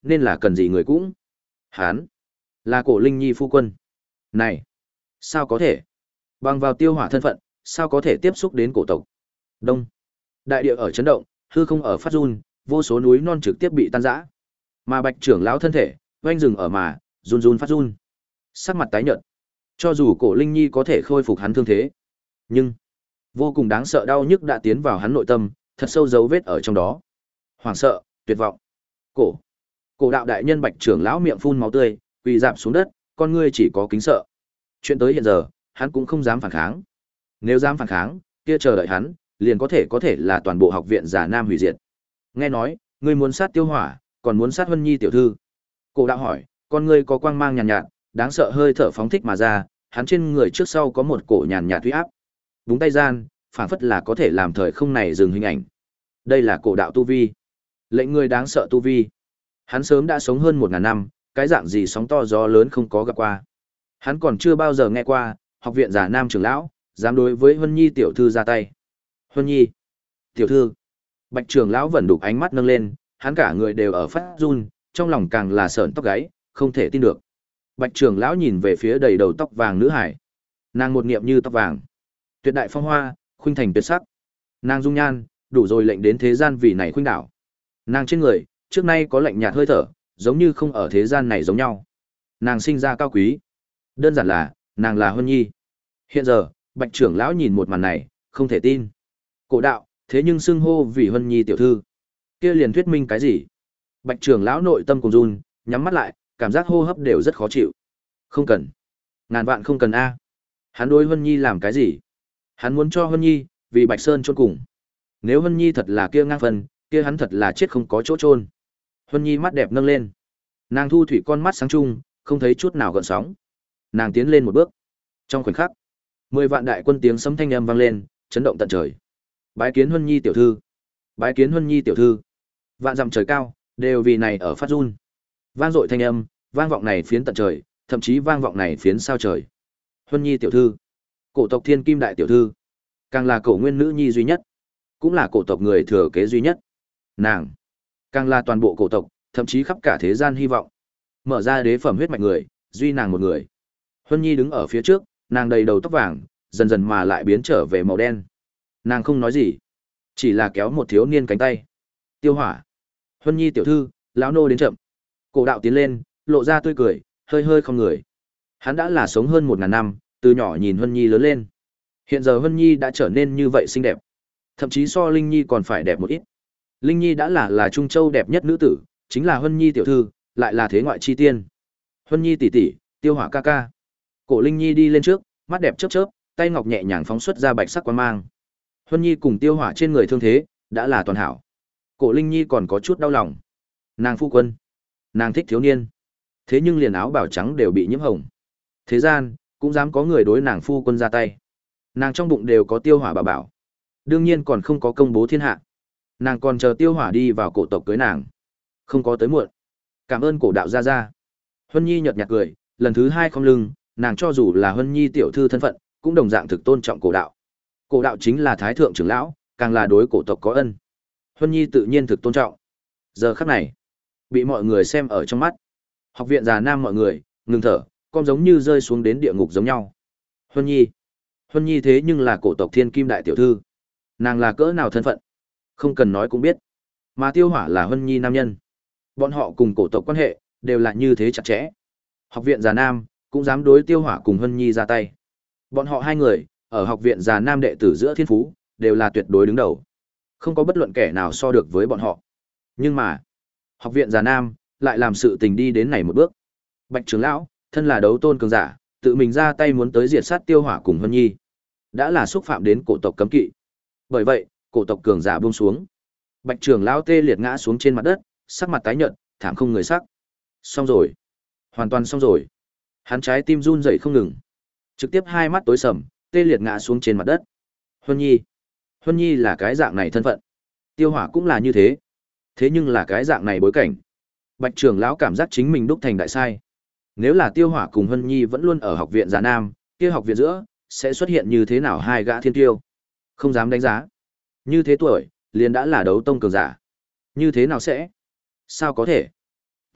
nên là cần gì người cũng. Hán, là Cổ Linh Nhi phu quân. Này, sao có thể? Bằng vào Tiêu Hỏa thân phận, sao có thể tiếp xúc đến cổ tộc? Đông, đại địa ở chấn động, hư không ở phát run, vô số núi non trực tiếp bị tan rã. Mà Bạch trưởng lão thân thể, oanh rừng ở mà, run run phát run. Sắc mặt tái nhợt. Cho dù Cổ Linh Nhi có thể khôi phục hắn thương thế, nhưng vô cùng đáng sợ đau nhức đã tiến vào hắn nội tâm, thật sâu dấu vết ở trong đó. Hoảng sợ, tuyệt vọng. Cổ đạo đại nhân Bạch trưởng lão miệng phun máu tươi, quỳ rạp xuống đất, con ngươi chỉ có kính sợ. Chuyện tới hiện giờ, hắn cũng không dám phản kháng. Nếu dám phản kháng, kia chờ đợi hắn, liền có thể là toàn bộ học viện Già Nam hủy diệt. Nghe nói, ngươi muốn sát Tiêu Hỏa, còn muốn sát Vân Nhi tiểu thư. Cổ đạo hỏi, con ngươi có quang mang nhàn nhạt, đáng sợ hơi thở phóng thích mà ra, hắn trên người trước sau có một cổ nhàn nhạt uy áp. Búng tay gian, phảng phất là có thể làm thời không này dừng hình ảnh. Đây là cổ đạo tu vi. Lệnh người đáng sợ tu vi. Hắn sớm đã sống hơn 1000 năm, cái dạng gì sóng to gió lớn không có gặp qua. Hắn còn chưa bao giờ nghe qua, học viện Già Nam trưởng lão dám đối với Huân Nhi tiểu thư ra tay. Huân Nhi tiểu thư. Bạch trưởng lão vẫn đục ánh mắt nâng lên, hắn cả người đều ở phát run, trong lòng càng là sởn tóc gáy, không thể tin được. Bạch trưởng lão nhìn về phía đầy đầu tóc vàng nữ hải. Nàng một niệm như tóc vàng, tuyệt đại phong hoa, khuynh thành tuyệt sắc. Nàng dung nhan, đủ rồi lệnh đến thế gian vì này khuynh đảo. Nàng trên người, trước nay có lạnh nhạt hơi thở, giống như không ở thế gian này giống nhau. Nàng sinh ra cao quý. Đơn giản là, nàng là Huân Nhi. Hiện giờ, Bạch trưởng lão nhìn một màn này, không thể tin. Cổ đạo, thế nhưng xưng hô vì Huân Nhi tiểu thư. Kia liền thuyết minh cái gì? Bạch trưởng lão nội tâm cùng run, nhắm mắt lại, cảm giác hô hấp đều rất khó chịu. Không cần. Ngàn vạn không cần a. Hắn đối Huân Nhi làm cái gì? Hắn muốn cho Huân Nhi vì Bạch Sơn chôn cùng. Nếu Huân Nhi thật là kia ngang phần, kia hắn thật là chết không có chỗ chôn. Huân Nhi mắt đẹp nâng lên. Nàng thu thủy con mắt sáng trung, không thấy chút nào gợn sóng. Nàng tiến lên một bước. Trong khoảnh khắc, 10 vạn đại quân tiếng sấm thanh âm vang lên, chấn động tận trời. Bái kiến Huân Nhi tiểu thư. Bái kiến Huân Nhi tiểu thư. Vạn dặm trời cao, đều vì này ở phát run. Vang dội thanh âm, vang vọng này phiến tận trời, thậm chí vang vọng này phiến sao trời. Huân Nhi tiểu thư, cổ tộc Thiên Kim đại tiểu thư, càng là cổ nguyên nữ nhi duy nhất, cũng là cổ tộc người thừa kế duy nhất. Nàng, càng là toàn bộ cổ tộc, thậm chí khắp cả thế gian hy vọng. Mở ra đế phẩm huyết mạch người, duy nàng một người. Huân Nhi đứng ở phía trước, nàng đầy đầu tóc vàng, dần dần mà lại biến trở về màu đen. Nàng không nói gì, chỉ là kéo một thiếu niên cánh tay. Tiêu Hỏa, Huân Nhi tiểu thư, lão nô đến chậm. Cổ đạo tiến lên, lộ ra tươi cười, hơi hơi không người. Hắn đã là sống hơn 1000 năm, từ nhỏ nhìn Huân Nhi lớn lên. Hiện giờ Huân Nhi đã trở nên như vậy xinh đẹp, thậm chí so Linh Nhi còn phải đẹp một ít. Linh Nhi đã là Trung Châu đẹp nhất nữ tử, chính là Huân Nhi tiểu thư, lại là thế ngoại chi tiên. Huân Nhi tỷ tỷ, Tiêu Hỏa ca ca. Cổ Linh Nhi đi lên trước, mắt đẹp chớp chớp, tay ngọc nhẹ nhàng phóng xuất ra bạch sắc quang mang. Huân Nhi cùng Tiêu Hỏa trên người thương thế đã là toàn hảo. Cổ Linh Nhi còn có chút đau lòng. Nàng phu quân, nàng thích thiếu niên, thế nhưng liền áo bào trắng đều bị nhiễm hồng. Thế gian cũng dám có người đối nàng phu quân ra tay. Nàng trong bụng đều có Tiêu Hỏa bảo bảo, đương nhiên còn không có công bố thiên hạ. Nàng còn chờ Tiêu Hỏa đi vào cổ tộc cưới nàng, không có tới muộn. Cảm ơn cổ đạo gia gia. Huân Nhi nhợt nhạt cười, lần thứ 2 không lưng, nàng cho dù là Huân Nhi tiểu thư thân phận, cũng đồng dạng thực tôn trọng cổ đạo. Cổ đạo chính là thái thượng trưởng lão, càng là đối cổ tộc có ân. Huân Nhi tự nhiên thực tôn trọng. Giờ khắc này, bị mọi người xem ở trong mắt. Học viện Già Nam mọi người ngừng thở, con giống như rơi xuống đến địa ngục giống nhau. Huân Nhi thế nhưng là cổ tộc Thiên Kim đại tiểu thư. Nàng là cỡ nào thân phận? Không cần nói cũng biết. Mà Tiêu Hỏa là Huân Nhi nam nhân. Bọn họ cùng cổ tộc quan hệ đều là như thế chặt chẽ. Học viện Già Nam cũng dám đối Tiêu Hỏa cùng Huân Nhi ra tay. Bọn họ hai người ở học viện Già Nam đệ tử giữa thiên phú đều là tuyệt đối đứng đầu. Không có bất luận kẻ nào so được với bọn họ. Nhưng mà, học viện Già Nam lại làm sự tình đi đến này một bước. Bạch trưởng lão, thân là đấu tôn cường giả, tự mình ra tay muốn tới diệt sát Tiêu Hỏa cùng Huân Nhi, đã là xúc phạm đến cổ tộc cấm kỵ. Bởi vậy, cổ tộc cường giả buông xuống. Bạch trưởng lão tê liệt ngã xuống trên mặt đất, sắc mặt tái nhợt, thảm không người sắc. Xong rồi, hoàn toàn xong rồi. Hắn trái tim run rẩy không ngừng, trực tiếp hai mắt tối sầm, tê liệt ngã xuống trên mặt đất. Huân Nhi là cái dạng này thân phận. Tiêu Hỏa cũng là như thế. Thế nhưng là cái dạng này bối cảnh. Bạch trưởng lão cảm giác chính mình đúc thành đại sai. Nếu là Tiêu Hỏa cùng Huân Nhi vẫn luôn ở học viện Già Nam, kia học viện giữa sẽ xuất hiện như thế nào hai gã thiên tiêu? Không dám đánh giá. Như thế tuổi, liền đã là đấu tông cường giả. Như thế nào sẽ? Sao có thể?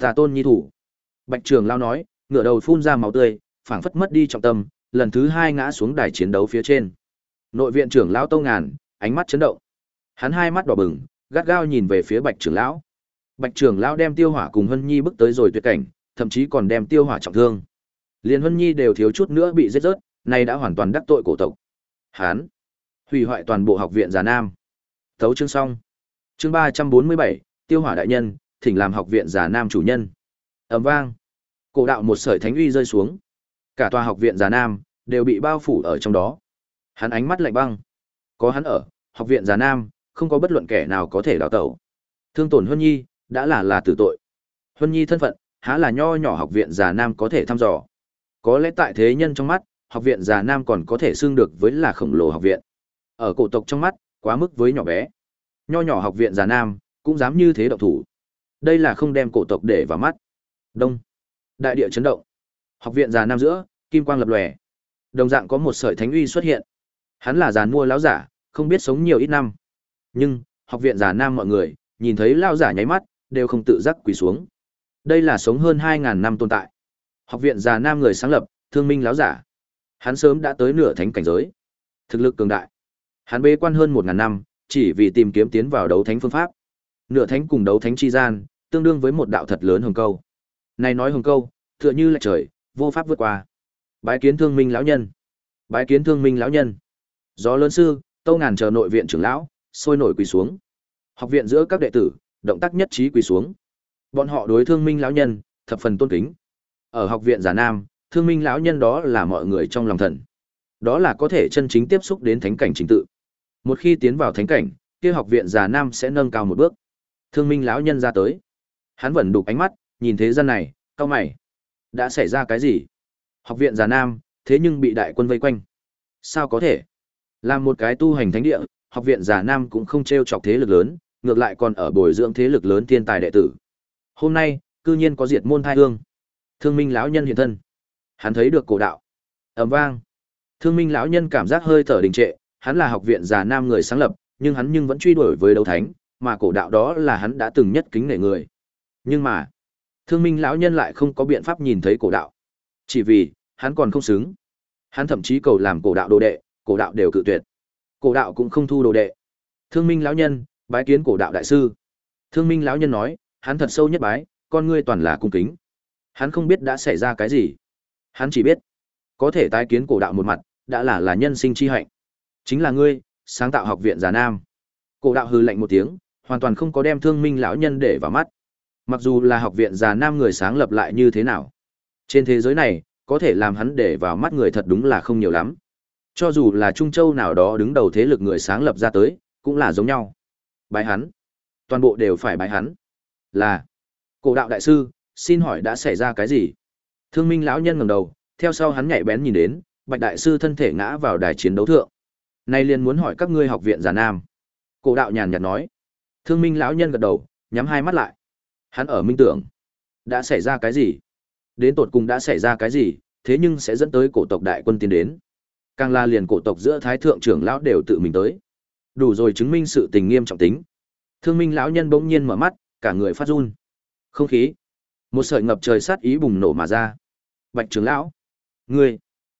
Ta tôn nhi thủ. Bạch Trường Lão nói, ngửa đầu phun ra máu tươi, phảng phất mất đi trọng tâm, lần thứ hai ngã xuống đài chiến đấu phía trên. Nội viện trưởng lão Tâu Ngàn, ánh mắt chấn động. Hắn hai mắt đỏ bừng, gắt gao nhìn về phía Bạch Trường Lão. Bạch Trường Lão đem Tiêu Hỏa cùng Hân Nhi bước tới rồi tuyệt cảnh, thậm chí còn đem Tiêu Hỏa trọng thương. Liên Hân Nhi đều thiếu chút nữa bị giết rớt, nay đã hoàn toàn đắc tội cổ tộc. Hắn hủy hoại toàn bộ học viện Già Nam. Tấu chương xong. Chương 347, Tiêu Hỏa đại nhân, thỉnh làm học viện Già Nam chủ nhân. Ầm vang. Cổ đạo một sợi thánh uy rơi xuống. Cả tòa học viện Già Nam đều bị bao phủ ở trong đó. Hắn ánh mắt lạnh băng. Có hắn ở, học viện Già Nam không có bất luận kẻ nào có thể đào tẩu. Thương tổn Huân Nhi đã là tử tội. Huân Nhi thân phận há là nho nhỏ học viện Già Nam có thể thăm dò. Có lẽ tại thế nhân trong mắt, học viện Già Nam còn có thể xưng được với là khổng lồ học viện. Ở cổ tộc trong mắt, quá mức với nhỏ bé. Nho nhỏ học viện Già Nam cũng dám như thế động thủ. Đây là không đem cổ tộc để vào mắt. Đông. Đại địa chấn động. Học viện Già Nam giữa, kim quang lập lòe. Đồng dạng có một sợi thánh uy xuất hiện. Hắn là giàn mua lão giả, không biết sống nhiều ít năm. Nhưng, học viện Già Nam mọi người, nhìn thấy lão giả nháy mắt, đều không tự giác quỳ xuống. Đây là sống hơn 2000 năm tồn tại. Học viện Già Nam người sáng lập, Thương Minh lão giả. Hắn sớm đã tới nửa thánh cảnh giới. Thực lực cường đại. Hắn bế quan hơn 1000 năm, chỉ vì tìm kiếm tiến vào đấu thánh phương pháp. Nửa thánh cùng đấu thánh chi gian, tương đương với một đạo thật lớn hồng câu. Này nói hồng câu, tựa như là trời, vô pháp vượt qua. Bái kiến Thương Minh lão nhân. Bái kiến Thương Minh lão nhân. Gió lớn sư, Tâu Ngàn chờ nội viện trưởng lão, sôi nổi quỳ xuống. Học viện giữa các đệ tử, động tác nhất trí quỳ xuống. Bọn họ đối Thương Minh lão nhân thập phần tôn kính. Ở học viện Già Nam, Thương Minh lão nhân đó là mọi người trong lòng thần. Đó là có thể chân chính tiếp xúc đến thánh cảnh chính tự. Một khi tiến vào thánh cảnh, kia học viện Già Nam sẽ nâng cao một bước. Thương Minh lão nhân ra tới. Hắn vẫn đục ánh mắt, nhìn thế gian này, cau mày. Đã xảy ra cái gì? Học viện Già Nam, thế nhưng bị đại quân vây quanh. Sao có thể? Làm một cái tu hành thánh địa, học viện Già Nam cũng không trêu chọc thế lực lớn, ngược lại còn ở bồi dưỡng thế lực lớn thiên tài đệ tử. Hôm nay, cư nhiên có diệt môn thai hương. Thương Minh lão nhân hiện thân. Hắn thấy được cổ đạo. Ầm vang. Thương Minh lão nhân cảm giác hơi thở đình trệ, hắn là học viện Già Nam người sáng lập, nhưng hắn vẫn truy đuổi với đấu thánh, mà cổ đạo đó là hắn đã từng nhất kính nể người. Nhưng mà, Thương Minh lão nhân lại không có biện pháp nhìn thấy cổ đạo. Chỉ vì, hắn còn không xứng. Hắn thậm chí cầu làm cổ đạo đồ đệ, cổ đạo đều cự tuyệt. Cổ đạo cũng không thu đồ đệ. Thương Minh lão nhân bái kiến cổ đạo đại sư. Thương Minh lão nhân nói, hắn thật sâu nhất bái, con ngươi toàn là cung kính. Hắn không biết đã xảy ra cái gì. Hắn chỉ biết, có thể tái kiến cổ đạo một mặt, đã là nhân sinh chi hạnh. Chính là ngươi, sáng tạo học viện Già Nam. Cổ đạo hừ lạnh một tiếng, hoàn toàn không có đem Thương Minh lão nhân để vào mắt. Mặc dù là học viện Già Nam người sáng lập lại như thế nào, trên thế giới này, có thể làm hắn để vào mắt người thật đúng là không nhiều lắm. Cho dù là Trung Châu nào đó đứng đầu thế lực người sáng lập ra tới, cũng là giống nhau. Bái hắn. Toàn bộ đều phải bái hắn. Là. Cổ đạo đại sư, xin hỏi đã xảy ra cái gì? Thương Minh lão nhân ngẩng đầu, theo sau hắn nhạy bén nhìn đến, Bạch đại sư thân thể ngã vào đài chiến đấu thượng. Nay liền muốn hỏi các ngươi học viện Già Nam. Cổ đạo nhàn nhạt nói. Thương Minh lão nhân gật đầu, nhắm hai mắt lại. Hắn ở minh tưởng. Đã xảy ra cái gì? Đến tột cùng đã xảy ra cái gì, thế nhưng sẽ dẫn tới cổ tộc đại quân tiến đến. Càng là liền cổ tộc giữa thái thượng trưởng lão đều tự mình tới. Đủ rồi chứng minh sự tình nghiêm trọng tính. Thương Minh lão nhân bỗng nhiên mở mắt, cả người phát run. Không khí, một sợi ngập trời sát ý bùng nổ mà ra. Bạch trưởng lão, ngươi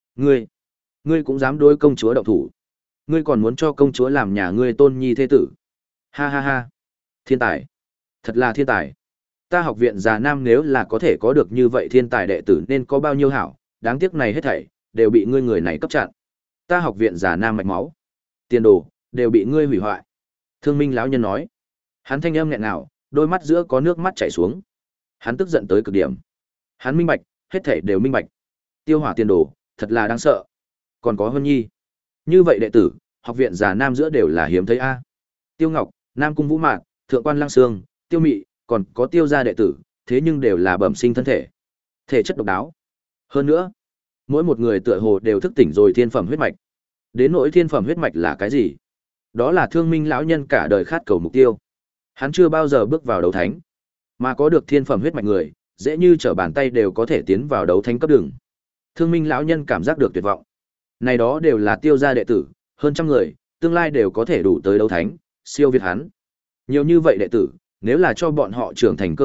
cũng dám đối công chúa động thủ? Ngươi còn muốn cho công chúa làm nhà ngươi tôn nhi thế tử? Ha ha ha, thiên tài, thật là thiên tài. Ta học viện Già Nam nếu là có thể có được như vậy thiên tài đệ tử nên có bao nhiêu hảo, đáng tiếc này hết thảy đều bị ngươi người này cấp chặn. Ta học viện Già Nam mạch máu, tiền đồ đều bị ngươi hủy hoại. Thương Minh lão nhân nói. Hắn thanh âm nghẹn ngào, đôi mắt giữa có nước mắt chảy xuống. Hắn tức giận tới cực điểm. Hắn minh bạch, hết thảy đều minh bạch. Tiêu Hỏa tiền đồ, thật là đáng sợ. Còn có Hân Nhi. Như vậy đệ tử, học viện Già Nam giữa đều là hiếm thấy a. Tiêu Ngọc, Nam Cung Vũ Mạn, Thượng quan Lăng Sương, Tiêu Mị, còn có Tiêu gia đệ tử, thế nhưng đều là bẩm sinh thân thể. Thể chất độc đáo. Hơn nữa, mỗi một người tựa hồ đều thức tỉnh rồi thiên phẩm huyết mạch. Đến nỗi thiên phẩm huyết mạch là cái gì? Đó là Thương Minh lão nhân cả đời khát cầu mục tiêu. Hắn chưa bao giờ bước vào đấu thánh, mà có được thiên phẩm huyết mạch người, dễ như trở bàn tay đều có thể tiến vào đấu thánh cấp đường. Thương Minh lão nhân cảm giác được tuyệt vọng. Này đó đều là Tiêu gia đệ tử, hơn trăm người, tương lai đều có thể đủ tới đấu thánh, siêu việt hắn. Nhiều như vậy đệ tử, nếu là cho bọn họ trưởng thành cơ hội,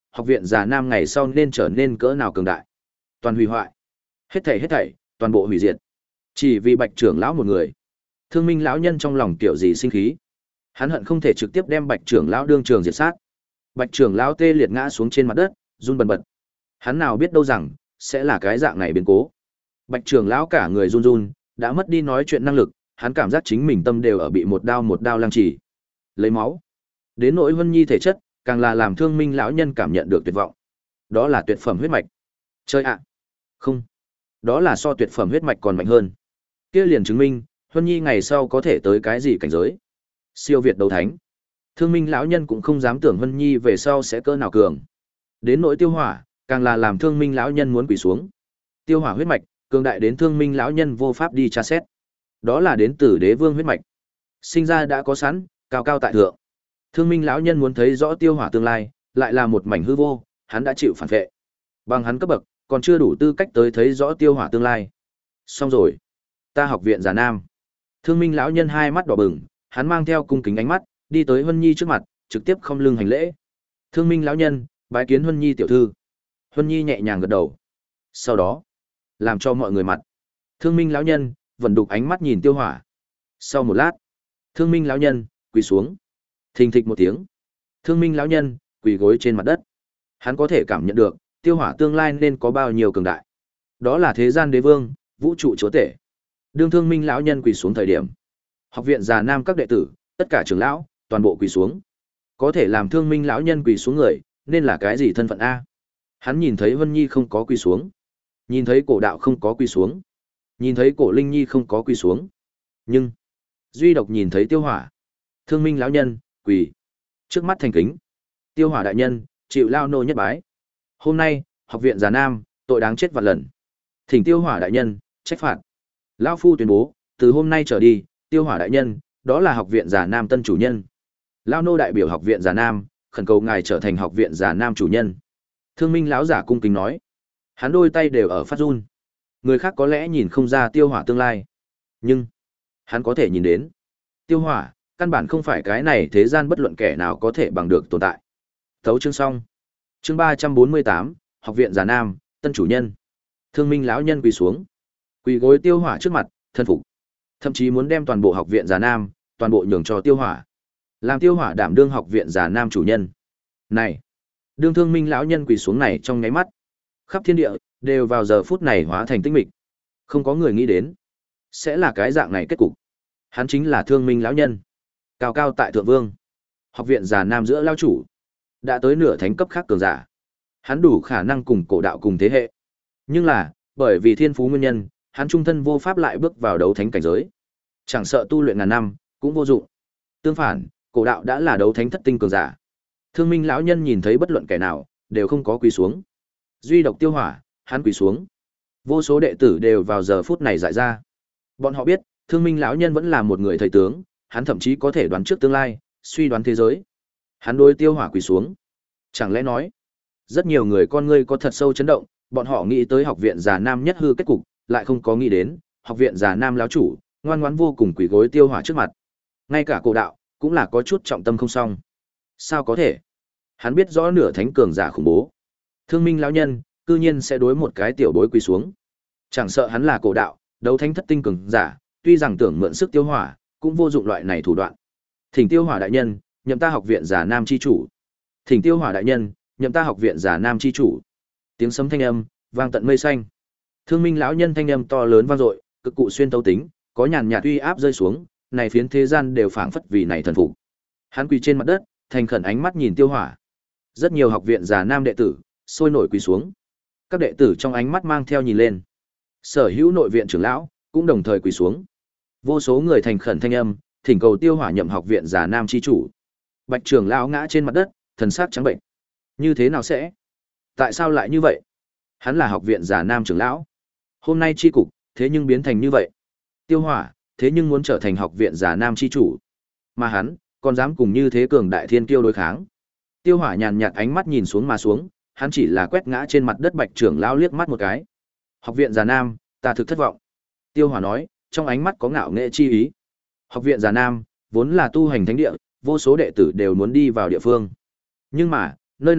học viện Già Nam ngày sau nên trở nên cỡ nào cường đại. Toàn hủy hoại. Hết thảy, toàn bộ hủy diệt. Chỉ vì Bạch trưởng lão một người. Thương Minh lão nhân trong lòng kiểu gì sinh khí. Hắn hận không thể trực tiếp đem Bạch trưởng lão đương trường diệt sát. Bạch trưởng lão tê liệt ngã xuống trên mặt đất, run bần bật. Hắn nào biết đâu rằng sẽ là cái dạng này biến cố. Bạch trưởng lão cả người run run, đã mất đi nói chuyện năng lực, hắn cảm giác chính mình tâm đều ở bị một đao lăng trì. Lấy máu. Đến nỗi Vân Nhi thể chất, càng là làm Thương Minh lão nhân cảm nhận được tuyệt vọng. Đó là tuyệt phẩm huyết mạch. Chơi ạ. Không. Đó là so tuyệt phẩm huyết mạch còn mạnh hơn. Kia liền chứng minh, Vân Nhi ngày sau có thể tới cái gì cảnh giới? Siêu việt đấu thánh. Thương Minh lão nhân cũng không dám tưởng Vân Nhi về sau sẽ cỡ nào cường. Đến nỗi Tiêu Hỏa, càng là làm Thương Minh lão nhân muốn quỳ xuống. Tiêu Hỏa huyết mạch, cường đại đến Thương Minh lão nhân vô pháp đi tra xét. Đó là đến từ Đế Vương huyết mạch. Sinh ra đã có sẵn, cao cao tại thượng. Thương Minh lão nhân muốn thấy rõ Tiêu Hỏa tương lai, lại là một mảnh hư vô, hắn đã chịu phản vệ. Bằng hắn cấp bậc, còn chưa đủ tư cách tới thấy rõ Tiêu Hỏa tương lai. Xong rồi, ta học viện Già Nam. Thương Minh lão nhân hai mắt đỏ bừng, hắn mang theo cung kính ánh mắt, đi tới Huân Nhi trước mặt, trực tiếp không lưng hành lễ. Thương Minh lão nhân, bái kiến Huân Nhi tiểu thư. Huân Nhi nhẹ nhàng gật đầu. Sau đó, làm cho mọi người mặt. Thương Minh lão nhân vẫn đục ánh mắt nhìn Tiêu Hỏa. Sau một lát, Thương Minh lão nhân quỳ xuống. Thình thịch một tiếng, Thương Minh lão nhân quỳ gối trên mặt đất. Hắn có thể cảm nhận được Tiêu Hỏa tương lai nên có bao nhiêu cường đại. Đó là thế gian đế vương, vũ trụ chúa tể. Đương Thương Minh lão nhân quỳ xuống thời điểm, học viện Già Nam các đệ tử, tất cả trưởng lão, toàn bộ quỳ xuống. Có thể làm Thương Minh lão nhân quỳ xuống người, nên là cái gì thân phận a? Hắn nhìn thấy Vân Nhi không có quỳ xuống, nhìn thấy Cổ Đạo không có quỳ xuống, nhìn thấy Cổ Linh Nhi không có quỳ xuống, nhưng duy độc nhìn thấy Tiêu Hỏa. Thương Minh lão nhân quỳ trước mắt thành kính. Tiêu Hỏa đại nhân, chịu lao nô nhất bái. Hôm nay, học viện Già Nam, tội đáng chết vạn lần. Thỉnh Tiêu Hỏa đại nhân trách phạt. Lão phu tuyên bố, từ hôm nay trở đi, Tiêu Hỏa đại nhân, đó là học viện Già Nam tân chủ nhân. Lão nô đại biểu học viện Già Nam, khẩn cầu ngài trở thành học viện Già Nam chủ nhân. Thương Minh lão giả cung kính nói. Hắn đôi tay đều ở phát run. Người khác có lẽ nhìn không ra Tiêu Hỏa tương lai, nhưng hắn có thể nhìn đến. Tiêu Hỏa, căn bản không phải cái này thế gian bất luận kẻ nào có thể bằng được tồn tại. Tấu chương xong. Chương 348, học viện Già Nam, tân chủ nhân. Thương Minh lão nhân quỳ xuống, quỳ gối Tiêu Hỏa trước mặt, thân phục. Thậm chí muốn đem toàn bộ học viện Già Nam, toàn bộ nhường cho Tiêu Hỏa. Làm Tiêu Hỏa đảm đương học viện Già Nam chủ nhân. Này, đương Thương Minh lão nhân quỳ xuống này trong nháy mắt, khắp thiên địa đều vào giờ phút này hóa thành tĩnh mịch. Không có người nghĩ đến sẽ là cái dạng này kết cục. Hắn chính là Thương Minh lão nhân, cao cao tại thượng vương, học viện Già Nam giữa lão chủ, đã tới nửa thánh cấp khác cường giả. Hắn đủ khả năng cùng Cổ Đạo cùng thế hệ. Nhưng là, bởi vì thiên phú nguyên nhân, hắn trung thân vô pháp lại bước vào đấu thánh cảnh giới. Chẳng sợ tu luyện ngàn năm, cũng vô dụng. Tương phản, Cổ Đạo đã là đấu thánh thất tinh cường giả. Thương Minh lão nhân nhìn thấy bất luận kẻ nào đều không có quỳ xuống. Duy độc Tiêu Hỏa, hắn quỳ xuống. Vô số đệ tử đều vào giờ phút này dại ra. Bọn họ biết, Thương Minh lão nhân vẫn là một người thầy tướng, hắn thậm chí có thể đoán trước tương lai, suy đoán thế giới. Hắn đối Tiêu Hỏa quỳ xuống. Chẳng lẽ nói, rất nhiều người con ngươi có thật sâu chấn động, bọn họ nghĩ tới học viện Già Nam nhất hư kết cục, lại không có nghĩ đến, học viện Già Nam lão chủ, ngoan ngoãn vô cùng quỳ gối Tiêu Hỏa trước mặt. Ngay cả Cổ Đạo cũng là có chút trọng tâm không xong. Sao có thể? Hắn biết rõ nửa thánh cường giả khủng bố. Thương Minh lão nhân, cư nhiên sẽ đối một cái tiểu bối quỳ xuống. Chẳng sợ hắn là Cổ Đạo, đấu thánh thất tinh cường giả, tuy rằng tưởng mượn sức Tiêu Hỏa, cũng vô dụng loại này thủ đoạn. Thỉnh Tiêu Hỏa đại nhân, nhậm ta học viện Già Nam chi chủ. Thỉnh Tiêu Hỏa đại nhân, nhậm ta học viện Già Nam chi chủ. Tiếng sấm thanh âm vang tận mây xanh. Thương Minh lão nhân thanh âm to lớn vang dội, cực cụ xuyên tấu tính, có nhàn nhạt uy áp rơi xuống, này phiến thế gian đều phảng phất vì này thần phục. Hắn quỳ trên mặt đất, thành khẩn ánh mắt nhìn Tiêu Hỏa. Rất nhiều học viện Già Nam đệ tử sôi nổi quỳ xuống. Các đệ tử trong ánh mắt mang theo nhìn lên. Sở hữu nội viện trưởng lão cũng đồng thời quỳ xuống. Vô số người thành khẩn thanh âm, thỉnh cầu Tiêu Hỏa nhậm học viện Già Nam chi chủ. Bạch trưởng lão ngã trên mặt đất, thần sắc trắng bệnh. Như thế nào sẽ? Tại sao lại như vậy? Hắn là học viện Già Nam trưởng lão. Hôm nay chi cục, thế nhưng biến thành như vậy. Tiêu Hỏa, thế nhưng muốn trở thành học viện Già Nam chi chủ. Mà hắn, còn dám cùng như thế cường đại thiên kiêu đối kháng. Tiêu Hỏa nhàn nhạt ánh mắt nhìn xuống mà xuống, hắn chỉ là quét ngã trên mặt đất Bạch trưởng lão liếc mắt một cái. Học viện Già Nam, ta thực thất vọng. Tiêu Hỏa nói, trong ánh mắt có ngạo nghệ chi ý. Học viện Già Nam, vốn là tu hành thánh địa, vô số đệ tử đều muốn đi vào địa phương. Nhưng mà, nơi này,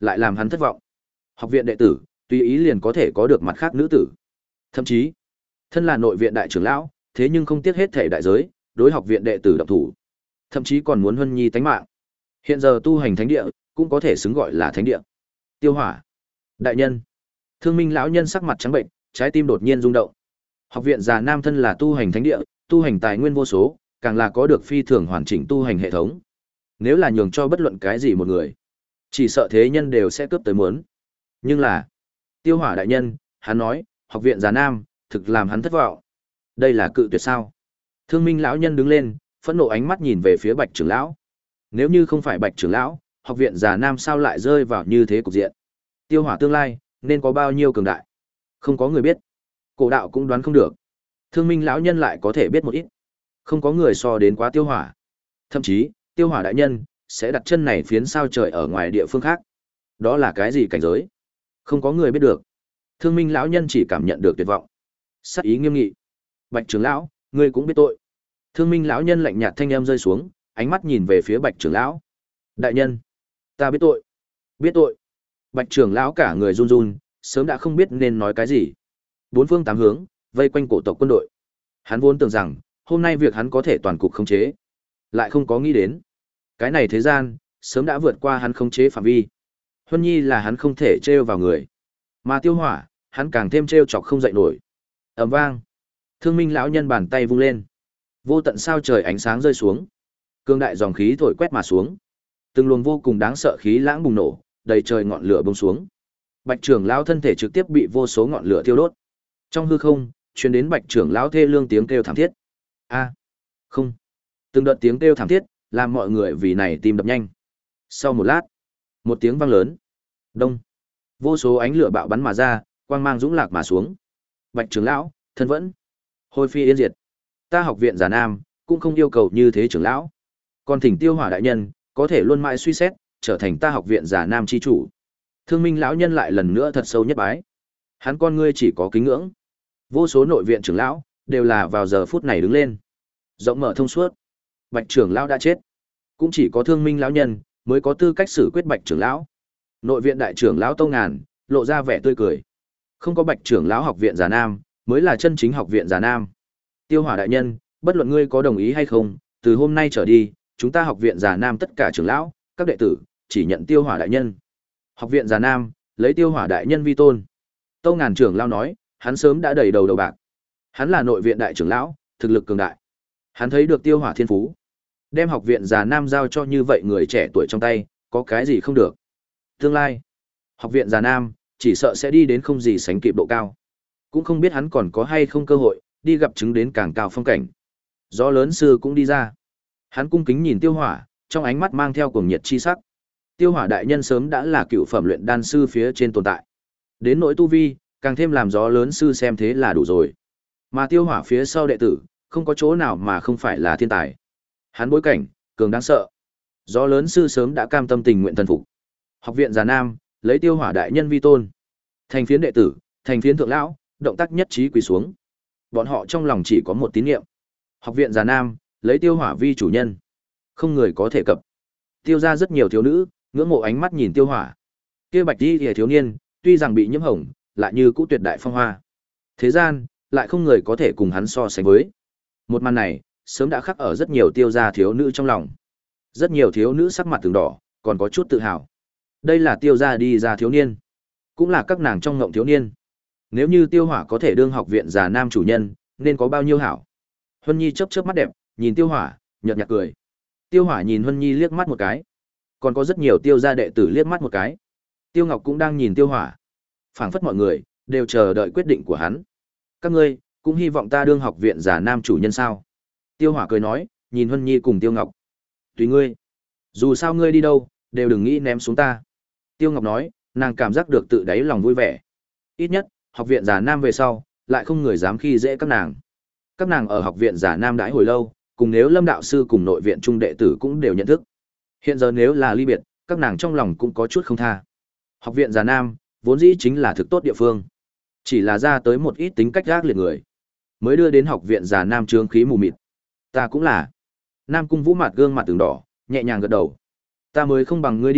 lại làm hắn thất vọng. Học viện đệ tử, tùy ý liền có thể có được mặt khác nữ tử. Thậm chí, thân là nội viện đại trưởng lão, thế nhưng không tiếc hết thể đại giới, đối học viện đệ tử động thủ. Thậm chí còn muốn Huân Nhi tánh mạng. Hiện giờ tu hành thánh địa, cũng có thể xứng gọi là thánh địa. Tiêu Hỏa, đại nhân. Thương Minh lão nhân sắc mặt trắng bệnh, trái tim đột nhiên rung động. Học viện Già Nam thân là tu hành thánh địa, tu hành tài nguyên vô số, càng là có được phi thường hoàn chỉnh tu hành hệ thống. Nếu là nhường cho bất luận cái gì một người, chỉ sợ thế nhân đều sẽ cướp tới muốn. Nhưng là, Tiêu Hỏa đại nhân, hắn nói, học viện Già Nam, thực làm hắn thất vọng. Đây là cự tuyệt sao? Thương Minh lão nhân đứng lên, phẫn nộ ánh mắt nhìn về phía Bạch trưởng lão. Nếu như không phải Bạch trưởng lão, học viện Già Nam sao lại rơi vào như thế cục diện? Tiêu Hỏa tương lai nên có bao nhiêu cường đại? Không có người biết. Cổ đạo cũng đoán không được. Thương Minh lão nhân lại có thể biết một ít. Không có người so đến quá Tiêu Hỏa. Thậm chí, Tiêu Hỏa đại nhân sẽ đặt chân này phiến sao trời ở ngoài địa phương khác. Đó là cái gì cảnh giới? Không có người biết được. Thương Minh lão nhân chỉ cảm nhận được tuyệt vọng. Sắc ý nghiêm nghị. Bạch trưởng lão, ngươi cũng biết tội. Thương Minh lão nhân lạnh nhạt thanh âm rơi xuống, ánh mắt nhìn về phía Bạch trưởng lão. Đại nhân, ta biết tội. Biết tội. Bạch trưởng lão cả người run run, sớm đã không biết nên nói cái gì. Bốn phương tám hướng vây quanh cổ tộc quân đội. Hắn vốn tưởng rằng hôm nay việc hắn có thể toàn cục khống chế, lại không có nghĩ đến cái này thế gian sớm đã vượt qua hắn khống chế phạm vi. Huân Nhi là hắn không thể trêu vào người, mà Tiêu Hỏa hắn càng thêm trêu chọc không dậy nổi. Ầm vang, Thương Minh lão nhân bàn tay vung lên, vô tận sao trời ánh sáng rơi xuống, cương đại dòng khí thổi quét mà xuống, từng luồng vô cùng đáng sợ khí lãng bùng nổ, đầy trời ngọn lửa bùng xuống. Bạch trưởng lão thân thể trực tiếp bị vô số ngọn lửa thiêu đốt. Trong hư không truyền đến Bạch trưởng lão thê lương tiếng kêu thảm thiết. A, không. Từng đợt tiếng kêu thảm thiết làm mọi người vì này tim đập nhanh. Sau một lát, một tiếng vang lớn. Đông. Vô số ánh lửa bạo bắn mà ra, quang mang dũng lạc mà xuống. Bạch trưởng lão, thân vẫn. Hồi phi yên diệt. Ta học viện Già Nam cũng không yêu cầu như thế trưởng lão. Còn thỉnh Tiêu Hỏa đại nhân có thể luôn mãi suy xét, trở thành ta học viện Già Nam chi chủ. Thương Minh lão nhân lại lần nữa thật sâu nhất bái. Hắn con ngươi chỉ có kính ngưỡng. Vô số nội viện trưởng lão đều là vào giờ phút này đứng lên, rộng mở thông suốt. Bạch trưởng lão đã chết, cũng chỉ có Thương Minh lão nhân mới có tư cách xử quyết Bạch trưởng lão. Nội viện đại trưởng lão Tâu Ngàn lộ ra vẻ tươi cười. Không có Bạch trưởng lão học viện Già Nam, mới là chân chính học viện Già Nam. Tiêu Hỏa đại nhân, bất luận ngươi có đồng ý hay không, từ hôm nay trở đi, chúng ta học viện Già Nam tất cả trưởng lão, các đệ tử chỉ nhận Tiêu Hỏa đại nhân. Học viện Già Nam lấy Tiêu Hỏa đại nhân vi tôn. Tâu Ngàn trưởng lão nói, hắn sớm đã đầy đầu bạc. Hắn là nội viện đại trưởng lão, thực lực cường đại. Hắn thấy được Tiêu Hỏa thiên phú, đem học viện Già Nam giao cho như vậy người trẻ tuổi trong tay, có cái gì không được. Tương lai, học viện Già Nam chỉ sợ sẽ đi đến không gì sánh kịp độ cao. Cũng không biết hắn còn có hay không cơ hội đi gặp chứng đến càng cao phong cảnh. Gió lớn sư cũng đi ra. Hắn cung kính nhìn Tiêu Hỏa, trong ánh mắt mang theo cuồng nhiệt chi sắc. Tiêu Hỏa đại nhân sớm đã là cựu phẩm luyện đan sư phía trên tồn tại. Đến nỗi tu vi, càng thêm làm gió lớn sư xem thế là đủ rồi. Mà Tiêu Hỏa phía sau đệ tử, không có chỗ nào mà không phải là thiên tài. Hắn bối cảnh cường đáng sợ. Gió lớn sư sớm đã cam tâm tình nguyện thần phục. Học viện Già Nam lấy Tiêu Hỏa đại nhân vi tôn. Thành phiến đệ tử, thành phiến thượng lão, động tác nhất trí quỳ xuống. Bọn họ trong lòng chỉ có một tín niệm. Học viện Già Nam lấy Tiêu Hỏa vi chủ nhân. Không người có thể cập. Tiêu ra rất nhiều thiếu nữ, ngưỡng mộ ánh mắt nhìn Tiêu Hỏa. Kia bạch y thiếu niên, tuy rằng bị nhiễm hồng, lại như cũ tuyệt đại phong hoa. Thế gian, lại không người có thể cùng hắn so sánh với. Một màn này, sớm đã khắc ở rất nhiều Tiêu gia thiếu nữ trong lòng. Rất nhiều thiếu nữ sắc mặt từng đỏ, còn có chút tự hào. Đây là Tiêu gia đi ra thiếu niên, cũng là các nàng trong ngộng thiếu niên. Nếu như Tiêu Hỏa có thể đương học viện Già Nam chủ nhân, nên có bao nhiêu hảo. Huân Nhi chớp chớp mắt đẹp, nhìn Tiêu Hỏa, nhợt nhạt cười. Tiêu Hỏa nhìn Huân Nhi liếc mắt một cái. Còn có rất nhiều Tiêu gia đệ tử liếc mắt một cái. Tiêu Ngọc cũng đang nhìn Tiêu Hỏa. Phảng phất mọi người đều chờ đợi quyết định của hắn. Các ngươi cũng hy vọng ta đương học viện Già Nam chủ nhân sao? Tiêu Hỏa cười nói, nhìn Huân Nhi cùng Tiêu Ngọc. Tùy ngươi. Dù sao ngươi đi đâu, đều đừng nghĩ ném xuống ta. Tiêu Ngọc nói, nàng cảm giác được tự đáy lòng vui vẻ. Ít nhất, học viện Già Nam về sau, lại không người dám khi dễ các nàng. Các nàng ở học viện Già Nam đãi hồi lâu, cùng nếu Lâm đạo sư cùng nội viện trung đệ tử cũng đều nhận thức. Hiện giờ nếu là ly biệt, các nàng trong lòng cũng có chút không tha. Học viện Già Nam vốn dĩ chính là thực tốt địa phương, chỉ là ra tới một ít tính cách gác liệt người, mới đưa đến học viện Già Nam trướng khí mù mịt. Ta cũng là. Nam Cung Vũ mặt gương mặt từng đỏ, nhẹ nhàng gật đầu. Ta mới không bằng ngươi đi,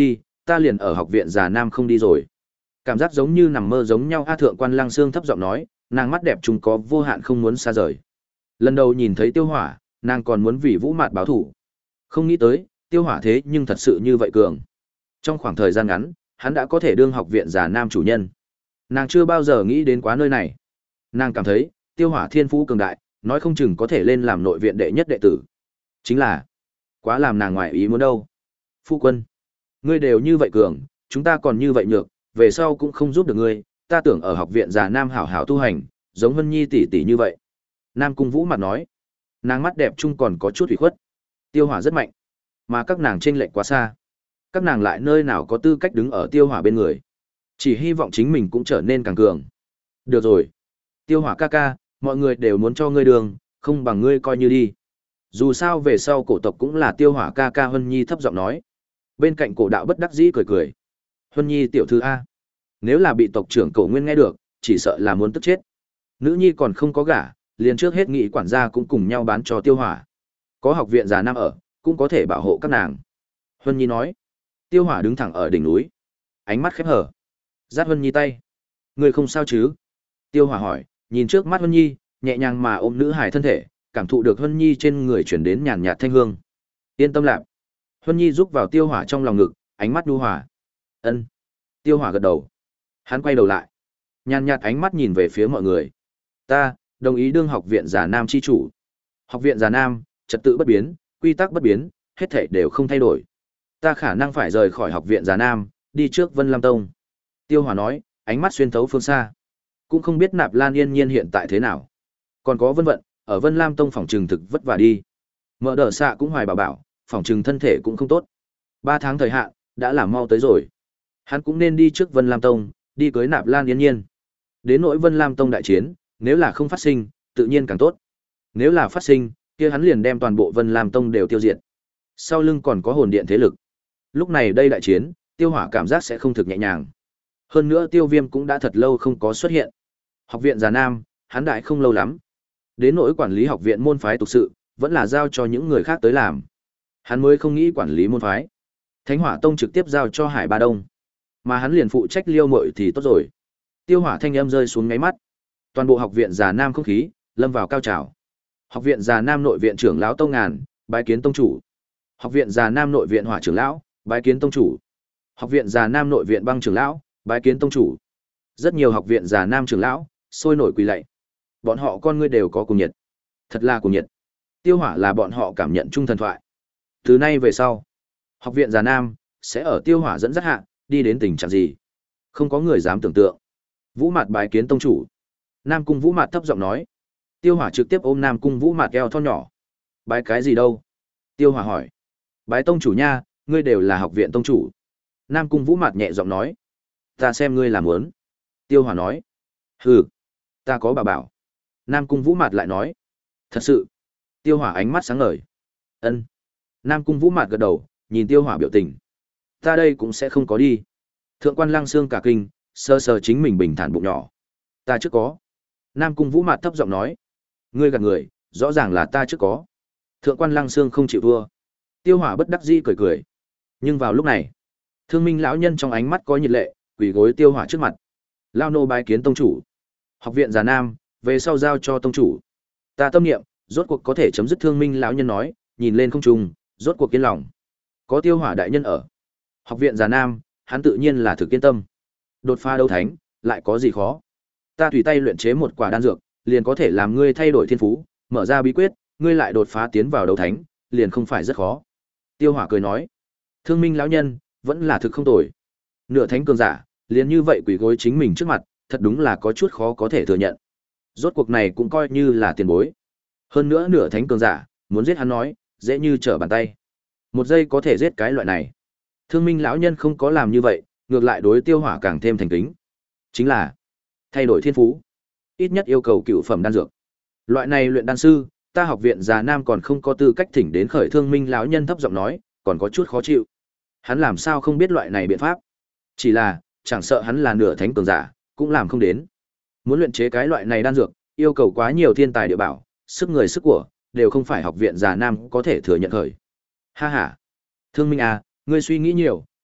ta liền ở học viện già nam không đi rồi. Cảm giác giống như nằm mơ giống nhau. A Thượng quan Lăng Xương thấp giọng nói, nàng mắt đẹp chúng có vô hạn không muốn xa rời. Lần đầu nhìn thấy Tiêu Hỏa, nàng còn muốn vì Vũ Mạt báo thù. Không nghĩ tới, Tiêu Hỏa thế nhưng thật sự như vậy cường. Trong khoảng thời gian ngắn, hắn đã có thể đương học viện già nam chủ nhân. Nàng chưa bao giờ nghĩ đến quá nơi này. Nàng cảm thấy, Tiêu Hỏa thiên phú cường đại, nói không chừng có thể lên làm nội viện đệ nhất đệ tử. Chính là, quá làm nàng ngoài ý muốn đâu. Phu quân, ngươi đều như vậy cường, chúng ta còn như vậy nhược, về sau cũng không giúp được ngươi, ta tưởng ở học viện già nam hảo hảo tu hành, giống Vân Nhi tỷ tỷ như vậy. Nam Cung Vũ mặt nói, nàng mắt đẹp chung còn có chút ủy khuất. Tiêu Hỏa rất mạnh, mà các nàng chênh lệch quá xa. Các nàng lại nơi nào có tư cách đứng ở Tiêu Hỏa bên người. Chỉ hy vọng chính mình cũng trở nên càng cường. Được rồi. Tiêu Hỏa ca ca, mọi người đều muốn cho ngươi đường, không bằng ngươi coi như đi. Dù sao về sau cổ tộc cũng là Tiêu Hỏa ca ca. Huân Nhi thấp giọng nói. Bên cạnh cổ đạo bất đắc dĩ cười cười. Huân Nhi tiểu thư A. Nếu là bị tộc trưởng cổ nguyên nghe được, chỉ sợ là muốn tức chết. Nữ nhi còn không có gả, liền trước hết nghị quản gia cũng cùng nhau bán cho Tiêu Hỏa. Có học viện già nam ở, cũng có thể bảo hộ các nàng. Huân Nhi nói. Tiêu Hỏa đứng thẳng ở đỉnh núi, ánh mắt khép hở. Dắt Huân Nhi tay. Người không sao chứ? Tiêu Hỏa hỏi, nhìn trước mắt Huân Nhi, nhẹ nhàng mà ôm nữ hài thân thể, cảm thụ được Huân Nhi trên người chuyển đến nhàn nhạt thanh hương. Yên tâm lạc. Huân Nhi rúc vào Tiêu Hỏa trong lòng ngực, ánh mắt nhu hòa. Ân. Tiêu Hỏa gật đầu. Hắn quay đầu lại, nhàn nhạt ánh mắt nhìn về phía mọi người. Ta đồng ý đương học viện già nam chi chủ. Học viện già nam, trật tự bất biến, quy tắc bất biến, hết thảy đều không thay đổi. Ta khả năng phải rời khỏi học viện già nam, đi trước Vân Lam Tông. Tiêu Hỏa nói, ánh mắt xuyên thấu phương xa. Cũng không biết Nạp Lan Yên Nhiên hiện tại thế nào. Còn có Vân Vận, ở Vân Lam Tông phòng trừng thực vất vả đi. Mợ Đở Xạ cũng hoài bảo bảo, phòng trừng thân thể cũng không tốt. 3 tháng thời hạn, đã làm mau tới rồi. Hắn cũng nên đi trước Vân Lam Tông, đi cưới Nạp Lan Yên Nhiên. Đến nỗi Vân Lam Tông đại chiến, nếu là không phát sinh, tự nhiên càng tốt. Nếu là phát sinh, kia hắn liền đem toàn bộ Vân Lam Tông đều tiêu diệt. Sau lưng còn có hồn điện thế lực. Lúc này đây đại chiến, Tiêu Hỏa cảm giác sẽ không thực nhẹ nhàng. Hơn nữa Tiêu Viêm cũng đã thật lâu không có xuất hiện. Học viện già nam, hắn đại không lâu lắm. Đến nỗi quản lý học viện môn phái tục sự, vẫn là giao cho những người khác tới làm. Hắn mới không nghĩ quản lý môn phái. Thánh Hỏa Tông trực tiếp giao cho Hải Ba Đông, mà hắn liền phụ trách liêu muội thì tốt rồi. Tiêu Hỏa thanh âm rơi xuống ngáy mắt. Toàn bộ học viện già nam không khí lâm vào cao trào. Học viện già nam nội viện trưởng lão Tông Ngàn, bái kiến tông chủ. Học viện già nam nội viện Hỏa trưởng lão, bái kiến tông chủ. Học viện già nam nội viện Băng trưởng lão, bái kiến tông chủ. Rất nhiều học viện già nam trưởng lão sôi nổi quỳ lạy. Bọn họ con ngươi đều có cùng nhiệt. Thật là cùng nhiệt. Tiêu Hỏa là bọn họ cảm nhận trung thần thoại. Từ nay về sau, học viện già nam sẽ ở Tiêu Hỏa dẫn dắt hạ, đi đến tình trạng gì? Không có người dám tưởng tượng. Vũ Mạt bái kiến tông chủ. Nam Cung Vũ Mạt thấp giọng nói. Tiêu Hỏa trực tiếp ôm Nam Cung Vũ Mạt eo thon nhỏ. Bái cái gì đâu? Tiêu Hỏa hỏi. Bái tông chủ nha, ngươi đều là học viện tông chủ. Nam Cung Vũ Mạt nhẹ giọng nói. Ta xem ngươi làm muốn. Tiêu Hỏa nói. Hừ, ta có bà bảo. Nam Cung Vũ Mạt lại nói. Thật sự. Tiêu Hỏa ánh mắt sáng ngời. Ân. Nam Cung Vũ Mạt gật đầu, nhìn Tiêu Hỏa biểu tình. Ta đây cũng sẽ không có đi. Thượng quan Lăng Xương cả kinh, sơ sơ chính mình bình thản bụng nhỏ. Ta trước có. Nam Cung Vũ Mạt thấp giọng nói. Ngươi gạt người, rõ ràng là ta trước có. Thượng quan Lăng Xương không chịu thua. Tiêu Hỏa bất đắc dĩ cười cười. Nhưng vào lúc này, Thương Minh lão nhân trong ánh mắt có nhiệt lệ, quỳ gối Tiêu Hỏa trước mặt. Lao nô bái kiến tông chủ. Học viện già nam, về sau giao cho tông chủ. Ta tâm niệm, rốt cuộc có thể chấm dứt. Thương Minh lão nhân nói, nhìn lên không trung, rốt cuộc yên lòng. Có Tiêu Hỏa đại nhân ở. Học viện già nam, hắn tự nhiên là thực yên tâm. Đột phá đấu thánh, lại có gì khó? Ta tùy tay luyện chế một quả đan dược, liền có thể làm ngươi thay đổi thiên phú, mở ra bí quyết, ngươi lại đột phá tiến vào đấu thánh, liền không phải rất khó. Tiêu Hỏa cười nói, Thương Minh lão nhân, vẫn là thực không tồi. Nửa thánh cường giả, liền như vậy quỳ gối chính mình trước mặt, thật đúng là có chút khó có thể thừa nhận. Rốt cuộc này cũng coi như là tiền bối. Hơn nữa nửa thánh cường giả, muốn giết hắn nói, dễ như trở bàn tay. Một giây có thể giết cái loại này. Thương Minh lão nhân không có làm như vậy, ngược lại đối Tiêu Hỏa càng thêm thành kính. Chính là thay đổi thiên phú, ít nhất yêu cầu cựu phẩm đan dược. Loại này luyện đan sư, ta học viện già nam còn không có tư cách thỉnh đến. Khởi Thương Minh lão nhân thấp giọng nói, còn có chút khó chịu. Hắn làm sao không biết loại này biện pháp? Chỉ là, chẳng sợ hắn là nửa thánh cường giả, cũng làm không đến. Muốn luyện chế cái loại này đan dược, yêu cầu quá nhiều thiên tài địa bảo, sức người sức của, đều không phải học viện già nam có thể thừa nhận khởi. Ha ha. Thương Minh à, ngươi suy nghĩ nhiều,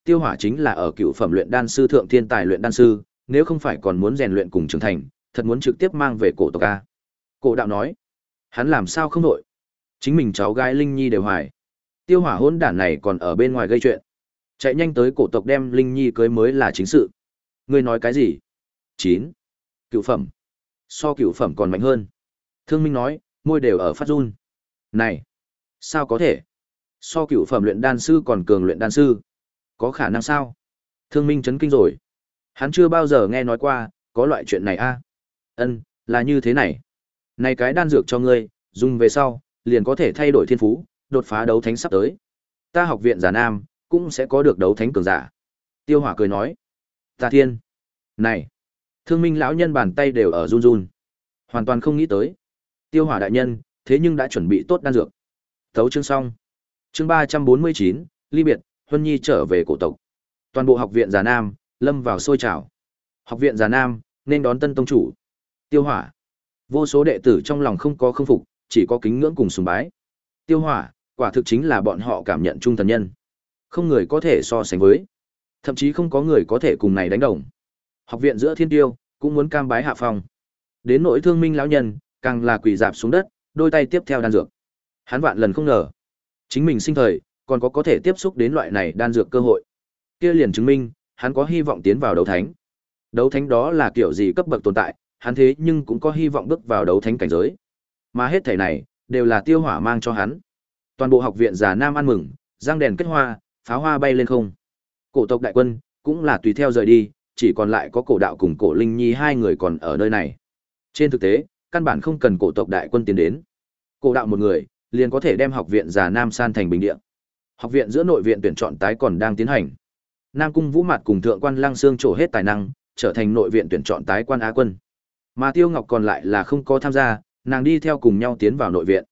Tiêu Hỏa chính là ở cựu phẩm luyện đan sư thượng thiên tài luyện đan sư, nếu không phải còn muốn rèn luyện cùng trưởng thành, thật muốn trực tiếp mang về cổ tộc a. Cổ đạo nói, hắn làm sao không đội? Chính mình cháu gái Linh Nhi đều hoài. Tiêu Hỏa hỗn đản này còn ở bên ngoài gây chuyện. Chạy nhanh tới cổ tộc đem Linh Nhi cưới mới là chính sự. Ngươi nói cái gì? 9. Cựu phẩm. So cựu phẩm còn mạnh hơn. Thương Minh nói, môi đều ở phát run. Này, sao có thể? So cựu phẩm luyện đan sư còn cường luyện đan sư. Có khả năng sao? Thương Minh chấn kinh rồi. Hắn chưa bao giờ nghe nói qua, có loại chuyện này a. Ân, là như thế này. Này cái đan dược cho ngươi, dùng về sau, liền có thể thay đổi thiên phú, đột phá đấu thánh sắp tới. Ta học viện giả nam, cũng sẽ có được đấu thánh cường giả. Tiêu Hỏa cười nói. Ta thiên. Này. Thương Minh lão nhân bàn tay đều ở run run. Hoàn toàn không nghĩ tới. Tiêu Hỏa đại nhân, thế nhưng đã chuẩn bị tốt đan dược. Tấu chương xong. Chương 349, ly biệt, Huân Nhi trở về cổ tộc. Toàn bộ học viện giả nam, lâm vào sôi trào. Học viện giả nam, nên đón tân tông chủ. Tiêu Hỏa. Vô số đệ tử trong lòng không có khâm phục, chỉ có kính ngưỡng cùng sùng bái. Tiêu Hỏa, quả thực chính là bọn họ cảm nhận trung thần nhân. Không người có thể so sánh với. Thậm chí không có người có thể cùng này đánh đồng. Học viện giữa thiên tiêu, cũng muốn cam bái hạ phong. Đến nỗi Thương Minh lão nhân, càng là quỳ dạp xuống đất, đôi tay tiếp theo đan dược. Hắn vạn lần không ngờ, chính mình sinh thời, còn có thể tiếp xúc đến loại này đan dược cơ hội. Kia liền chứng minh, hắn có hy vọng tiến vào đấu thánh. Đấu thánh đó là kiểu gì cấp bậc tồn tại, hắn thế nhưng cũng có hy vọng bước vào đấu thánh cảnh giới. Mà hết thảy này, đều là Tiêu Hỏa mang cho hắn. Toàn bộ học viện giả nam ăn mừng, răng đèn kết hoa, pháo hoa bay lên không. Cổ tộc đại quân, cũng là tùy theo rời đi, chỉ còn lại có cổ đạo cùng cổ Linh Nhi hai người còn ở nơi này. Trên thực tế, căn bản không cần cổ tộc đại quân tiến đến. Cổ đạo một người, liền có thể đem học viện giả nam san thành bình địa. Học viện giữa nội viện tuyển chọn tái còn đang tiến hành. Nam Cung Vũ Mạt cùng Thượng quan Lăng Xương trổ hết tài năng, trở thành nội viện tuyển chọn tái quan á quân. Mà Tiêu Ngọc còn lại là không có tham gia, nàng đi theo cùng nhau tiến vào nội viện.